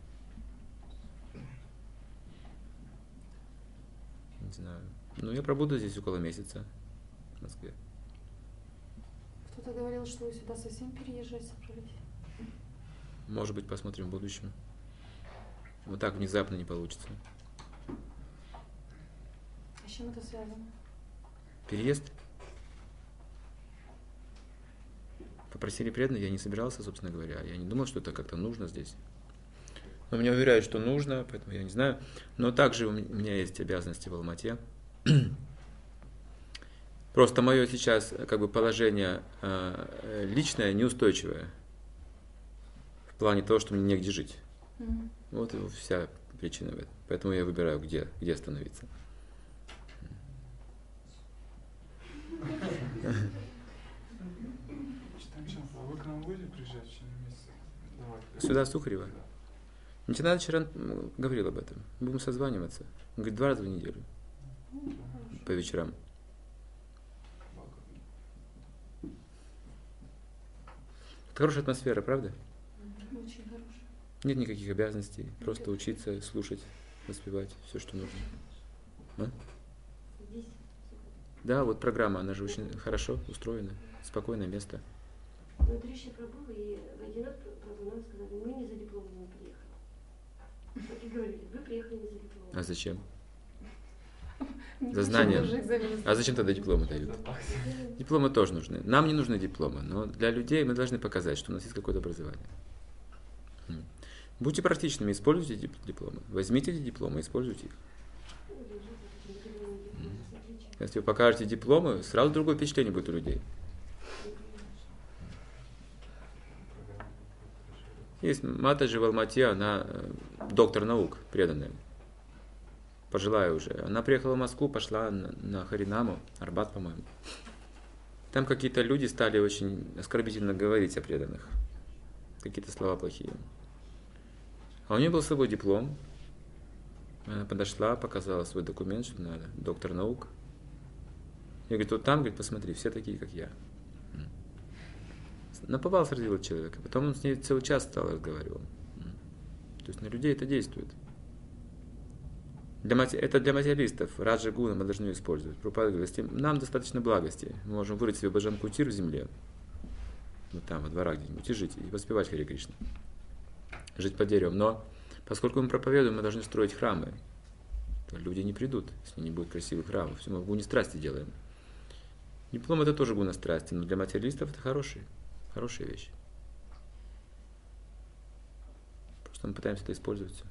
Не знаю. Ну, я пробуду здесь около месяца в Москве. Кто-то говорил, что вы сюда совсем переезжать собрались. Может быть, посмотрим в будущем. Вот так внезапно не получится. с чем это связано? Переезд. Попросили преданных, я не собирался, собственно говоря. Я не думал, что это как-то нужно здесь. Но меня уверяют, что нужно, поэтому я не знаю. Но также у меня есть обязанности в Алма-Ате. Просто мое сейчас как бы положение личное неустойчивое. В плане того, что мне негде жить. Вот и вся причина в этом. Поэтому я выбираю, где остановиться. А вы к нам будете приезжать в течение месяца? Сюда, в Сухарево? Нитинада вчера говорил об этом. Будем созваниваться. Он говорит, 2 раза в неделю. По вечерам. Это хорошая атмосфера, правда? Очень хорошая. Нет никаких обязанностей. Просто учиться, слушать, воспевать, все, что нужно. А? Здесь. Да, вот программа, она же очень хорошо устроена. Спокойное место. Но Триши Прабху и Вайдинат Прабху нам сказали, мы не за дипломом не приехали. Так и говорили, вы приехали не за дипломом. А зачем? Не За хочу знания. тоже экзамен А зачем тогда дипломы дают? Дипломы тоже нужны. Нам не нужны дипломы, но для людей мы должны показать, что у нас есть какое-то образование. Будьте практичными, используйте дипломы. Возьмите эти дипломы, используйте их. Если вы покажете дипломы, сразу другое впечатление будет у людей. Есть Матаджи в Алма-Ате, она доктор наук, преданная. Пожилая уже. Она приехала в Москву, пошла на Харинаму, Арбат, по-моему. Там какие-то люди стали очень оскорбительно говорить о преданных. Какие-то слова плохие. А у нее был с собой диплом. Она подошла, показала свой документ, что надо, доктор наук. Я говорю, вот там, говорит, посмотри, все такие, как я. Наповал сразил человека. Потом он с ней целый час стал разговаривал. То есть на людей это действует. Это для материалистов. Раджа гуна мы должны использовать. Прабхупада говорит, нам достаточно благости. Мы можем вырыть себе баджан кутир в земле. Вот там, во дворах где-нибудь, и жить, и воспевать Харе Кришна. Жить под деревом. Но поскольку мы проповедуем, мы должны строить храмы. То люди не придут, если не будет красивых храмов. Все мы в гуне страсти делаем. Диплом это тоже гуна страсти, но для материалистов это хорошая вещь. Просто мы пытаемся это использовать все.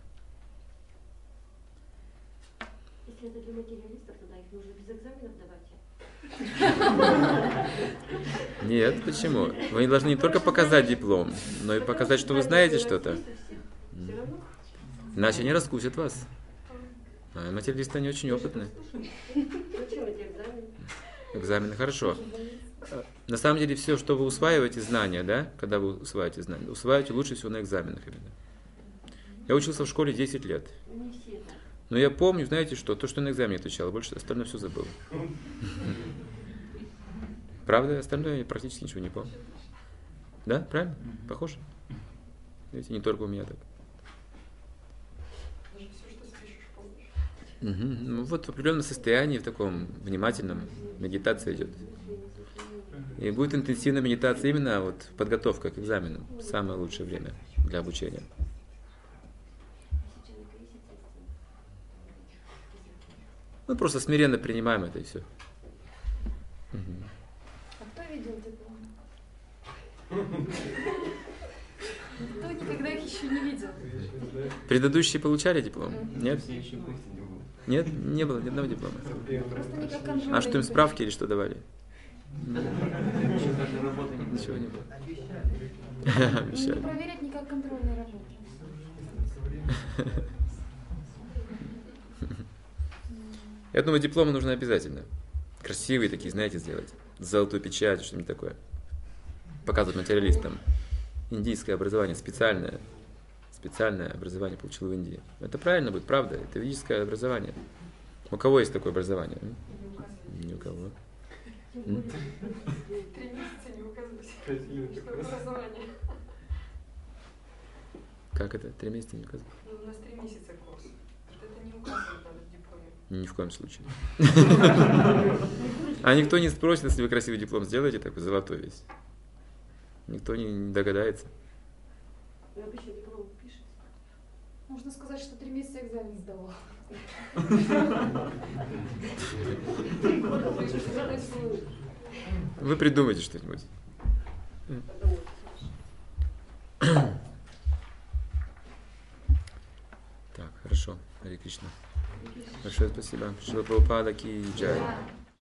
Если это для материалистов, тогда их нужно без экзаменов давать. Нет, почему? Вы должны не только показать диплом, но и показать, что вы знаете что-то. Все равно. Иначе они раскусят вас. А материалисты они очень опытные. Зачем эти экзамены? Экзамены хорошо. На самом деле все, что вы усваиваете знания, да, когда вы усваиваете знания, усваиваете лучше всего на экзаменах именно. Я учился в школе 10 лет. Не все так. Но я помню, знаете что, то, что на экзамене отвечал, больше остальное все забыл. Правда, остальное я практически ничего не помню. Да, правильно? Похоже? Видите, не только у меня так. Ну, вот в определенном состоянии, в таком внимательном, медитация идет. И будет интенсивная медитация именно вот подготовка к экзамену. Самое лучшее время для обучения. Мы просто смиренно принимаем это и все. А кто видел диплом? Никто никогда их еще не видел. Предыдущие получали диплом? Нет? Нет? Не было ни одного диплома. Просто не как контрольный. А что им справки или что давали? Ничего не было. Обещали. Обещали. Не проверять никак контрольные работы. Я думаю, дипломы нужно обязательно. Красивые такие, знаете, сделать. С золотой печатью, что-нибудь такое. Показывать материалистам. Индийское образование, специальное образование получил в Индии. Это правильно будет, правда? Это ведическое образование. У кого есть такое образование? Ни у кого. 3 месяца не указывать. Что образование. Как это? 3 месяца не указывать? Ну, у нас 3 месяца курс. Это не указывает надо в дипломе. Ни в коем случае. А никто не спросит, если вы красивый диплом сделаете, такой золотой весь. Никто не догадается. Вы обычно диплом пишете? Можно сказать, что 3 месяца экзамен сдавал. Вы придумайте что-нибудь. Так, хорошо. Харе Кришна. Большое спасибо. Шрила Прабхупада ки джай.